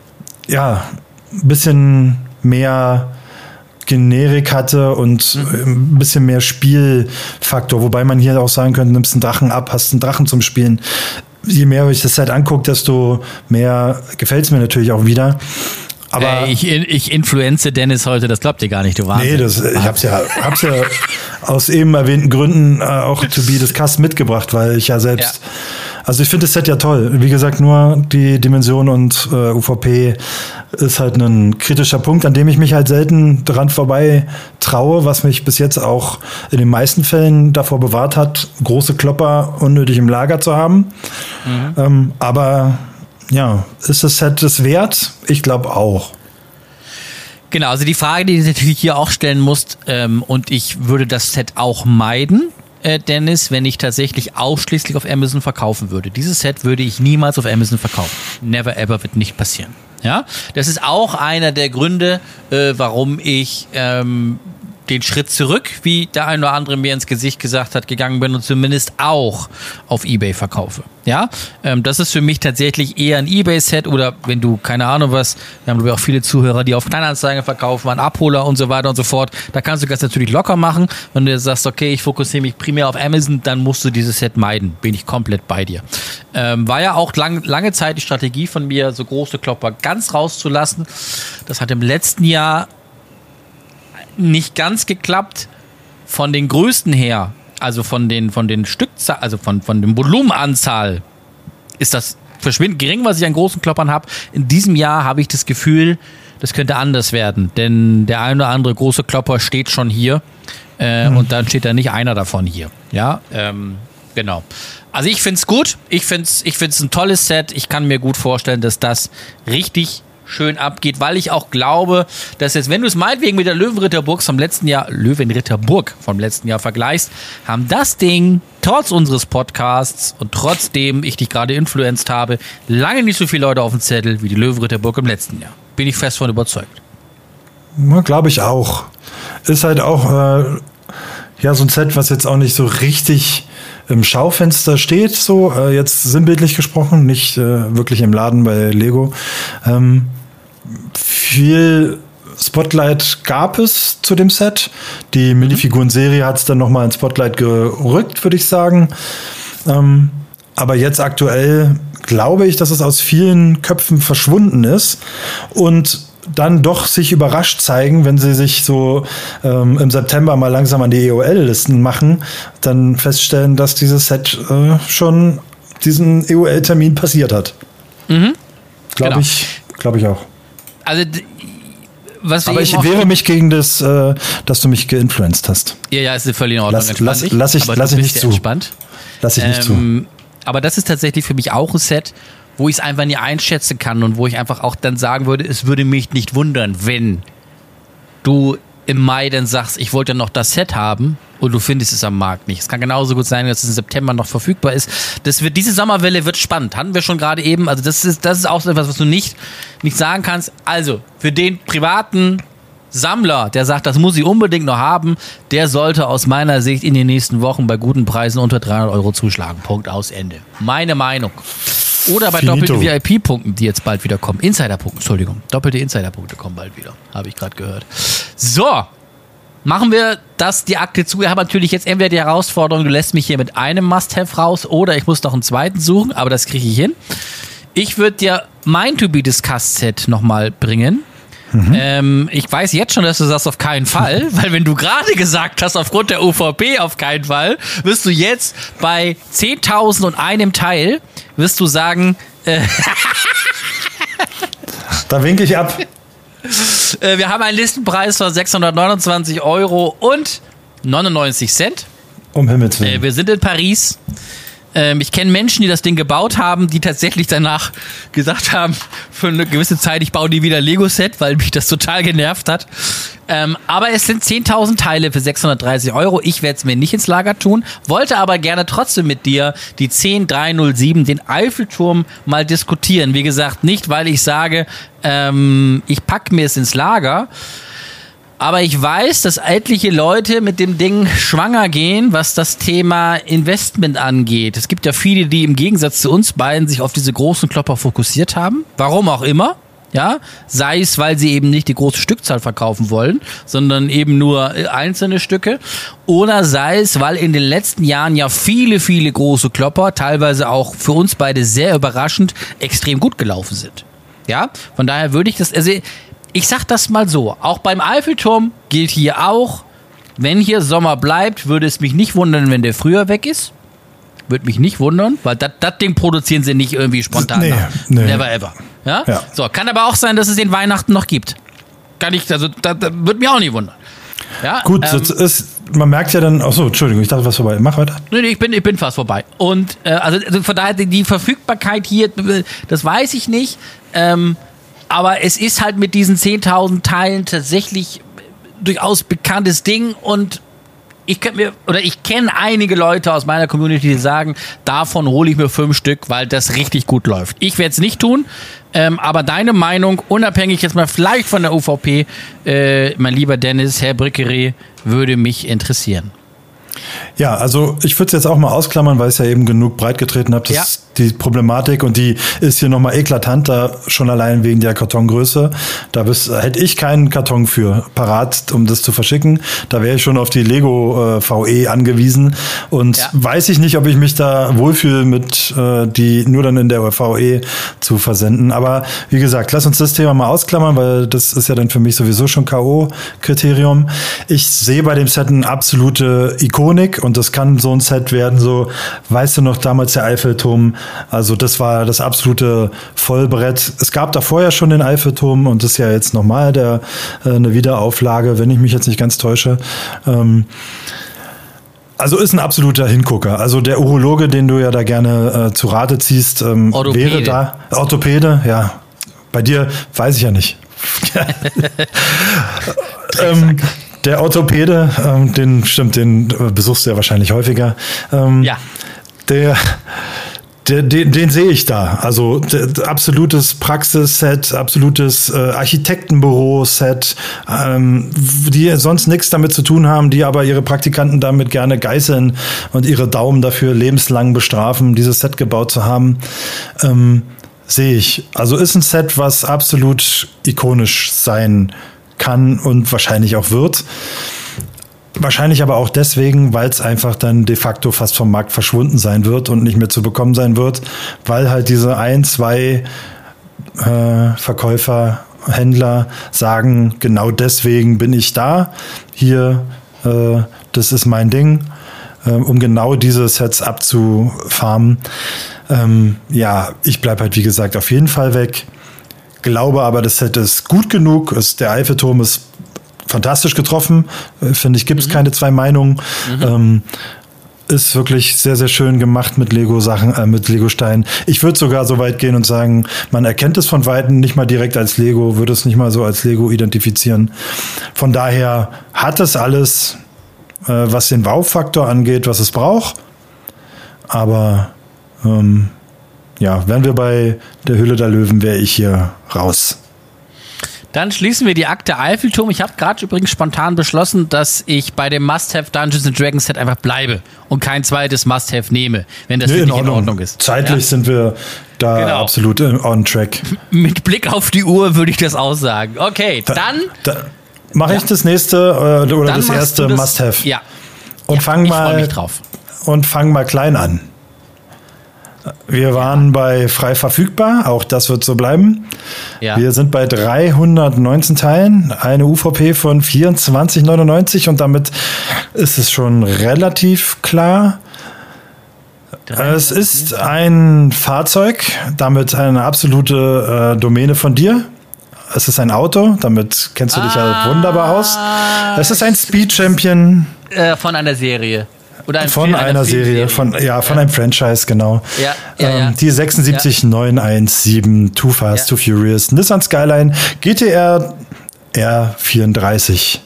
ja, ein bisschen mehr Generik hatte und ein bisschen mehr Spielfaktor. Wobei man hier auch sagen könnte, nimmst einen Drachen ab, hast einen Drachen zum Spielen. je mehr ich das Set angucke, desto mehr gefällt es mir natürlich auch wieder. Aber äh, ich, ich influenze Dennis heute, das glaubt ihr gar nicht, du Wahnsinn. Nee, das, ich hab's ja, hab's ja aus eben erwähnten Gründen äh, auch to be discussed mitgebracht, weil ich ja selbst, ja. also ich finde das Set ja toll. Wie gesagt, nur die Dimension und äh, U V P ist halt ein kritischer Punkt, an dem ich mich halt selten dran vorbei traue, was mich bis jetzt auch in den meisten Fällen davor bewahrt hat, große Klopper unnötig im Lager zu haben. Mhm. Ähm, aber ja, ist das Set das wert? Ich glaube auch. Genau, also die Frage, die du natürlich hier auch stellen musst, ähm, und ich würde das Set auch meiden, äh, Dennis, wenn ich tatsächlich ausschließlich auf Amazon verkaufen würde. Dieses Set würde ich niemals auf Amazon verkaufen. Never ever, wird nicht passieren. Ja, das ist auch einer der Gründe, äh, warum ich ähm, den Schritt zurück, wie der ein oder andere mir ins Gesicht gesagt hat, gegangen bin und zumindest auch auf eBay verkaufe. Ja, ähm, das ist für mich tatsächlich eher ein eBay-Set oder wenn du, keine Ahnung was, wir haben auch viele Zuhörer, die auf Kleinanzeigen verkaufen, an Abholer und so weiter und so fort, da kannst du das natürlich locker machen. Wenn du sagst, okay, ich fokussiere mich primär auf Amazon, dann musst du dieses Set meiden, bin ich komplett bei dir. Ähm, war ja auch lang, lange Zeit die Strategie von mir, so große Klopper ganz rauszulassen. Das hat im letzten Jahr nicht ganz geklappt. Von den Größten her, also von den von den Stückzahl, also von von dem Volumenanzahl ist das verschwindend gering, was ich an großen Kloppern habe. In diesem Jahr habe ich das Gefühl, das könnte anders werden, denn der ein oder andere große Klopper steht schon hier äh, mhm. und dann steht da nicht einer davon hier. Ja, ähm, genau. Also ich finde es gut. Ich finde es ich find's ein tolles Set. Ich kann mir gut vorstellen, dass das richtig schön abgeht, weil ich auch glaube, dass jetzt, wenn du es meinetwegen mit der Löwenritterburg vom letzten Jahr, Löwenritterburg vom letzten Jahr vergleichst, haben das Ding trotz unseres Podcasts und trotzdem ich dich gerade influenced habe, lange nicht so viele Leute auf dem Zettel wie die Löwenritterburg im letzten Jahr. Bin ich fest von überzeugt. Ja, glaube ich auch. Ist halt auch äh, ja so ein Set, was jetzt auch nicht so richtig im Schaufenster steht, so äh, jetzt sinnbildlich gesprochen, nicht äh, wirklich im Laden bei Lego. Ähm, viel Spotlight gab es zu dem Set. Die Minifiguren-Serie hat es dann nochmal ins Spotlight gerückt, würde ich sagen. Ähm, aber jetzt aktuell glaube ich, dass es aus vielen Köpfen verschwunden ist und dann doch sich überrascht zeigen, wenn sie sich so ähm, im September mal langsam an die E O L-Listen machen, dann feststellen, dass dieses Set äh, schon diesen E O L-Termin passiert hat. Mhm. Glaube genau. ich, glaube ich auch. Also was Aber ich wehre mich gegen das, äh, dass du mich geinfluenced hast. Ja, ja, ist völlig in Ordnung. Lass, lass, lass ich, lass ich nicht zu. Entspannt. Lass ich nicht ähm, zu. Aber das ist tatsächlich für mich auch ein Set, wo ich es einfach nicht einschätzen kann und wo ich einfach auch dann sagen würde, es würde mich nicht wundern, wenn du im Mai dann sagst, ich wollte noch das Set haben und du findest es am Markt nicht. Es kann genauso gut sein, dass es im September noch verfügbar ist. Das wird, diese Sommerwelle wird spannend. Hatten wir schon gerade eben. Also das ist, das ist auch so etwas, was du nicht, nicht sagen kannst. Also für den privaten Sammler, der sagt, das muss ich unbedingt noch haben, der sollte aus meiner Sicht in den nächsten Wochen bei guten Preisen unter dreihundert Euro zuschlagen. Punkt, aus, Ende. Meine Meinung. Oder bei Finito. doppelte V I P-Punkten, die jetzt bald wieder kommen. Insider-Punkten, Entschuldigung. Doppelte Insider-Punkte kommen bald wieder. Habe ich gerade gehört. So, machen wir das, die Akte zu. Wir haben natürlich jetzt entweder die Herausforderung, du lässt mich hier mit einem Must-Have raus oder ich muss noch einen zweiten suchen, aber das kriege ich hin. Ich würde dir mein To-Be-Discussed-Set nochmal bringen. Mhm. Ähm, ich weiß jetzt schon, dass du sagst, auf keinen Fall, weil wenn du gerade gesagt hast, aufgrund der U V P auf keinen Fall, wirst du jetzt bei zehntausend und einem Teil, wirst du sagen, äh, da winke ich ab. äh, wir haben einen Listenpreis von sechshundertneunundzwanzig Euro und neunundneunzig Cent. Um Himmels Willen. Äh, wir sind in Paris. Ähm, ich kenne Menschen, die das Ding gebaut haben, die tatsächlich danach gesagt haben, für eine gewisse Zeit, ich baue die wieder Lego-Set, weil mich das total genervt hat. Ähm, aber es sind zehntausend Teile für sechshundertdreißig Euro. Ich werde es mir nicht ins Lager tun, wollte aber gerne trotzdem mit dir die zehn drei null sieben, den Eiffelturm, mal diskutieren. Wie gesagt, nicht, weil ich sage, ähm, ich packe mir es ins Lager, aber ich weiß, dass etliche Leute mit dem Ding schwanger gehen, was das Thema Investment angeht. Es gibt ja viele, die im Gegensatz zu uns beiden sich auf diese großen Klopper fokussiert haben. Warum auch immer. Ja, sei es, weil sie eben nicht die große Stückzahl verkaufen wollen, sondern eben nur einzelne Stücke. Oder sei es, weil in den letzten Jahren ja viele, viele große Klopper, teilweise auch für uns beide sehr überraschend, extrem gut gelaufen sind. Ja, von daher würde ich das, also ich sag das mal so, auch beim Eiffelturm gilt hier auch, wenn hier Sommer bleibt, würde es mich nicht wundern, wenn der früher weg ist. Würde mich nicht wundern, weil das Ding produzieren sie nicht irgendwie spontan. Nee, nee. Never ever. Ja? Ja. So, kann aber auch sein, dass es den Weihnachten noch gibt. Kann ich, also das, das würde mich auch nicht wundern. Ja, Gut, ähm, das ist, man merkt ja dann, achso, Entschuldigung, ich dachte, was vorbei. Mach weiter. Nee, nee, ich bin, ich bin fast vorbei. Und äh, also, also von daher, die Verfügbarkeit hier, das weiß ich nicht. Ähm, aber es ist halt mit diesen zehntausend Teilen tatsächlich durchaus bekanntes Ding und ich kenne mir oder ich kenne einige Leute aus meiner Community, die sagen, davon hole ich mir fünf Stück, weil das richtig gut läuft. Ich werde es nicht tun, ähm, aber deine Meinung, unabhängig jetzt mal vielleicht von der U V P, äh, mein lieber Dennis, Herr Brickery, würde mich interessieren. Ja, also ich würde es jetzt auch mal ausklammern, weil ich es ja eben genug breit getreten habe. Das Ja. ist die Problematik und die ist hier nochmal eklatanter, schon allein wegen der Kartongröße. Da bist, hätte ich keinen Karton für parat, um das zu verschicken. Da wäre ich schon auf die Lego äh, V E angewiesen und Ja. weiß ich nicht, ob ich mich da wohlfühle, mit äh, die nur dann in der V E zu versenden. Aber wie gesagt, lass uns das Thema mal ausklammern, weil das ist ja dann für mich sowieso schon K O-Kriterium. Ich sehe bei dem Set eine absolute Ikonik und das kann so ein Set werden, so, weißt du noch, damals der Eiffelturm, also das war das absolute Vollbrett. Es gab da vorher schon den Eiffelturm und das ist ja jetzt nochmal der, äh, eine Wiederauflage, wenn ich mich jetzt nicht ganz täusche. Ähm, Also ist ein absoluter Hingucker. Also der Urologe, den du ja da gerne äh, zu Rate ziehst, ähm, Orthopäde. wäre da. Orthopäde, ja. Bei dir weiß ich ja nicht. ähm, der Orthopäde, ähm, den stimmt, den äh, besuchst du ja wahrscheinlich häufiger. Ähm, Ja. Der, der, den, den sehe ich da. Also der, der absolutes Praxisset, absolutes äh, Architektenbüro-Set, ähm, die sonst nichts damit zu tun haben, die aber ihre Praktikanten damit gerne geißeln und ihre Daumen dafür lebenslang bestrafen, dieses Set gebaut zu haben. Ähm, sehe ich. Also ist ein Set, was absolut ikonisch sein kann und wahrscheinlich auch wird. Wahrscheinlich aber auch deswegen, weil es einfach dann de facto fast vom Markt verschwunden sein wird und nicht mehr zu bekommen sein wird, weil halt diese ein, zwei äh, Verkäufer, Händler sagen, genau deswegen bin ich da, hier, äh, das ist mein Ding, äh, um genau diese Sets abzufarmen. Ähm, ja, ich bleibe halt wie gesagt auf jeden Fall weg, glaube aber, das Set ist gut genug, ist, der Eiffelturm ist fantastisch getroffen, finde ich, gibt es mhm. keine zwei Meinungen. Mhm. Ähm, ist wirklich sehr, sehr schön gemacht mit Lego-Sachen, äh, mit Lego-Steinen. Ich würde sogar so weit gehen und sagen, man erkennt es von Weitem nicht mal direkt als Lego, würde es nicht mal so als Lego identifizieren. Von daher hat es alles, äh, was den Wow-Faktor angeht, was es braucht. Aber ähm, ja, wären wir bei der Hülle der Löwen, wäre ich hier raus. Dann schließen wir die Akte Eiffelturm. Ich habe gerade übrigens spontan beschlossen, dass ich bei dem Must-Have Dungeons and Dragons Set einfach bleibe und kein zweites Must-Have nehme, wenn das nee, wirklich in Ordnung, in Ordnung ist. Zeitlich ja. sind wir da genau. absolut on track. Mit Blick auf die Uhr würde ich das aussagen. Okay, da, dann da mache ich ja. das nächste äh, oder dann das erste Must-Have. Ja. Und ja, fang ich mal mich drauf. Und fang mal klein an. Wir waren ja. bei frei verfügbar, auch das wird so bleiben. Ja. Wir sind bei dreihundertneunzehn Teilen, eine U V P von vierundzwanzig neunundneunzig und damit ist es schon relativ klar. Es ist ein Fahrzeug, damit eine absolute äh, Domäne von dir. Es ist ein Auto, damit kennst du dich ah, ja wunderbar aus. Es ist ein Speed Champion. Äh, von einer Serie. Oder ein von einer Serie, von, ja, von ja. einem Franchise, genau. Ja, ja, ähm, ja. Die sechsundsiebzig neun eins sieben, Too Fast, ja. Too Furious, Nissan Skyline, G T R R vierunddreißig.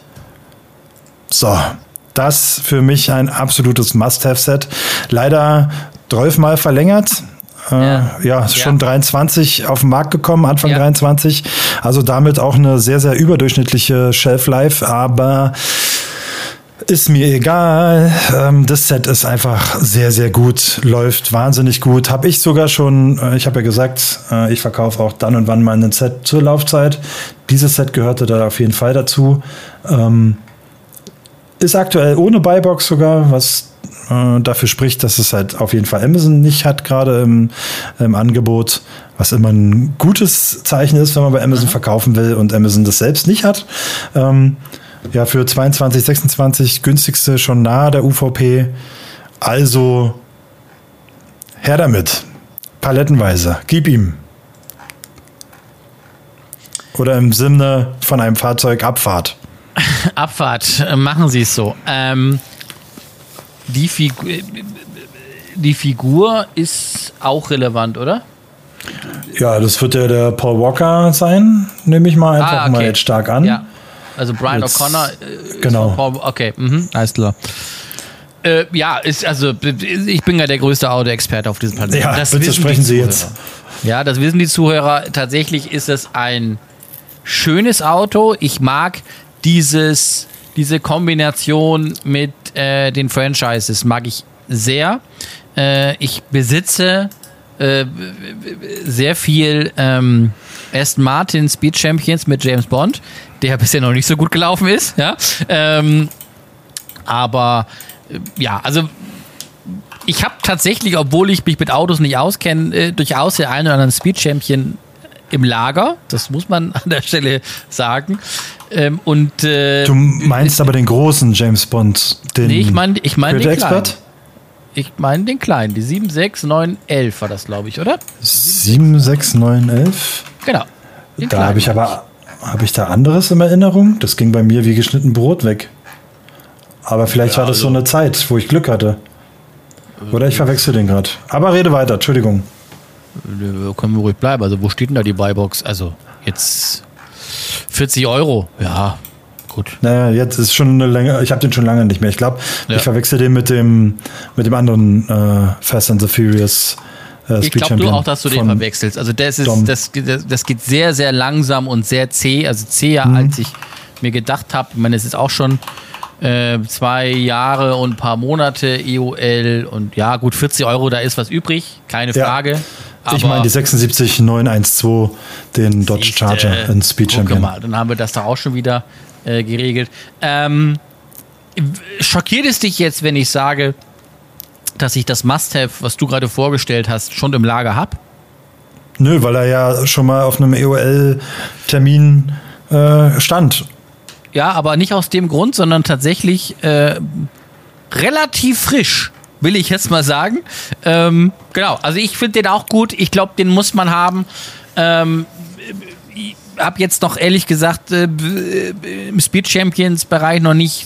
So, das für mich ein absolutes Must-Have-Set. Leider zwölfmal verlängert. Ja, äh, ja schon ja. dreiundzwanzig auf den Markt gekommen, Anfang ja. dreiundzwanzig. Also damit auch eine sehr, sehr überdurchschnittliche Shelf-Life, aber Ist mir egal. Ähm, das Set ist einfach sehr, sehr gut. Läuft wahnsinnig gut. Habe ich sogar schon, äh, ich habe ja gesagt, äh, ich verkaufe auch dann und wann mal ein Set zur Laufzeit. Dieses Set gehörte da auf jeden Fall dazu. Ähm, ist aktuell ohne Buybox sogar, was äh, dafür spricht, dass es halt auf jeden Fall Amazon nicht hat, gerade im, im Angebot. Was immer ein gutes Zeichen ist, wenn man bei Amazon Aha. verkaufen will und Amazon das selbst nicht hat. Ähm, Ja, für zweiundzwanzig, sechsundzwanzig günstigste schon nahe der U V P. Also her damit. Palettenweise. Gib ihm. Oder im Sinne von einem Fahrzeug Abfahrt. Abfahrt, machen Sie es so. Ähm, die, Figu- die Figur ist auch relevant, oder? Ja, das wird ja der Paul Walker sein, nehme ich mal einfach ah, okay. mal jetzt stark an. Ja. Also Brian jetzt, O'Connor. Äh, genau. Paul, okay, mhm, alles klar. Äh, ja, ist also ich bin ja der größte Autoexperte auf diesem Planeten. Ja, das bitte sprechen Sie jetzt. Ja, das wissen die Zuhörer. Tatsächlich ist es ein schönes Auto. Ich mag dieses, diese Kombination mit äh, den Franchises, mag ich sehr. Äh, ich besitze äh, sehr viel ähm, Aston Martin Speed Champions mit James Bond, der bisher noch nicht so gut gelaufen ist. Ja? Ähm, aber äh, ja, also ich habe tatsächlich, obwohl ich mich mit Autos nicht auskenne, äh, durchaus den einen oder anderen Speed Champion im Lager. Das muss man an der Stelle sagen. Ähm, und, äh, du meinst aber den großen James Bond, den nee, ich meine ich mein den Expert? kleinen. Ich meine den kleinen, die sieben sechs neun eins war das, glaube ich, oder? sieben sechs neun elf Genau. Da habe ich aber, habe ich da anderes in Erinnerung? Das ging bei mir wie geschnitten Brot weg. Aber vielleicht ja, war das also so eine Zeit, wo ich Glück hatte. Oder ich verwechsel den gerade. Aber rede weiter, Entschuldigung. Können wir ruhig bleiben. Also wo steht denn da die Buybox? Also jetzt vierzig Euro. Ja, gut. Naja, jetzt ist schon eine Länge. Ich habe den schon lange nicht mehr. Ich glaube, ja. ich verwechsel den mit dem mit dem anderen äh, Fast and the Furious. Äh, ich glaube du auch, dass du den verwechselst. Also das ist das, das, das geht sehr, sehr langsam und sehr zäh. Also zäher, mhm. als ich mir gedacht habe. Ich meine, es ist auch schon äh, zwei Jahre und ein paar Monate E O L und ja, gut, vierzig Euro, da ist was übrig. Keine ja. Frage. Aber ich meine die sechsundsiebzig neunhundertzwölf, den Dodge siehst, Charger äh, in Speed Champion. Mal, dann haben wir das da auch schon wieder äh, geregelt. Ähm, schockiert es dich jetzt, wenn ich sage, dass ich das Must-Have, was du gerade vorgestellt hast, schon im Lager habe? Nö, weil er ja schon mal auf einem E O L-Termin äh, stand. Ja, aber nicht aus dem Grund, sondern tatsächlich äh, relativ frisch. Will ich jetzt mal sagen. Ähm, genau, also ich finde den auch gut. Ich glaube, den muss man haben. Ähm, ich habe jetzt noch ehrlich gesagt äh, im Speed Champions Bereich noch nicht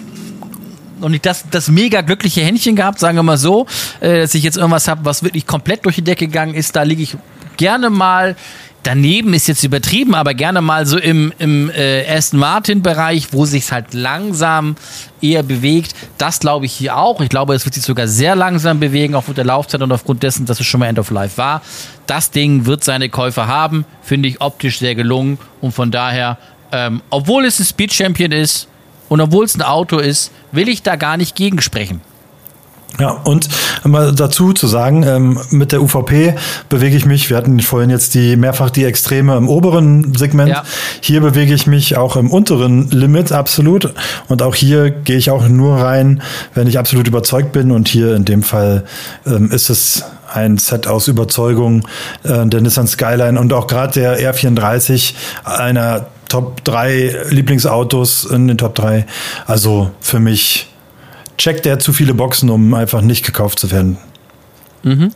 noch nicht das, das mega glückliche Händchen gehabt, sagen wir mal so, äh, dass ich jetzt irgendwas habe, was wirklich komplett durch die Decke gegangen ist. Da liege ich gerne mal daneben, ist jetzt übertrieben, aber gerne mal so im, im äh, Aston Martin Bereich, wo sich halt langsam eher bewegt. Das glaube ich hier auch. Ich glaube, es wird sich sogar sehr langsam bewegen aufgrund der Laufzeit und aufgrund dessen, dass es schon mal End of Life war. Das Ding wird seine Käufer haben, finde ich optisch sehr gelungen und von daher, ähm, obwohl es ein Speed Champion ist und obwohl es ein Auto ist, will ich da gar nicht gegen sprechen. Ja, und mal dazu zu sagen, ähm, mit der U V P bewege ich mich, wir hatten vorhin jetzt die mehrfach die Extreme im oberen Segment, ja. Hier bewege ich mich auch im unteren Limit absolut und auch hier gehe ich auch nur rein, wenn ich absolut überzeugt bin und hier in dem Fall ähm, ist es ein Set aus Überzeugung, äh, der Nissan Skyline und auch gerade der R vierunddreißig, einer Top drei Lieblingsautos in den Top drei, also für mich checkt er zu viele Boxen, um einfach nicht gekauft zu werden. Mhm.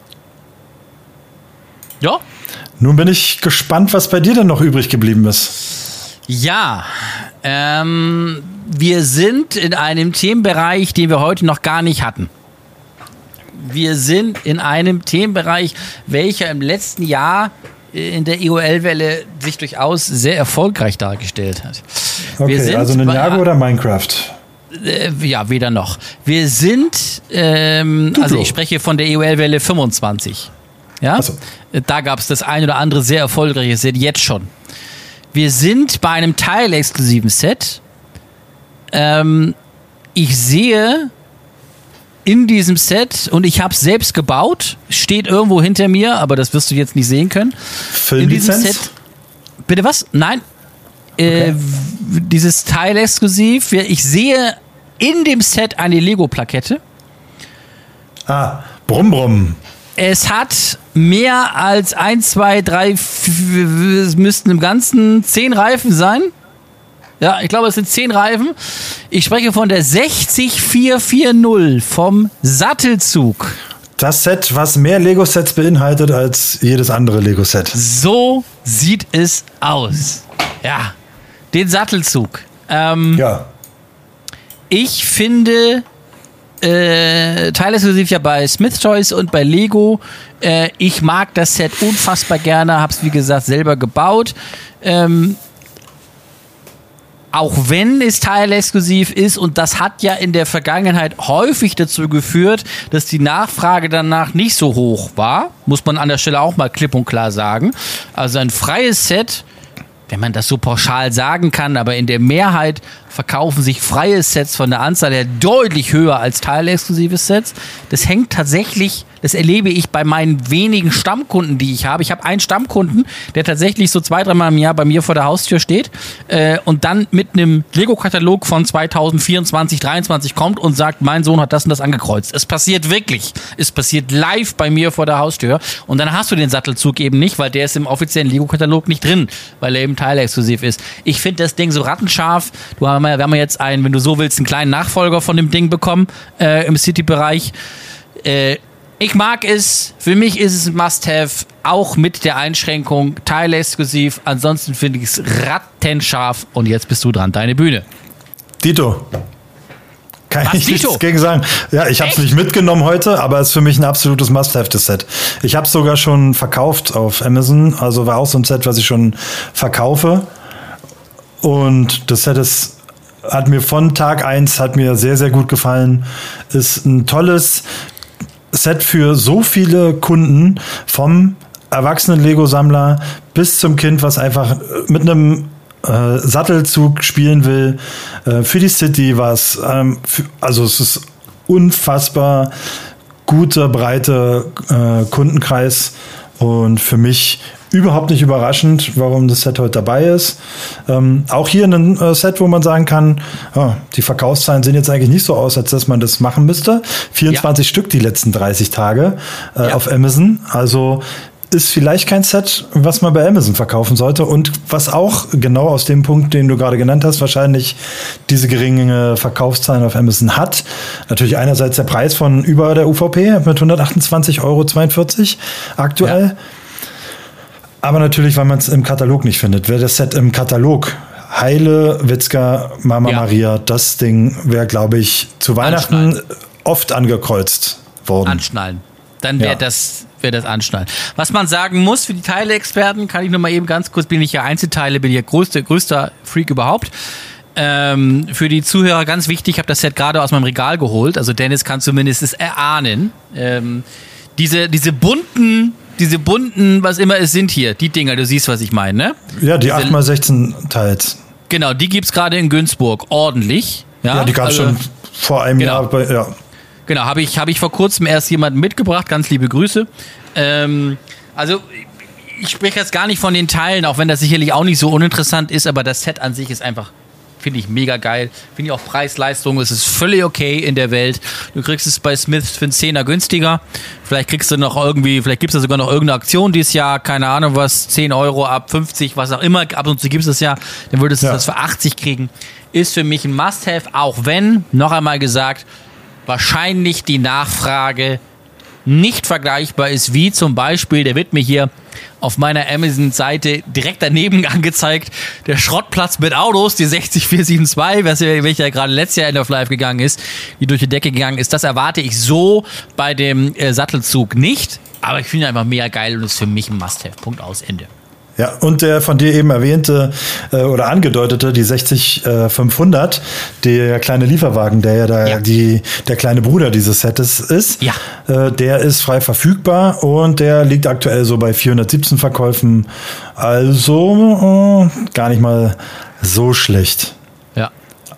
Ja. Nun bin ich gespannt, was bei dir denn noch übrig geblieben ist. Ja, ähm, wir sind in einem Themenbereich, den wir heute noch gar nicht hatten. Wir sind in einem Themenbereich, welcher im letzten Jahr in der E O L-Welle sich durchaus sehr erfolgreich dargestellt hat. Okay, wir sind also Ninjago oder Minecraft? Ja, weder noch. Wir sind, ähm, also ich spreche von der E O L-Welle fünfundzwanzig. Ja? So. Da gab es das ein oder andere sehr erfolgreiche Set, jetzt schon. Wir sind bei einem teilexklusiven Set, ähm, ich sehe in diesem Set, und ich habe es selbst gebaut, steht irgendwo hinter mir, aber das wirst du jetzt nicht sehen können. Filmlizenz? In diesem Set, bitte was? Nein. Okay. Äh, dieses Teil exklusiv. Ich sehe in dem Set eine Lego-Plakette. Ah, Brumm Brumm. Es hat mehr als eins, zwei, drei, es müssten im Ganzen zehn Reifen sein. Ja, ich glaube, es sind zehn Reifen. Ich spreche von der sechzig vier vierzig vom Sattelzug. Das Set, was mehr Lego-Sets beinhaltet als jedes andere Lego-Set. So sieht es aus. Ja, den Sattelzug. Ähm, ja. Ich finde, äh, teilexklusiv ja bei Smith Toys und bei Lego. Äh, ich mag das Set unfassbar gerne, habe es wie gesagt selber gebaut. Ähm, Auch wenn es teilexklusiv ist, und das hat ja in der Vergangenheit häufig dazu geführt, dass die Nachfrage danach nicht so hoch war, muss man an der Stelle auch mal klipp und klar sagen. Also ein freies Set, wenn man das so pauschal sagen kann, aber in der Mehrheit verkaufen sich freie Sets von der Anzahl her deutlich höher als teilexklusive Sets. Das hängt tatsächlich, das erlebe ich bei meinen wenigen Stammkunden, die ich habe. Ich habe einen Stammkunden, der tatsächlich so zwei, dreimal im Jahr bei mir vor der Haustür steht äh, und dann mit einem Lego-Katalog von zweitausendvierundzwanzig, dreiundzwanzig kommt und sagt, mein Sohn hat das und das angekreuzt. Es passiert wirklich. Es passiert live bei mir vor der Haustür. Und dann hast du den Sattelzug eben nicht, weil der ist im offiziellen Lego-Katalog nicht drin, weil er eben teilexklusiv ist. Ich finde das Ding so rattenscharf. Du hast wir haben jetzt einen, wenn du so willst, einen kleinen Nachfolger von dem Ding bekommen äh, im City-Bereich. Äh, ich mag es. Für mich ist es ein Must-Have, auch mit der Einschränkung teilexklusiv. Ansonsten finde ich es rattenscharf. Und jetzt bist du dran, deine Bühne. Dito. Kann Was, ich Dito? nichts gegen sagen. Ja, ich habe es nicht mitgenommen heute, aber es ist für mich ein absolutes Must-Have, das Set. Ich habe es sogar schon verkauft auf Amazon. Also war auch so ein Set, was ich schon verkaufe. Und das Set ist, hat mir von Tag eins hat mir sehr, sehr gut gefallen. Ist ein tolles Set für so viele Kunden, vom erwachsenen Lego-Sammler bis zum Kind, was einfach mit einem äh, Sattelzug spielen will. Äh, für die City war es, ähm, für, also es ist unfassbar guter, breiter äh, Kundenkreis und für mich überhaupt nicht überraschend, warum das Set heute dabei ist. Ähm, auch hier ein äh, Set, wo man sagen kann, oh, die Verkaufszahlen sehen jetzt eigentlich nicht so aus, als dass man das machen müsste. vierundzwanzig ja. Stück die letzten dreißig Tage äh, ja. auf Amazon. Also ist vielleicht kein Set, was man bei Amazon verkaufen sollte und was auch genau aus dem Punkt, den du gerade genannt hast, wahrscheinlich diese geringe Verkaufszahlen auf Amazon hat. Natürlich einerseits der Preis von über der U V P mit hundertachtundzwanzig Euro zweiundvierzig aktuell. Ja. Aber natürlich, weil man es im Katalog nicht findet. Wäre das Set im Katalog, Heile Witzka, Mama ja. Maria, das Ding wäre, glaube ich, zu Weihnachten oft angekreuzt worden. Anschnallen. Dann wäre ja. das, wär das Anschnallen. Was man sagen muss, für die Teile-Experten, kann ich nur mal eben ganz kurz, bin ich ja Einzelteile, bin ich ja größte, größter Freak überhaupt. Ähm, für die Zuhörer ganz wichtig, ich habe das Set gerade aus meinem Regal geholt, also Dennis kann zumindest es erahnen. Ähm, diese, diese bunten Diese bunten, was immer es sind hier, die Dinger, du siehst, was ich meine, ne? Ja, die acht mal sechzehn Teils. Genau, die gibt's gerade in Günzburg, ordentlich. Ja, ja die gab's also, schon vor einem genau. Jahr. Bei, ja. Genau, habe ich, hab ich vor kurzem erst jemanden mitgebracht, ganz liebe Grüße. Ähm, also, ich spreche jetzt gar nicht von den Teilen, auch wenn das sicherlich auch nicht so uninteressant ist, aber das Set an sich ist einfach, finde ich mega geil. Finde ich auch Preis-Leistung. Es ist völlig okay in der Welt. Du kriegst es bei Smith für einen Zehner günstiger. Vielleicht kriegst du noch irgendwie, vielleicht gibt es da sogar noch irgendeine Aktion dieses Jahr. Keine Ahnung was, zehn Euro ab fünfzig, was auch immer. Ab und zu gibt es das ja. Dann würdest du ja. das für achtzig kriegen. Ist für mich ein Must-Have, auch wenn, noch einmal gesagt, wahrscheinlich die Nachfrage nicht vergleichbar ist, wie zum Beispiel, der wird mir hier auf meiner Amazon-Seite direkt daneben angezeigt, der Schrottplatz mit Autos, die sechzig vier sieben zwei, welcher ja gerade letztes Jahr in der Live gegangen ist, die durch die Decke gegangen ist. Das erwarte ich so bei dem äh, Sattelzug nicht, aber ich finde ihn einfach mega geil und ist für mich ein Must-Have. Punkt aus, Ende. Ja, und der von dir eben erwähnte äh, oder angedeutete, die sechzig fünfhundert, der kleine Lieferwagen, der ja, da ja. die der kleine Bruder dieses Setes ist, ja. äh, der ist frei verfügbar und der liegt aktuell so bei vierhundertsiebzehn Verkäufen. Also äh, gar nicht mal so schlecht. Ja.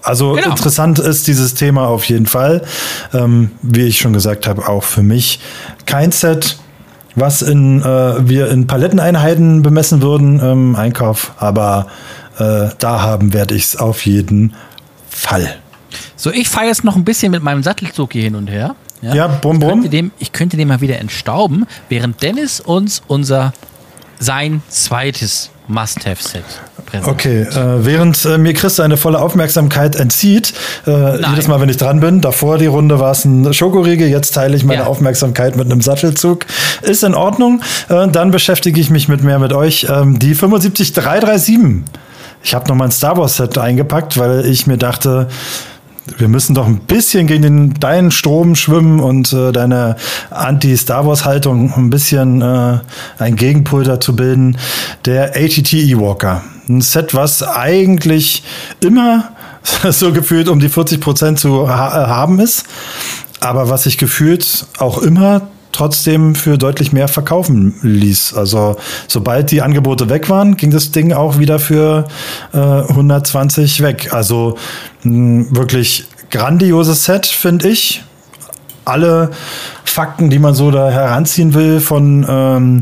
Also genau. Interessant ist dieses Thema auf jeden Fall. Ähm, wie ich schon gesagt habe, auch für mich kein Set, was in, äh, wir in Paletteneinheiten bemessen würden im Einkauf. Aber äh, da haben werde ich es auf jeden Fall. So, ich fahre jetzt noch ein bisschen mit meinem Sattelzug hier hin und her. Ja, ja brumm, brumm. Ich könnte, dem, ich könnte den mal wieder entstauben, während Dennis uns unser sein zweites Must-Have-Set präsentiert. Okay, äh, während äh, mir Chris eine volle Aufmerksamkeit entzieht, äh, jedes Mal, wenn ich dran bin, davor die Runde war es ein Schokoriegel, jetzt teile ich meine ja. Aufmerksamkeit mit einem Sattelzug. Ist in Ordnung. Äh, dann beschäftige ich mich mit mehr mit euch. Ähm, die fünfundsiebzig drei drei sieben. Ich habe noch mal ein Star Wars Set eingepackt, weil ich mir dachte, wir müssen doch ein bisschen gegen den, deinen Strom schwimmen und äh, deine Anti-Star Wars-Haltung ein bisschen äh, ein Gegenpol dazu bilden. Der A T T Ewalker. Ein Set, was eigentlich immer so gefühlt um die vierzig Prozent zu ha- haben ist, aber was sich gefühlt auch immer trotzdem für deutlich mehr verkaufen ließ. Also sobald die Angebote weg waren, ging das Ding auch wieder für äh, hundertzwanzig weg. Also mh, wirklich grandioses Set, finde ich. Alle Fakten, die man so da heranziehen will, von ähm,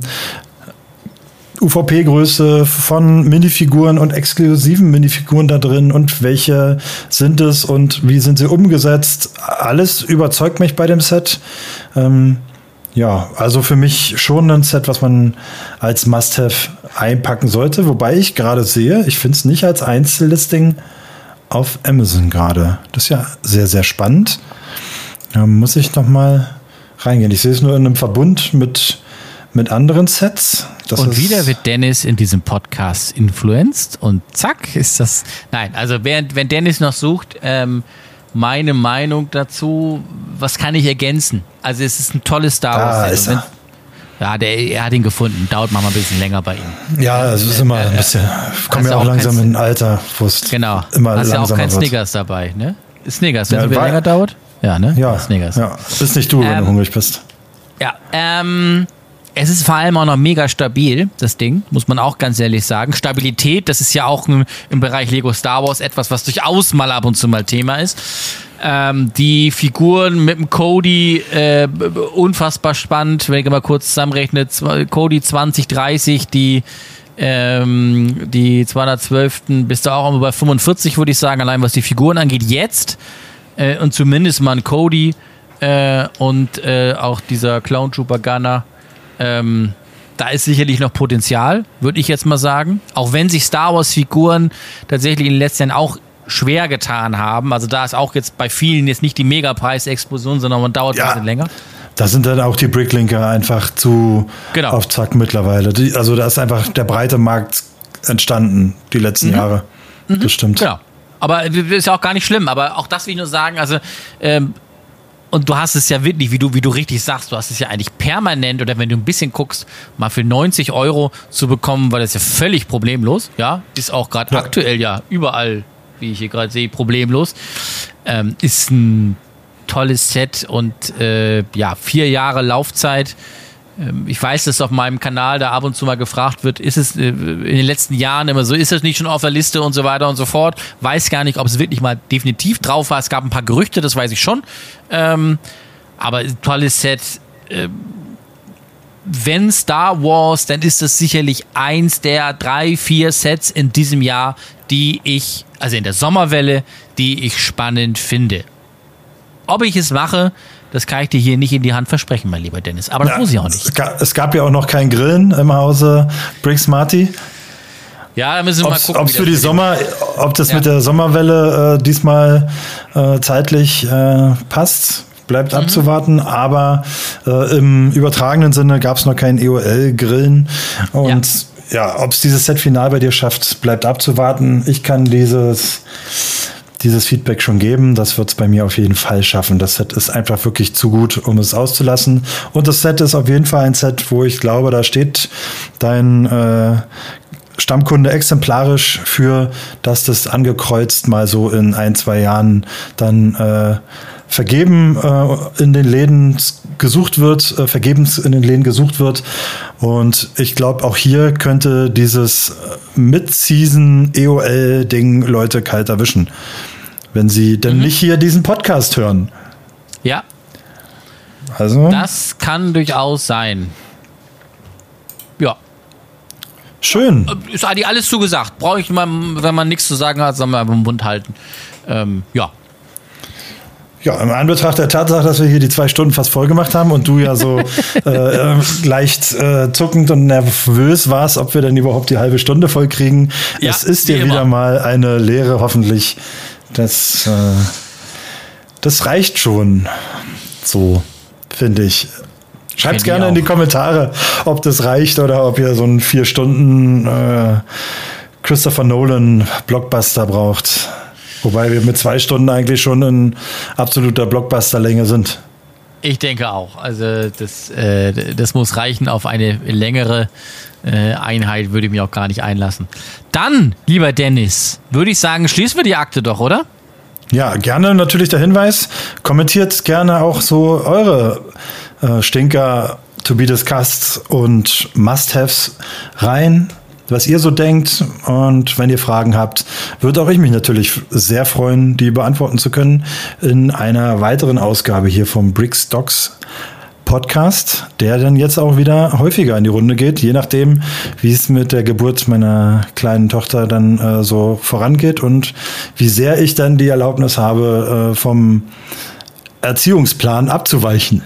U V P-Größe, von Minifiguren und exklusiven Minifiguren da drin und welche sind es und wie sind sie umgesetzt. Alles überzeugt mich bei dem Set. Ähm, Ja, also für mich schon ein Set, was man als Must-Have einpacken sollte. Wobei ich gerade sehe, ich finde es nicht als Einzellisting auf Amazon gerade. Das ist ja sehr, sehr spannend. Da muss ich noch mal reingehen. Ich sehe es nur in einem Verbund mit, mit anderen Sets. Das und wieder wird Dennis in diesem Podcast influenced und zack ist das... Nein, also während, wenn Dennis noch sucht... Ähm meine Meinung dazu, was kann ich ergänzen? Also es ist ein tolles Star Wars. Ah, ist er. Ja, der, er hat ihn gefunden. Dauert manchmal ein bisschen länger bei ihm. Ja, es ist immer ein bisschen, kommen ja auch langsam in ein Alter, wo es genau. immer hast langsamer ja auch kein wird. Snickers dabei, ne? Snickers, wenn Ja, es wieder war- länger dauert? Ja, ne? Ja, Snickers. ja, bist nicht du, wenn Ähm, du hungrig bist. Ja, ähm, es ist vor allem auch noch mega stabil, das Ding, muss man auch ganz ehrlich sagen. Stabilität, das ist ja auch im, im Bereich Lego Star Wars etwas, was durchaus mal ab und zu mal Thema ist. Ähm, die Figuren mit dem Cody, äh, unfassbar spannend, wenn ich mal kurz zusammenrechne, Z- Cody zwanzig dreißig, die ähm, die zweihundertzwölf bist du auch immer bei fünfundvierzig, würde ich sagen, allein was die Figuren angeht, jetzt. Äh, und zumindest mal ein Cody äh, und äh, auch dieser Clown Trooper Gunner. Ähm, da ist sicherlich noch Potenzial, würde ich jetzt mal sagen. Auch wenn sich Star Wars Figuren tatsächlich in den letzten Jahren auch schwer getan haben. Also da ist auch jetzt bei vielen jetzt nicht die Megapreis-Explosion, sondern man dauert Ja. ein bisschen länger. Da sind dann auch die Bricklinker einfach zu Genau. auf Zack mittlerweile. Die, also da ist einfach der breite Markt entstanden die letzten Mhm. Jahre. Das stimmt. Genau. Aber ist ja auch gar nicht schlimm. Aber auch das will ich nur sagen, also ähm, und du hast es ja wirklich, wie du, wie du richtig sagst, du hast es ja eigentlich permanent oder wenn du ein bisschen guckst, mal für neunzig Euro zu bekommen, weil das ist ja völlig problemlos, ja, ist auch gerade Ja. aktuell ja überall, wie ich hier gerade sehe, problemlos, ähm, ist ein tolles Set und äh, ja, vier Jahre Laufzeit. Ähm, ich weiß, dass auf meinem Kanal da ab und zu mal gefragt wird, ist es äh, in den letzten Jahren immer so, ist es nicht schon auf der Liste und so weiter und so fort. Weiß gar nicht, ob es wirklich mal definitiv drauf war. Es gab ein paar Gerüchte, das weiß ich schon. Ähm, aber ein tolles Set. Ähm, wenn Star Wars, dann ist das sicherlich eins der drei, vier Sets in diesem Jahr, die ich, also in der Sommerwelle, die ich spannend finde. Ob ich es mache, das kann ich dir hier nicht in die Hand versprechen, mein lieber Dennis. Aber das Ja, muss ich auch nicht. Es gab, es gab ja auch noch kein Grillen im Hause Briggs Marty. Ja, da müssen wir mal Ob's, gucken. ob's wie für das die mit dem- Sommer, ob das Ja. mit der Sommerwelle äh, diesmal äh, zeitlich äh, passt, bleibt Mhm. abzuwarten. Aber äh, im übertragenen Sinne gab es noch keinen E O L-Grillen. Und ja, ob es dieses Set final bei dir schafft, bleibt abzuwarten. Ich kann dieses dieses Feedback schon geben. Das wird es bei mir auf jeden Fall schaffen. Das Set ist einfach wirklich zu gut, um es auszulassen. Und das Set ist auf jeden Fall ein Set, wo ich glaube, da steht dein äh, Stammkunde exemplarisch für, dass das angekreuzt mal so in ein, zwei Jahren dann äh, vergeben äh, in den Läden gesucht wird, äh, vergebens in den Läden gesucht wird. Und ich glaube, auch hier könnte dieses Mid-Season-E O L-Ding Leute kalt erwischen. wenn sie denn mhm. nicht hier diesen Podcast hören. Ja. Also. Das kann durchaus sein. Ja. Schön. Ist eigentlich alles zugesagt. Brauche ich mal, wenn man nichts zu sagen hat, soll man einfach den Mund halten. Ähm, ja. Ja, im Anbetracht der Tatsache, dass wir hier die zwei Stunden fast voll gemacht haben und du ja so äh, leicht äh, zuckend und nervös warst, ob wir denn überhaupt die halbe Stunde voll kriegen. Ja, es ist dir wieder mal eine Lehre, hoffentlich. Das, äh, das reicht schon. So, finde ich. Schreibt es gerne in die Kommentare, ob das reicht oder ob ihr so einen vier Stunden äh, Christopher Nolan Blockbuster braucht. Wobei wir mit zwei Stunden eigentlich schon in absoluter Blockbuster-Länge sind. Ich denke auch. Also das, äh, das muss reichen. Auf eine längere äh, Einheit würde ich mich auch gar nicht einlassen. Dann, lieber Dennis, würde ich sagen, schließen wir die Akte doch, oder? Ja, gerne natürlich der Hinweis. Kommentiert gerne auch so eure äh, Stinker to be discussed und Must-Haves rein, was ihr so denkt. Und wenn ihr Fragen habt, würde auch ich mich natürlich sehr freuen, die beantworten zu können in einer weiteren Ausgabe hier vom Bricks Docs Podcast, der dann jetzt auch wieder häufiger in die Runde geht, je nachdem, wie es mit der Geburt meiner kleinen Tochter dann äh, so vorangeht und wie sehr ich dann die Erlaubnis habe, äh, vom Erziehungsplan abzuweichen.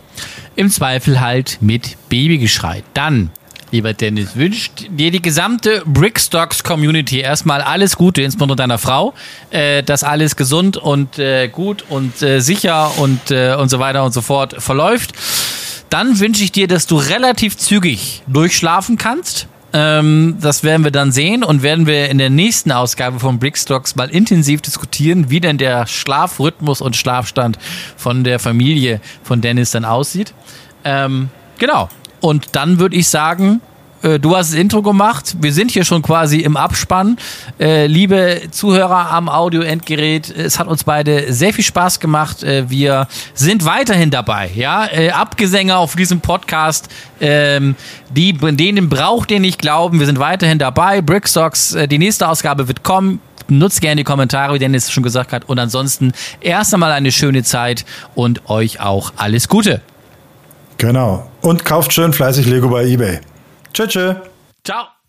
Im Zweifel halt mit Babygeschrei. Dann, lieber Dennis, wünscht dir die gesamte Brickstocks-Community erstmal alles Gute, insbesondere deiner Frau, äh, dass alles gesund und äh, gut und äh, sicher und, äh, und so weiter und so fort verläuft. Dann wünsche ich dir, dass du relativ zügig durchschlafen kannst. Ähm, das werden wir dann sehen und werden wir in der nächsten Ausgabe von Brickstocks mal intensiv diskutieren, wie denn der Schlafrhythmus und Schlafstand von der Familie von Dennis dann aussieht. Ähm, genau. Und dann würde ich sagen, äh, du hast das Intro gemacht. Wir sind hier schon quasi im Abspann. Äh, liebe Zuhörer am Audio-Endgerät, es hat uns beide sehr viel Spaß gemacht. Äh, wir sind weiterhin dabei. Ja? Äh, Abgesänge auf diesem Podcast, ähm, die, denen braucht ihr nicht glauben. Wir sind weiterhin dabei. Brickstocks, äh, die nächste Ausgabe wird kommen. Nutzt gerne die Kommentare, wie Dennis schon gesagt hat. Und ansonsten erst einmal eine schöne Zeit und euch auch alles Gute. Genau. Und kauft schön fleißig Lego bei eBay. Tschö, tschö. Ciao.